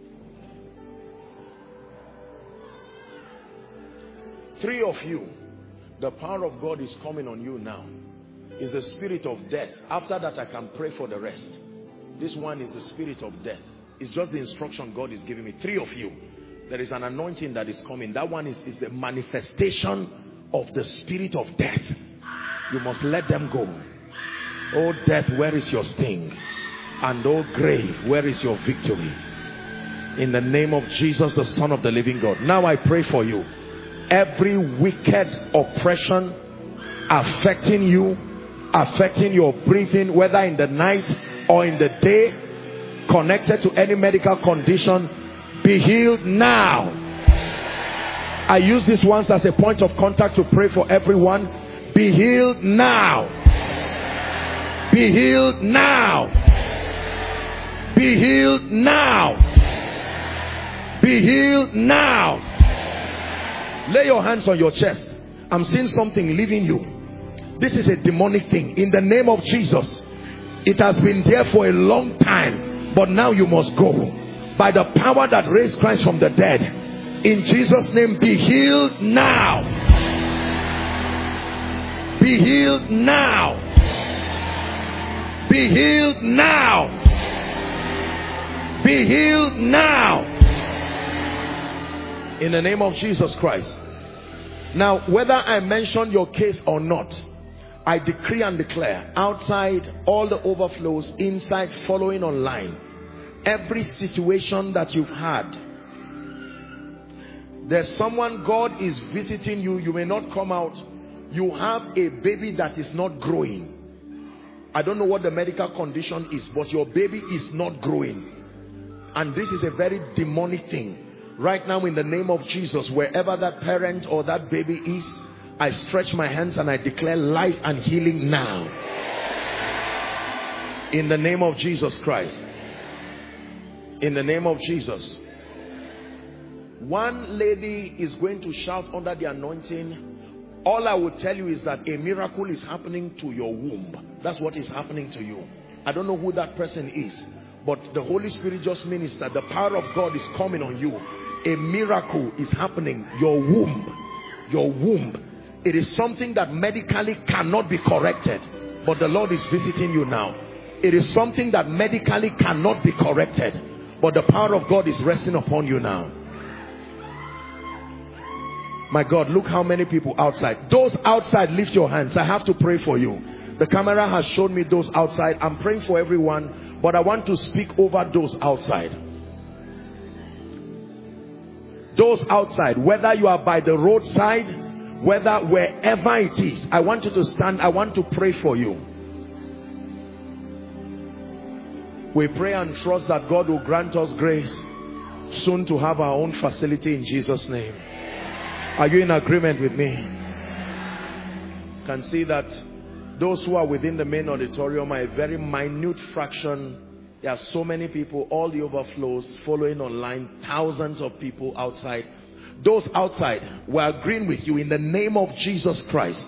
Three of you, the power of God is coming on you now. Is the spirit of death. After that, I can pray for the rest. This one is the spirit of death. It's just the instruction God is giving me. Three of you, there is an anointing that is coming. That one is, is the manifestation of the spirit of death. You must let them go. Oh death, where is your sting? And oh grave, where is your victory? In the name of Jesus, the Son of the living God. Now I pray for you. Every wicked oppression affecting you, affecting your breathing, whether in the night or in the day, connected to any medical condition, be healed now. I use this once as a point of contact to pray for everyone. Be healed now. Be healed now. Be healed now. Be healed now. Lay your hands on your chest. I'm seeing something leaving you. This is a demonic thing. In the name of Jesus. It has been there for a long time, but now you must go. By the power that raised Christ from the dead. In Jesus' name, be healed now. Be healed now. Be healed now. Be healed now. In the name of Jesus Christ. Now, whether I mention your case or not, I decree and declare, outside, all the overflows, inside, following online, every situation that you've had, there's someone, God is visiting you, you may not come out, you have a baby that is not growing. I don't know what the medical condition is, but your baby is not growing. And this is a very demonic thing. Right now, in the name of Jesus, wherever that parent or that baby is, I stretch my hands and I declare life and healing now. In the name of Jesus Christ. In the name of Jesus. One lady is going to shout under the anointing. All I will tell you is that a miracle is happening to your womb. That's what is happening to you. I don't know who that person is, but the Holy Spirit just ministered. The power of God is coming on you. A miracle is happening. Your womb. Your womb. It is something that medically cannot be corrected, but the Lord is visiting you now. It is something that medically cannot be corrected, but the power of God is resting upon you now. My God, look how many people outside. Those outside, lift your hands. I have to pray for you. The camera has shown me those outside. I'm praying for everyone, but I want to speak over those outside. Those outside, whether you are by the roadside, whether wherever it is, I want you to stand. I want to pray for you. We pray and trust that God will grant us grace soon to have our own facility in Jesus' name. Are you in agreement with me? Can see that those who are within the main auditorium are a very minute fraction. There are so many people, all the overflows following online, thousands of people outside. Those outside, we're agreeing with you in the name of Jesus Christ.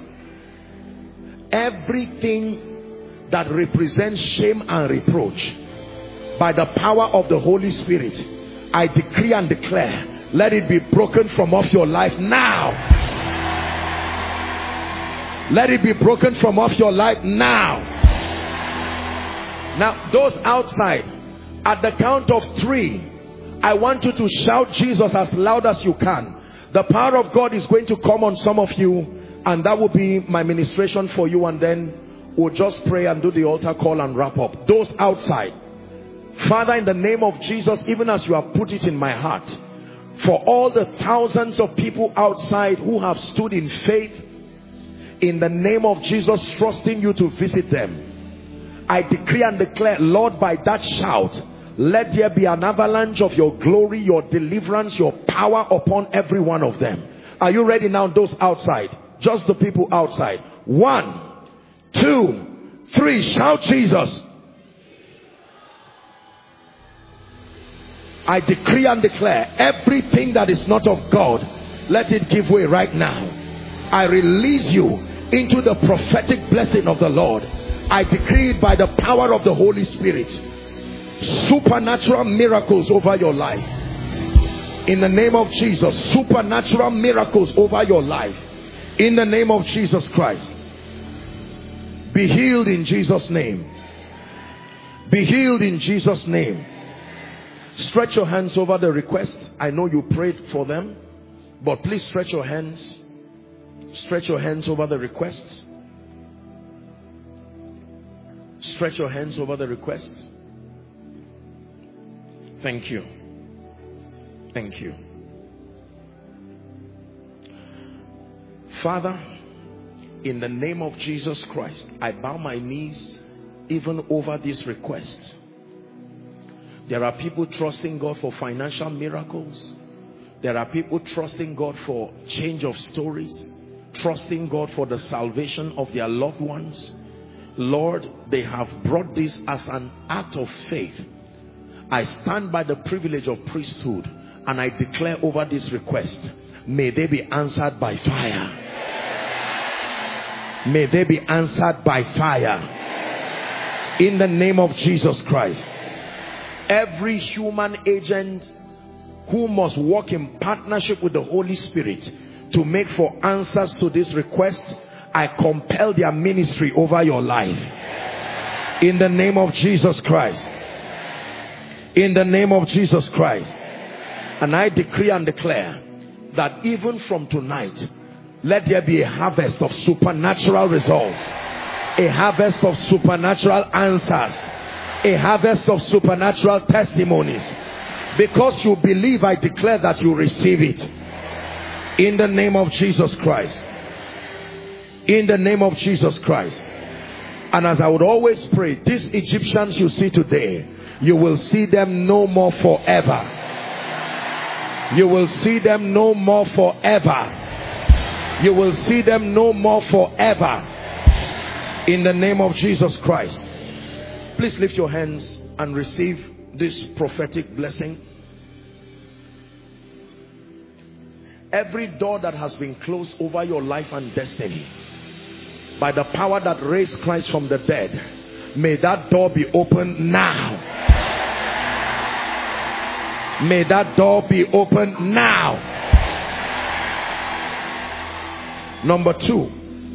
Everything that represents shame and reproach, by the power of the Holy Spirit, I decree and declare, let it be broken from off your life now. Let it be broken from off your life now. Now, those outside, at the count of three, I want you to shout Jesus as loud as you can. The power of God is going to come on some of you, and that will be my ministration for you, and then we'll just pray and do the altar call and wrap up. Those outside, Father, in the name of Jesus, even as you have put it in my heart, for all the thousands of people outside who have stood in faith, in the name of Jesus, trusting you to visit them, I decree and declare, Lord, by that shout, let there be an avalanche of your glory, your deliverance, your power upon every one of them. Are you ready now, those outside? Just the people outside. One, two, three. Shout Jesus. I decree and declare, everything that is not of God, let it give way right now. I release you into the prophetic blessing of the Lord. I decree it by the power of the Holy Spirit. Supernatural miracles over your life. In the name of Jesus, supernatural miracles over your life. In the name of Jesus Christ. Be healed in Jesus' name. Be healed in Jesus' name. Stretch your hands over the requests. I know you prayed for them, but please stretch your hands. Stretch your hands over the requests. Stretch your hands over the requests. Thank you. Thank you. Father, in the name of Jesus Christ, I bow my knees even over these requests. There are people trusting God for financial miracles. There are people trusting God for change of stories, trusting God for the salvation of their loved ones. Lord, they have brought this as an act of faith. I stand by the privilege of priesthood and I declare over this request, may they be answered by fire. May they be answered by fire. In the name of Jesus Christ. Every human agent who must work in partnership with the Holy Spirit to make for answers to this request, I compel their ministry over your life. In the name of Jesus Christ. In the name of Jesus Christ. And I decree and declare that even from tonight, let there be a harvest of supernatural results. A harvest of supernatural answers. A harvest of supernatural testimonies. Because you believe, I declare that you receive it. In the name of Jesus Christ. In the name of Jesus Christ. And as I would always pray, these Egyptians you see today, you will see them no more forever. You will see them no more forever. You will see them no more forever. In the name of Jesus Christ. Please lift your hands and receive this prophetic blessing. Every door that has been closed over your life and destiny, by the power that raised Christ from the dead, may that door be opened now. May that door be opened now. Number two,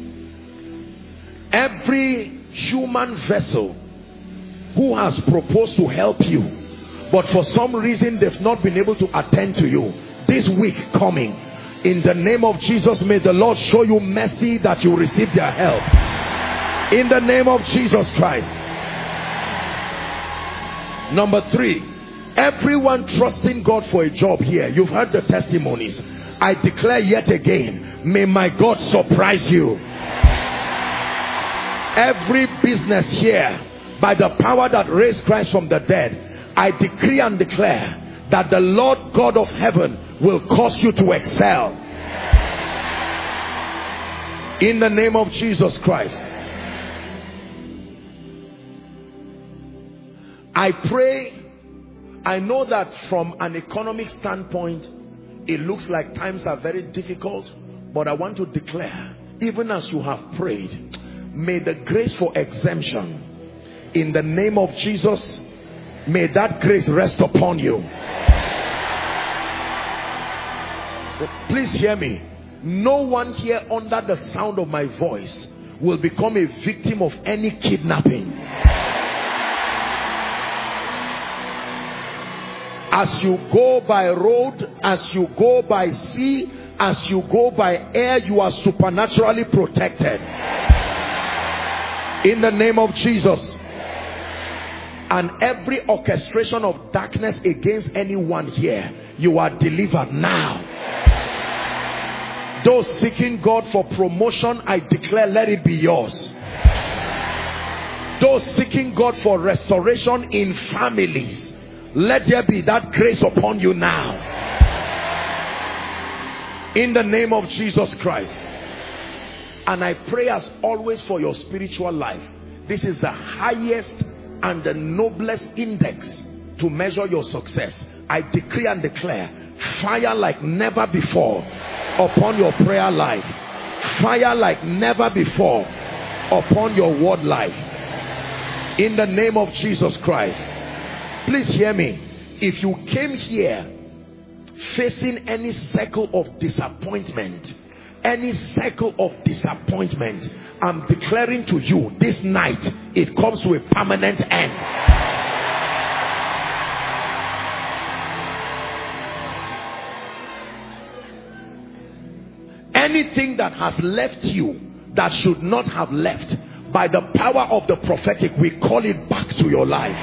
every human vessel who has proposed to help you, but for some reason they've not been able to attend to you, this week coming, in the name of Jesus, may the Lord show you mercy that you receive their help. In the name of Jesus Christ. Number three, everyone trusting God for a job here, you've heard the testimonies. I declare yet again, may my God surprise you. Every business here, by the power that raised Christ from the dead, I decree and declare that the Lord God of heaven will cause you to excel. In the name of Jesus Christ. I pray, I know that from an economic standpoint, it looks like times are very difficult, but I want to declare, even as you have prayed, may the grace for exemption in the name of Jesus May that grace rest upon you. Please hear me. No one here under the sound of my voice will become a victim of any kidnapping. As you go by road, as you go by sea, as you go by air, you are supernaturally protected. In the name of Jesus. And every orchestration of darkness against anyone here, you are delivered now. Those seeking God for promotion, I declare, let it be yours. Those seeking God for restoration in families, let there be that grace upon you now. In the name of Jesus Christ. And I pray as always for your spiritual life. This is the highest and the noblest index to measure your success. I decree and declare fire like never before upon your prayer life. Fire like never before upon your word life. In the name of Jesus Christ. Please hear me. If you came here facing any circle of disappointment, any circle of disappointment, I'm declaring to you this night, it comes to a permanent end. Anything that has left you that should not have left, by the power of the prophetic, we call it back to your life.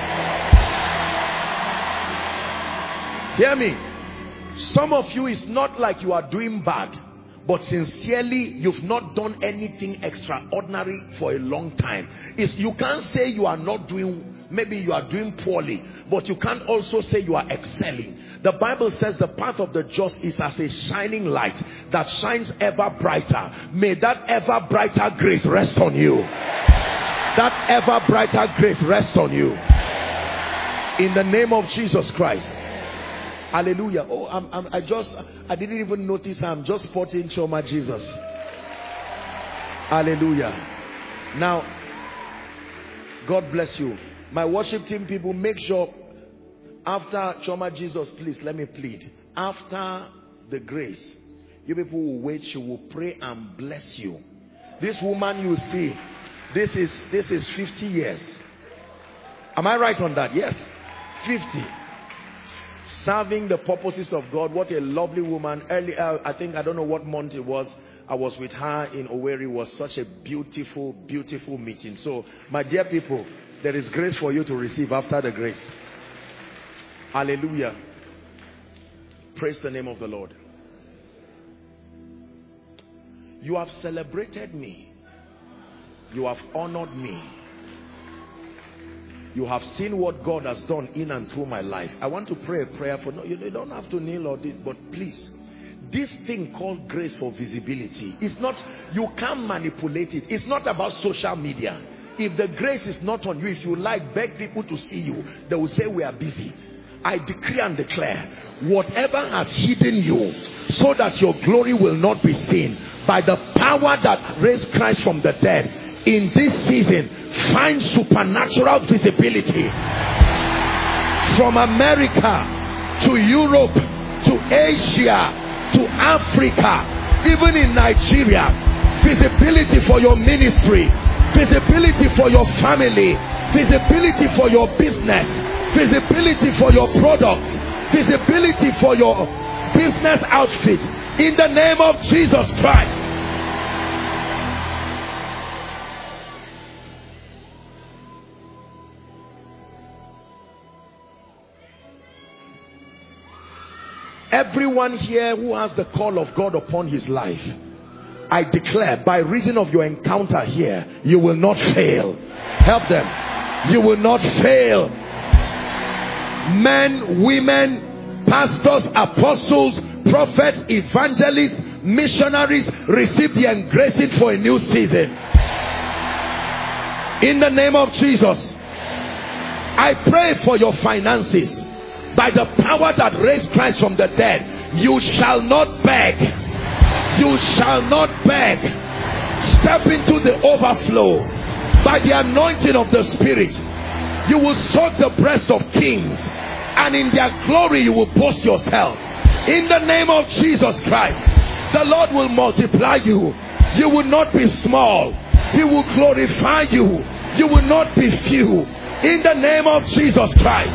Hear me. Some of you, it's not like you are doing bad, but sincerely you've not done anything extraordinary for a long time. It's, you can't say you are not doing, maybe you are doing poorly, but you can't also say you are excelling. The Bible says the path of the just is as a shining light that shines ever brighter. May that ever brighter grace rest on you. That ever brighter grace rest on you. In the name of Jesus Christ. Hallelujah. Oh, I'm, I'm, I just, I didn't even notice. I'm just sporting Choma Jesus. Hallelujah. Now, God bless you. My worship team people, make sure after Choma Jesus, please let me plead. After the grace, you people will wait. She will pray and bless you. This woman you see, this is this is fifty years. Am I right on that? Yes, fifty. Serving the purposes of God. What a lovely woman. Earlier, I think, I don't know what month it was, I was with her in Owerri. It was such a beautiful, beautiful meeting. So, my dear people, there is grace for you to receive after the grace. Hallelujah. Praise the name of the Lord. You have celebrated me. You have honored me. You have seen what God has done in and through my life. I want to pray a prayer for, no, you don't have to kneel or this, but please, this thing called grace for visibility, it's not, you can't manipulate it. It's not about social media. If the grace is not on you, if you like, beg people to see you, they will say we are busy. I decree and declare, whatever has hidden you so that your glory will not be seen, by the power that raised Christ from the dead, in this season, find supernatural visibility. From America to Europe to Asia to Africa, even in Nigeria, visibility for your ministry, visibility for your family, visibility for your business, visibility for your products, visibility for your business outfit, in the name of Jesus Christ. Everyone here who has the call of God upon his life, I declare, by reason of your encounter here, you will not fail. Help them. You will not fail. Men, women, pastors, apostles, prophets, evangelists, missionaries, receive the engracing for a new season. In the name of Jesus, I pray for your finances. By the power that raised Christ from the dead, you shall not beg. You shall not beg. Step into the overflow by the anointing of the Spirit. You will suck the breast of kings, and in their glory you will boast yourself. In the name of Jesus Christ, the Lord will multiply you. You will not be small. He will glorify you. You will not be few. In the name of Jesus Christ.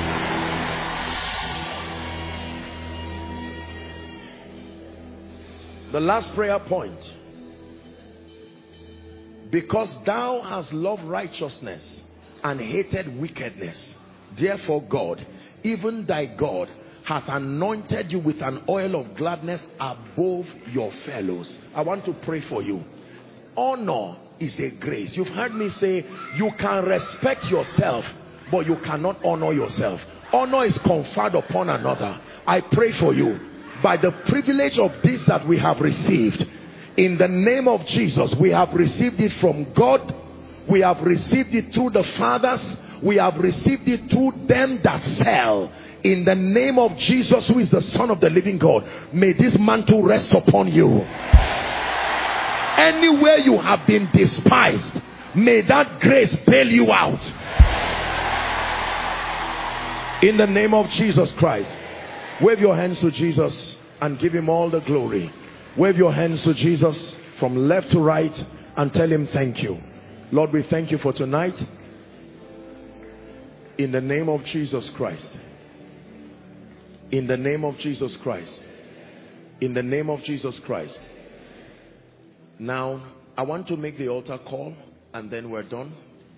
The last prayer point. Because thou hast loved righteousness and hated wickedness, therefore God, even thy God, hath anointed you with an oil of gladness above your fellows. I want to pray for you. Honor is a grace. You've heard me say you can respect yourself, but you cannot honor yourself. Honor is conferred upon another. I pray for you, by the privilege of this that we have received, in the name of Jesus. We have received it from God. We have received it through the fathers. We have received it through them that sell. In the name of Jesus, who is the Son of the living God, may this mantle rest upon you. Anywhere you have been despised, may that grace bail you out. In the name of Jesus Christ. Wave your hands to Jesus and give him all the glory. Wave your hands to Jesus from left to right and tell him thank you. Lord, we thank you for tonight. In the name of Jesus Christ. In the name of Jesus Christ. In the name of Jesus Christ. Now, I want to make the altar call and then we're done.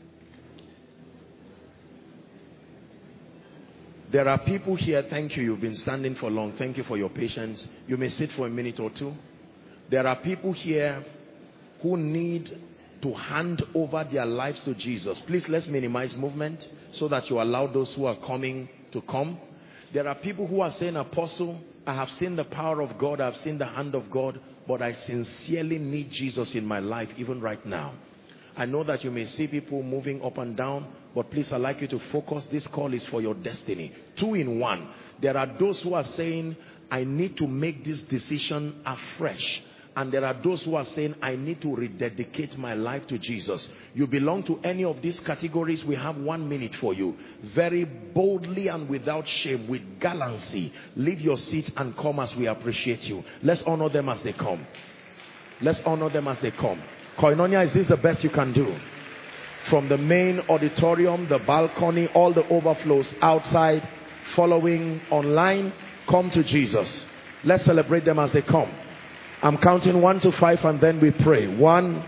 There are people here, thank you, you've been standing for long. Thank you for your patience. You may sit for a minute or two. There are people here who need to hand over their lives to Jesus. Please, let's minimize movement so that you allow those who are coming to come. There are people who are saying, Apostle, I have seen the power of God, I have seen the hand of God, but I sincerely need Jesus in my life even right now. I know that you may see people moving up and down, but please, I'd like you to focus. This call is for your destiny. Two in one. There are those who are saying, I need to make this decision afresh. And there are those who are saying, I need to rededicate my life to Jesus. You belong to any of these categories. We have one minute for you. Very boldly and without shame, with gallantry, leave your seat and come as we appreciate you. Let's honor them as they come. Let's honor them as they come. Koinonia, is this the best you can do? From the main auditorium, the balcony, all the overflows outside, following online, come to Jesus. Let's celebrate them as they come. I'm counting one to five and then we pray. One,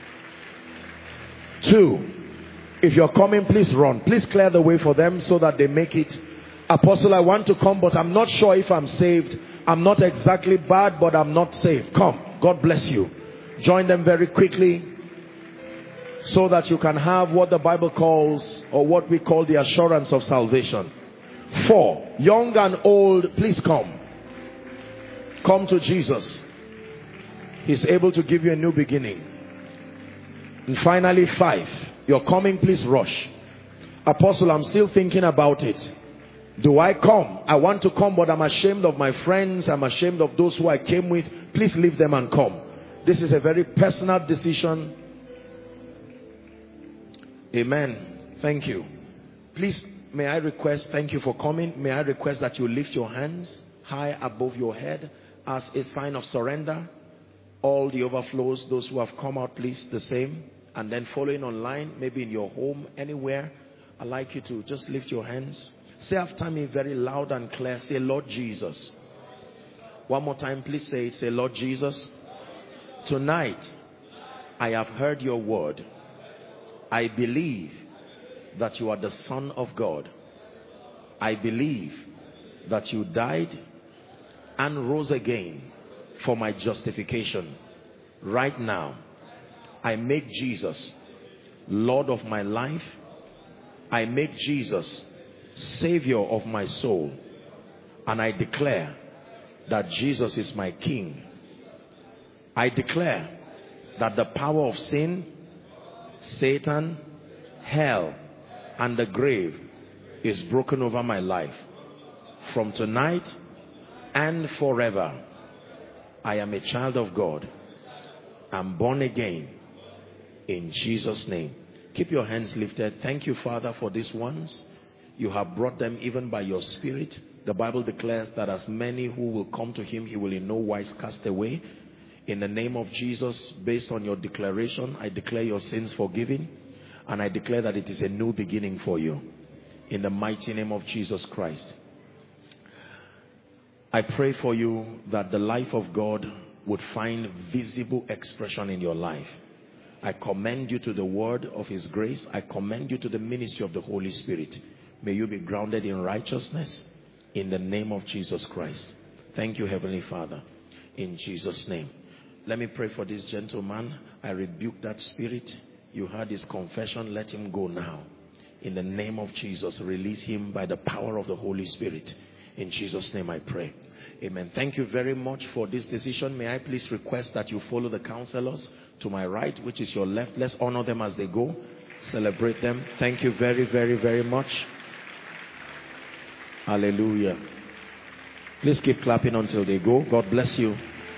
two. If you're coming, please run. Please clear the way for them so that they make it. Apostle, I want to come, but I'm not sure if I'm saved. I'm not exactly bad, but I'm not saved. Come. God bless you. Join them very quickly so that you can have what the Bible calls, or what we call, the assurance of salvation. Four. Young and old, please come. Come to Jesus. He's able to give you a new beginning. And finally, five. You're coming, please rush. Apostle, I'm still thinking about it. Do I come? I want to come, but I'm ashamed of my friends. I'm ashamed of those who I came with. Please leave them and come. This is a very personal decision. Amen. Thank you. Please, may I request, thank you for coming. May I request that you lift your hands high above your head as a sign of surrender. All the overflows, those who have come out, please, the same. And then following online, maybe in your home, anywhere, I'd like you to just lift your hands. Say after me very loud and clear. Say, Lord Jesus. One more time, please say it. Say, Lord Jesus, tonight I have heard your word. I believe that you are the Son of God. I believe that you died and rose again for my justification. Right now, I make Jesus Lord of my life. I make Jesus Savior of my soul. And I declare that Jesus is my King. I declare that the power of sin, Satan, hell, and the grave is broken over my life. From tonight and forever, I am a child of God. I'm born again in Jesus' name. Keep your hands lifted. Thank you, Father, for these ones. You have brought them even by your Spirit. The Bible declares that as many who will come to him, he will in no wise cast away. In the name of Jesus, based on your declaration, I declare your sins forgiven, and I declare that it is a new beginning for you. In the mighty name of Jesus Christ. I pray for you that the life of God would find visible expression in your life. I commend you to the word of his grace. I commend you to the ministry of the Holy Spirit. May you be grounded in righteousness in the name of Jesus Christ. Thank you, Heavenly Father, in Jesus' name. Let me pray for this gentleman. I rebuke that spirit. You heard his confession. Let him go now. In the name of Jesus, release him by the power of the Holy Spirit. In Jesus' name I pray. Amen. Thank you very much for this decision. May I please request that you follow the counselors to my right, which is your left. Let's honor them as they go. Celebrate them. Thank you very, very, very much. Hallelujah. Please keep clapping until they go. God bless you.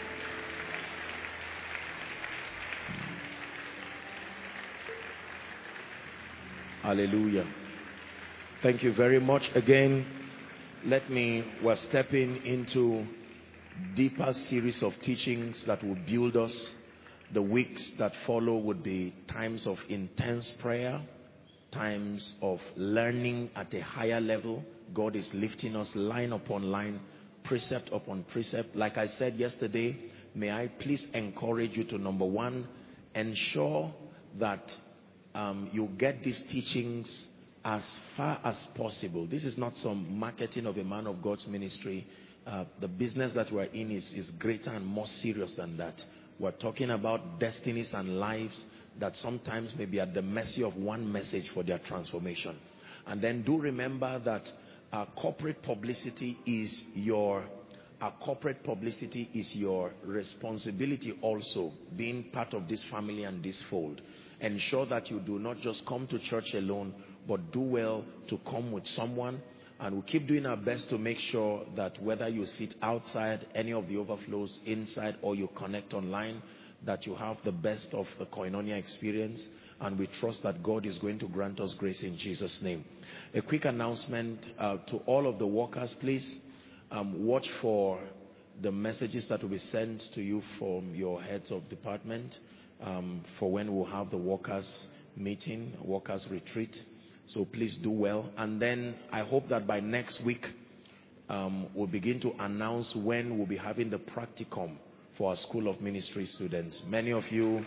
Hallelujah. Thank you very much. Again, let me, we're stepping into deeper series of teachings that will build us. The weeks that follow would be times of intense prayer, times of learning at a higher level. God is lifting us line upon line, precept upon precept. Like I said yesterday, may I please encourage you to, number one, ensure that um, you get these teachings as far as possible. This is not some marketing of a man of God's ministry. Uh, the business that we're in is, is greater and more serious than that. We're talking about destinies and lives that sometimes may be at the mercy of one message for their transformation. And then do remember that our corporate publicity is your our corporate publicity is your responsibility also, being part of this family and this fold. Ensure that you do not just come to church alone, but do well to come with someone. And we'll keep doing our best to make sure that whether you sit outside any of the overflows, inside, or you connect online, that you have the best of the Koinonia experience. And we trust that God is going to grant us grace in Jesus' name. A quick announcement uh, to all of the workers, please um, watch for the messages that will be sent to you from your heads of department um, for when we'll have the workers meeting, workers retreat. So please do well. And then I hope that by next week um, we'll begin to announce when we'll be having the practicum for our School of Ministry students. Many of you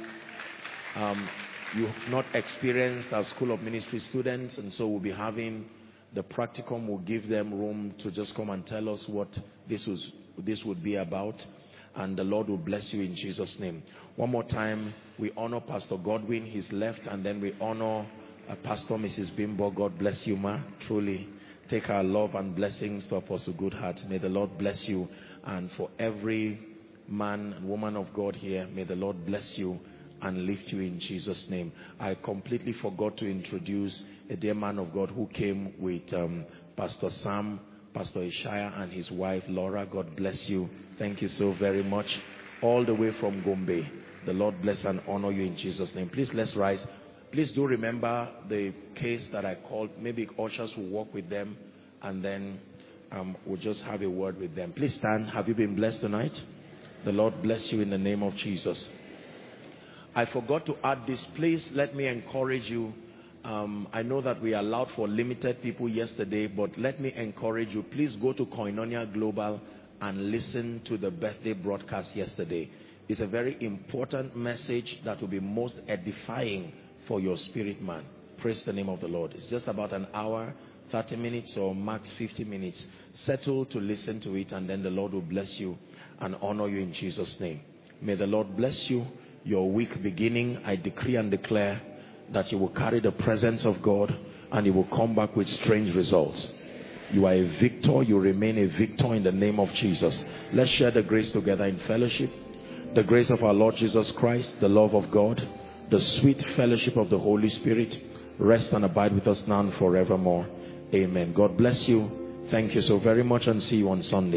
um, you have not experienced our School of Ministry students, and so we'll be having the practicum. Will give them room to just come and tell us what this was this would be about, and the Lord will bless you in Jesus' name. One more time, we honor Pastor Godwin, his left, and then we honor uh, Pastor Missus Bimbo. God bless you, ma. Truly take our love and blessings to Apostle Goodheart. May the Lord bless you, and for every man and woman of God here, may the Lord bless you and lift you in Jesus' name. I completely forgot to introduce a dear man of God who came with um, Pastor Sam, Pastor Ishaya, and his wife Laura. God bless you. Thank you so very much. All the way from Gombe. The Lord bless and honor you in Jesus' name. Please, let's rise. Please do remember the case that I called. Maybe ushers will walk with them, and then um, we'll just have a word with them. Please stand. Have you been blessed tonight? The Lord bless you in the name of Jesus. I forgot to add this. Please let me encourage you. Um, I know that we allowed for limited people yesterday, but let me encourage you. Please go to Koinonia Global and listen to the birthday broadcast yesterday. It's a very important message that will be most edifying for your spirit man. Praise the name of the Lord. It's just about an hour, thirty minutes or max fifty minutes. Settle to listen to it, and then the Lord will bless you and honor you in Jesus' name. May the Lord bless you. Your week beginning, I decree and declare that you will carry the presence of God and you will come back with strange results. You are a victor. You remain a victor in the name of Jesus. Let's share the grace together in fellowship. The grace of our Lord Jesus Christ, the love of God, the sweet fellowship of the Holy Spirit rest and abide with us now and forevermore. Amen. God bless you. Thank you so very much, and see you on Sunday.